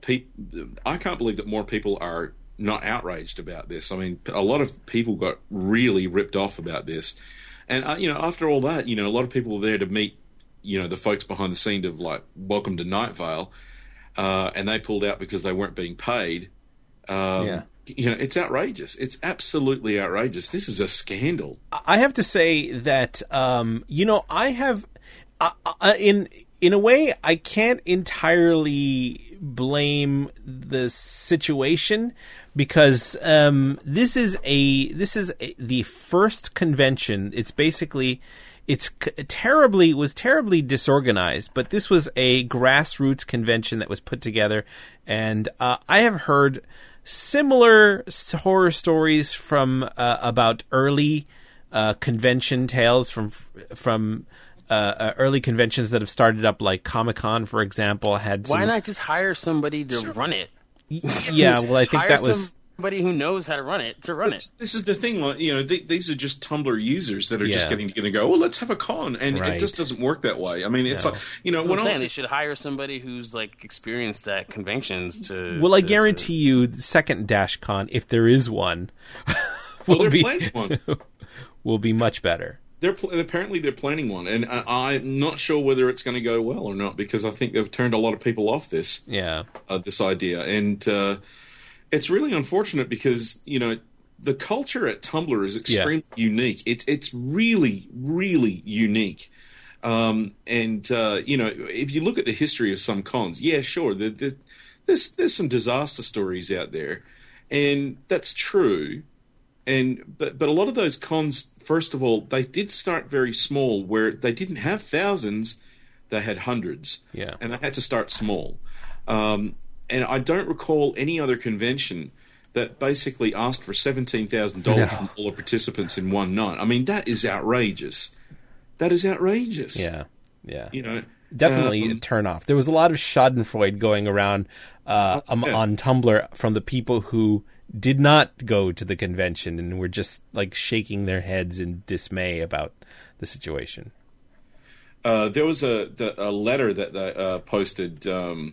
more people are not outraged about this. I mean, a lot of people got really ripped off about this, and after all that, a lot of people were there to meet the folks behind the scene of like Welcome to Night Vale. And they pulled out because they weren't being paid. It's outrageous. It's absolutely outrageous. This is a scandal. I have to say that, I have, in a way, I can't entirely blame the situation because this is the first convention. It's basically. It was terribly disorganized, but this was a grassroots convention that was put together, and I have heard similar horror stories from about early convention tales from early conventions that have started up, like Comic-Con, for example. Why not just hire somebody to run it? Yeah, well, I think that was. Somebody who knows how to run it to run it. This is the thing, these are just Tumblr users that are just Yeah. getting together and go, well, let's have a con, and Right. it just doesn't work that way. I mean, it's like, That's when what I'm I saying. was They should hire somebody who's like experienced at conventions to. Well, I guarantee you, the second DashCon, if there is one, they're planning one. will be much better. Apparently they're planning one, and I'm not sure whether it's going to go well or not, because I think they've turned a lot of people off this this idea, and it's really unfortunate because the culture at Tumblr is extremely unique. It's really, really unique. If you look at the history of some cons, yeah, sure, there's some disaster stories out there, and that's true. But a lot of those cons, first of all, they did start very small, where they didn't have thousands, they had hundreds, and they had to start small. And I don't recall any other convention that basically asked for $17,000 from all the participants in one night. I mean, that is outrageous. That is outrageous. Yeah. Definitely a turn off. There was a lot of schadenfreude going around on Tumblr from the people who did not go to the convention and were just like shaking their heads in dismay about the situation. There was a letter that they posted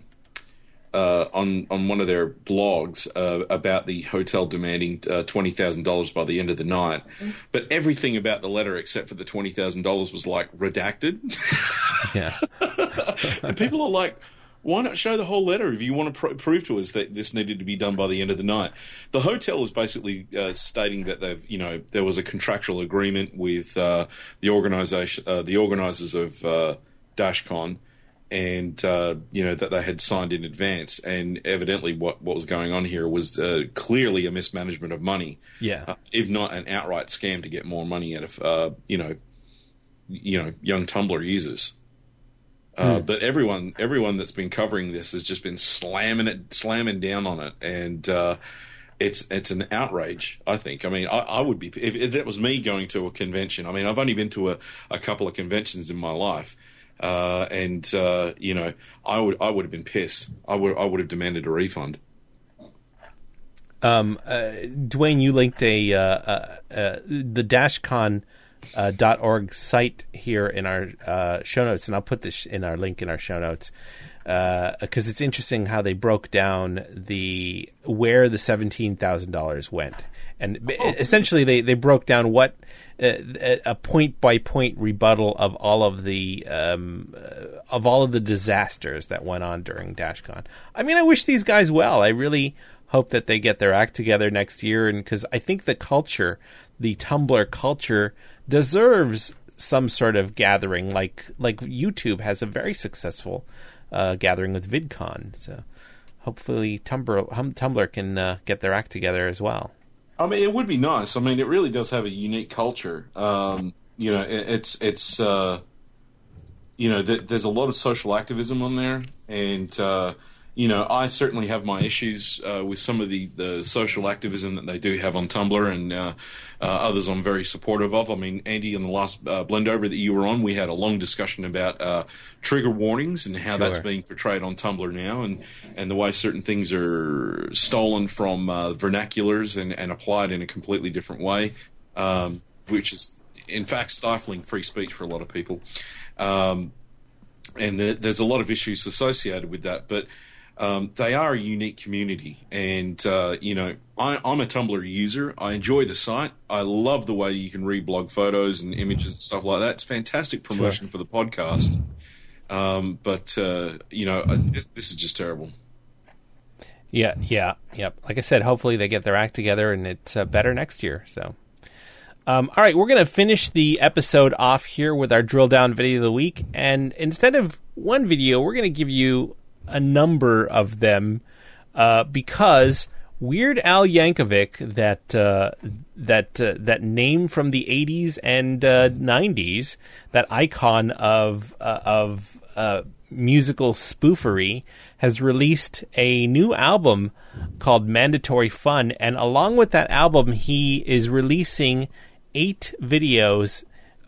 on one of their blogs about the hotel demanding $20,000 by the end of the night, but everything about the letter except for the $20,000 was like redacted. Yeah, and people are like, why not show the whole letter if you want to prove to us that this needed to be done by the end of the night? The hotel is basically stating that there was a contractual agreement with the organizers of DashCon, and that they had signed in advance. And evidently, what was going on here was clearly a mismanagement of money. Yeah, if not an outright scam to get more money out of young Tumblr users. But everyone that's been covering this has just been slamming down on it, and it's an outrage. I think. I mean, I would be if that was me going to a convention. I mean, I've only been to a couple of conventions in my life, and I would have been pissed. I would have demanded a refund. Dwayne, you linked the DashCon. .org site here in our show notes, and I'll put this in our link in our show notes. because it's interesting how they broke down where the $17,000 went, and essentially they broke down what a point by point rebuttal of all of the disasters that went on during DashCon. I mean, I wish these guys well. I really hope that they get their act together next year, and because I think the Tumblr culture deserves some sort of gathering, like YouTube has a very successful gathering with VidCon. So hopefully Tumblr can get their act together as well. I mean, it would be nice. I mean, it really does have a unique culture. It's there's a lot of social activism on there, and I certainly have my issues with some of the social activism that they do have on Tumblr, and others I'm very supportive of. I mean, Andy, in the last Blendover that you were on, we had a long discussion about trigger warnings and how that's being portrayed on Tumblr now, and the way certain things are stolen from vernaculars and applied in a completely different way, which is, in fact, stifling free speech for a lot of people. And there's a lot of issues associated with that, but they are a unique community, and I'm a Tumblr user. I enjoy the site. I love the way you can reblog photos and images and stuff like that. It's fantastic promotion for the podcast. But this is just terrible. Yeah. Like I said, hopefully they get their act together and it's better next year. So, all right, we're going to finish the episode off here with our drill down video of the week, and instead of one video, we're going to give you a number of them because Weird Al Yankovic, that name from the 80s and 90s, that icon of musical spoofery, has released a new album called Mandatory Fun, and along with that album, he is releasing 8 videos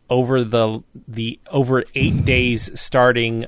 over 8 days, starting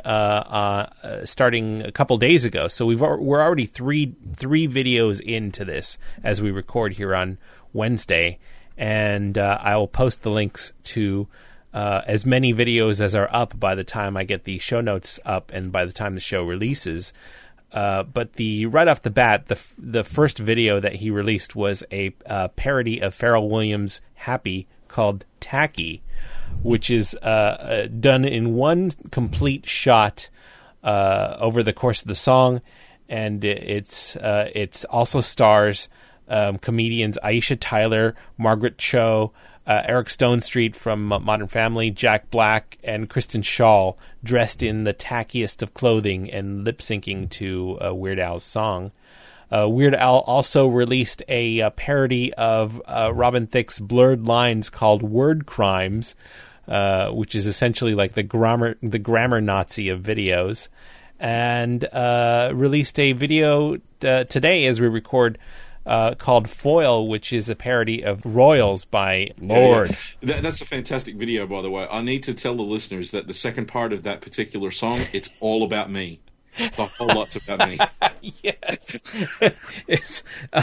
a couple days ago. So we're already three videos into this as we record here on Wednesday, and I will post the links to as many videos as are up by the time I get the show notes up and by the time the show releases. But right off the bat, the first video that he released was a parody of Pharrell Williams' Happy called Tacky, which is done in one complete shot over the course of the song, and it's also stars comedians Aisha Tyler, Margaret Cho, Eric Stonestreet from Modern Family, Jack Black, and Kristen Schaal, dressed in the tackiest of clothing and lip-syncing to Weird Al's song. Weird Al also released a parody of Robin Thicke's Blurred Lines called Word Crimes, which is essentially like the grammar Nazi of videos, and released a video today as we record called Foil, which is a parody of Royals by Lorde. Yeah. That's a fantastic video, by the way. I need to tell the listeners that the second part of that particular song, it's all about me. The whole lot's about me. Yes. It's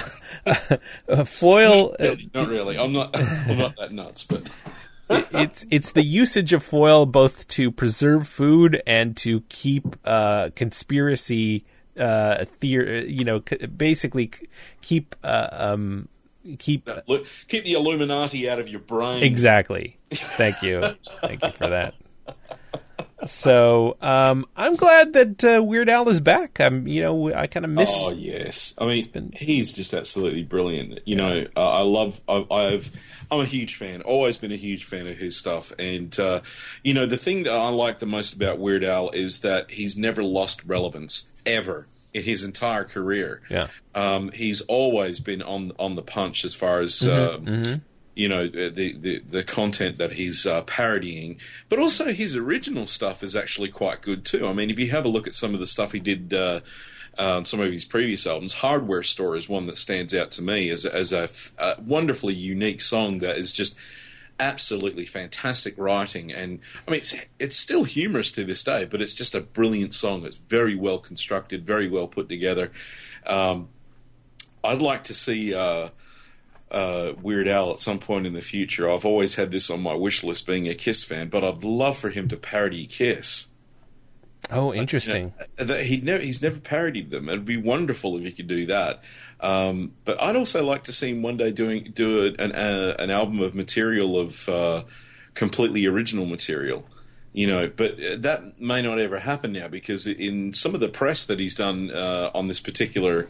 Foil. Not really. I'm not that nuts, but it's the usage of foil both to preserve food and to keep conspiracy theory. Basically keep the Illuminati out of your brain. Exactly. Thank you for that. So I'm glad that Weird Al is back. I kind of miss. Oh yes, I mean he's just absolutely brilliant. I'm a huge fan. Always been a huge fan of his stuff. And the thing that I like the most about Weird Al is that he's never lost relevance ever in his entire career. Yeah. He's always been on the punch as far as the content that he's parodying, but also his original stuff is actually quite good too. I mean, if you have a look at some of the stuff he did on some of his previous albums, Hardware Store is one that stands out to me as a wonderfully unique song that is just absolutely fantastic writing. And I mean, it's still humorous to this day, but it's just a brilliant song. It's very well constructed, very well put together. I'd like to see Weird Al at some point in the future. I've always had this on my wish list, being a Kiss fan, but I'd love for him to parody Kiss. Oh, interesting. He's never parodied them. It'd be wonderful if he could do that. But I'd also like to see him one day do an album of material of completely original material. But that may not ever happen now, because in some of the press that he's done on this particular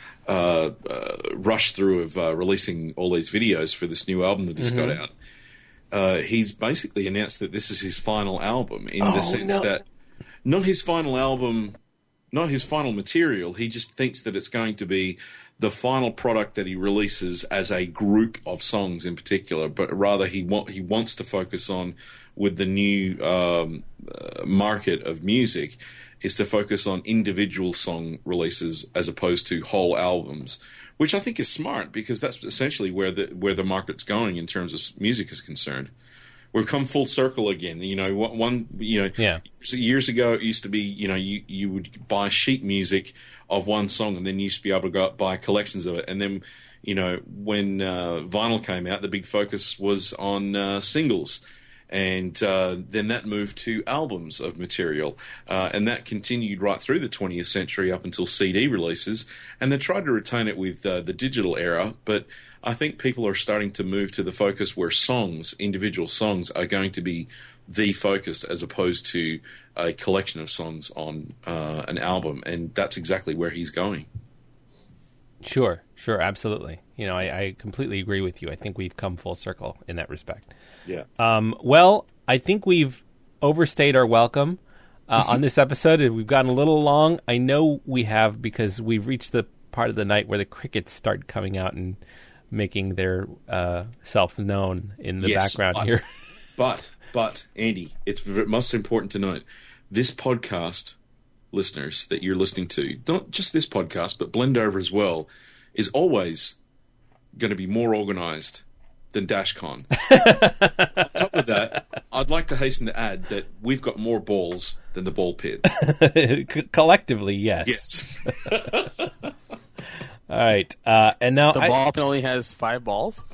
rush through of releasing all these videos for this new album that he's got out, he's basically announced that this is his final album, in the sense that not his final album, not his final material. He just thinks that it's going to be the final product that he releases as a group of songs in particular, but rather he wants to focus on, with the new market of music, is to focus on individual song releases as opposed to whole albums, which I think is smart, because that's essentially where the market's going in terms of music is concerned. We've come full circle again. Years ago it used to be, you would buy sheet music of one song, and then you used to be able to go buy collections of it. And then, when vinyl came out, the big focus was on singles. And then that moved to albums of material. And that continued right through the 20th century up until CD releases. And they tried to retain it with the digital era. But I think people are starting to move to the focus where individual songs, are going to be the focus, as opposed to a collection of songs on an album. And that's exactly where he's going. Sure, absolutely. I completely agree with you. I think we've come full circle in that respect. Yeah. Well, I think we've overstayed our welcome on this episode. We've gotten a little long. I know we have, because we've reached the part of the night where the crickets start coming out and making their self known in the background here. But, Andy, it's most important to note, this podcast, listeners, that you're listening to, not just this podcast, but Blendover as well, is always going to be more organized than DashCon. On top of that, I'd like to hasten to add that we've got more balls than the ball pit. Collectively, yes. Yes. All right. And now the ball pit only has 5 balls?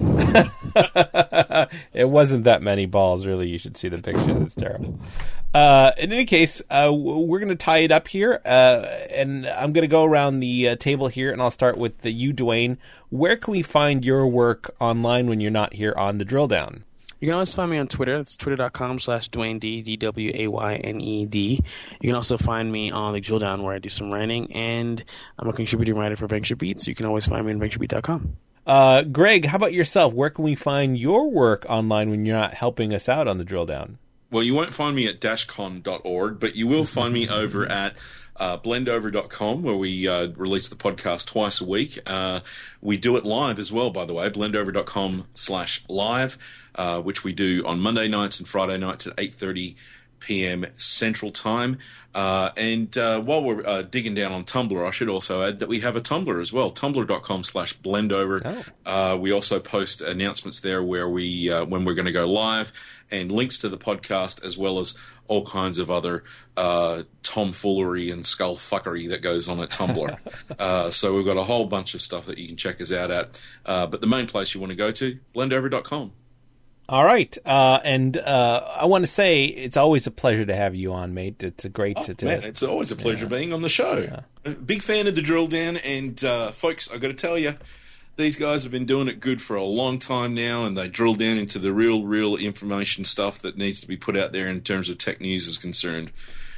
It wasn't that many balls, really. You should see the pictures. It's terrible. In any case, we're going to tie it up here, and I'm going to go around the table here, and I'll start with you, Dwayne. Where can we find your work online when you're not here on the Drill Down? You can always find me on Twitter. It's twitter.com/DwayneD, DWAYNED. You can also find me on the Drill Down, where I do some writing, and I'm a contributing writer for VentureBeat, so you can always find me on VentureBeat.com. Greg, how about yourself? Where can we find your work online when you're not helping us out on the Drill Down? Well, you won't find me at dashcon.org, but you will find me over at blendover.com, where we release the podcast twice a week. We do it live as well, by the way, blendover.com/live, which we do on Monday nights and Friday nights at 8:30 p.m. Central Time. And while we're digging down on Tumblr, I should also add that we have a Tumblr as well, tumblr.com/blendover. Oh. We also post announcements there where we when we're going to go live, and links to the podcast, as well as all kinds of other tomfoolery and skullfuckery that goes on at Tumblr. So we've got a whole bunch of stuff that you can check us out at. But the main place you want to go to, blendover.com. All right. And I want to say it's always a pleasure to have you on, mate. It's great to man, it's always a pleasure being on the show. Yeah. Big fan of the Drill Down, and folks, I've got to tell you, these guys have been doing it good for a long time now, and they drill down into the real information stuff that needs to be put out there in terms of tech news is concerned.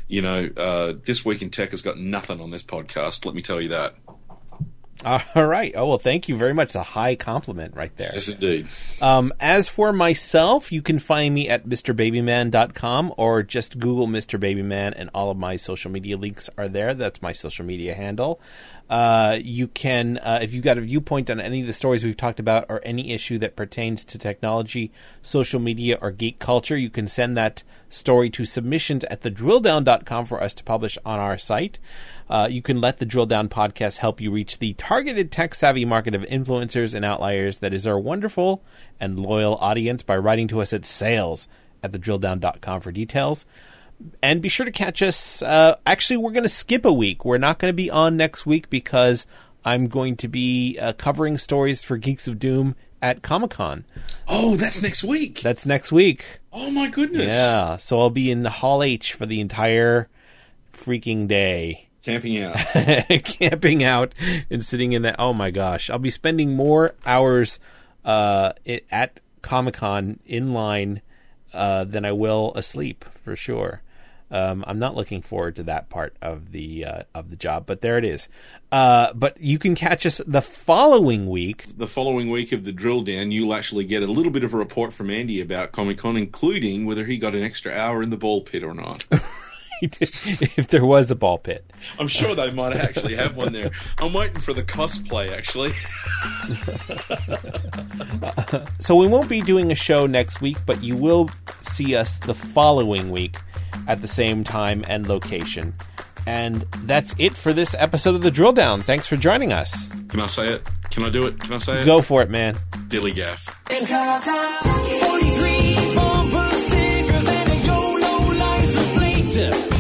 This Week in Tech has got nothing on this podcast, let me tell you that. All right. Oh, well, thank you very much. It's a high compliment right there. Yes, indeed. As for myself, you can find me at MrBabyman.com, or just Google Mr. Babyman, and all of my social media links are there. That's my social media handle. You can, if you've got a viewpoint on any of the stories we've talked about, or any issue that pertains to technology, social media, or geek culture, you can send that story to submissions@thedrilldown.com for us to publish on our site. You can let the Drill Down podcast help you reach the targeted tech-savvy market of influencers and outliers that is our wonderful and loyal audience by writing to us at sales@thedrilldown.com for details. And be sure to catch us. Actually, we're going to skip a week. We're not going to be on next week because I'm going to be covering stories for Geeks of Doom at Comic-Con. Oh, that's next week. That's next week. Oh, my goodness. Yeah. So I'll be in the Hall H for the entire freaking day. Camping out. Camping out and sitting in that. Oh my gosh. I'll be spending more hours at Comic-Con in line than I will asleep, for sure. I'm not looking forward to that part of the job, but there it is. But you can catch us the following week. The following week of the drill down, you'll actually get a little bit of a report from Andy about Comic-Con, including whether he got an extra hour in the ball pit or not. If there was a ball pit. I'm sure they might actually have one there. I'm waiting for the cosplay, actually. So we won't be doing a show next week, but you will see us the following week at the same time and location. And that's it for this episode of The Drill Down. Thanks for joining us. Can I say it? Can I do it? Can I say it? Go for it, man. Dilly gaff. 43 bumper stickers and a YOLO license plate.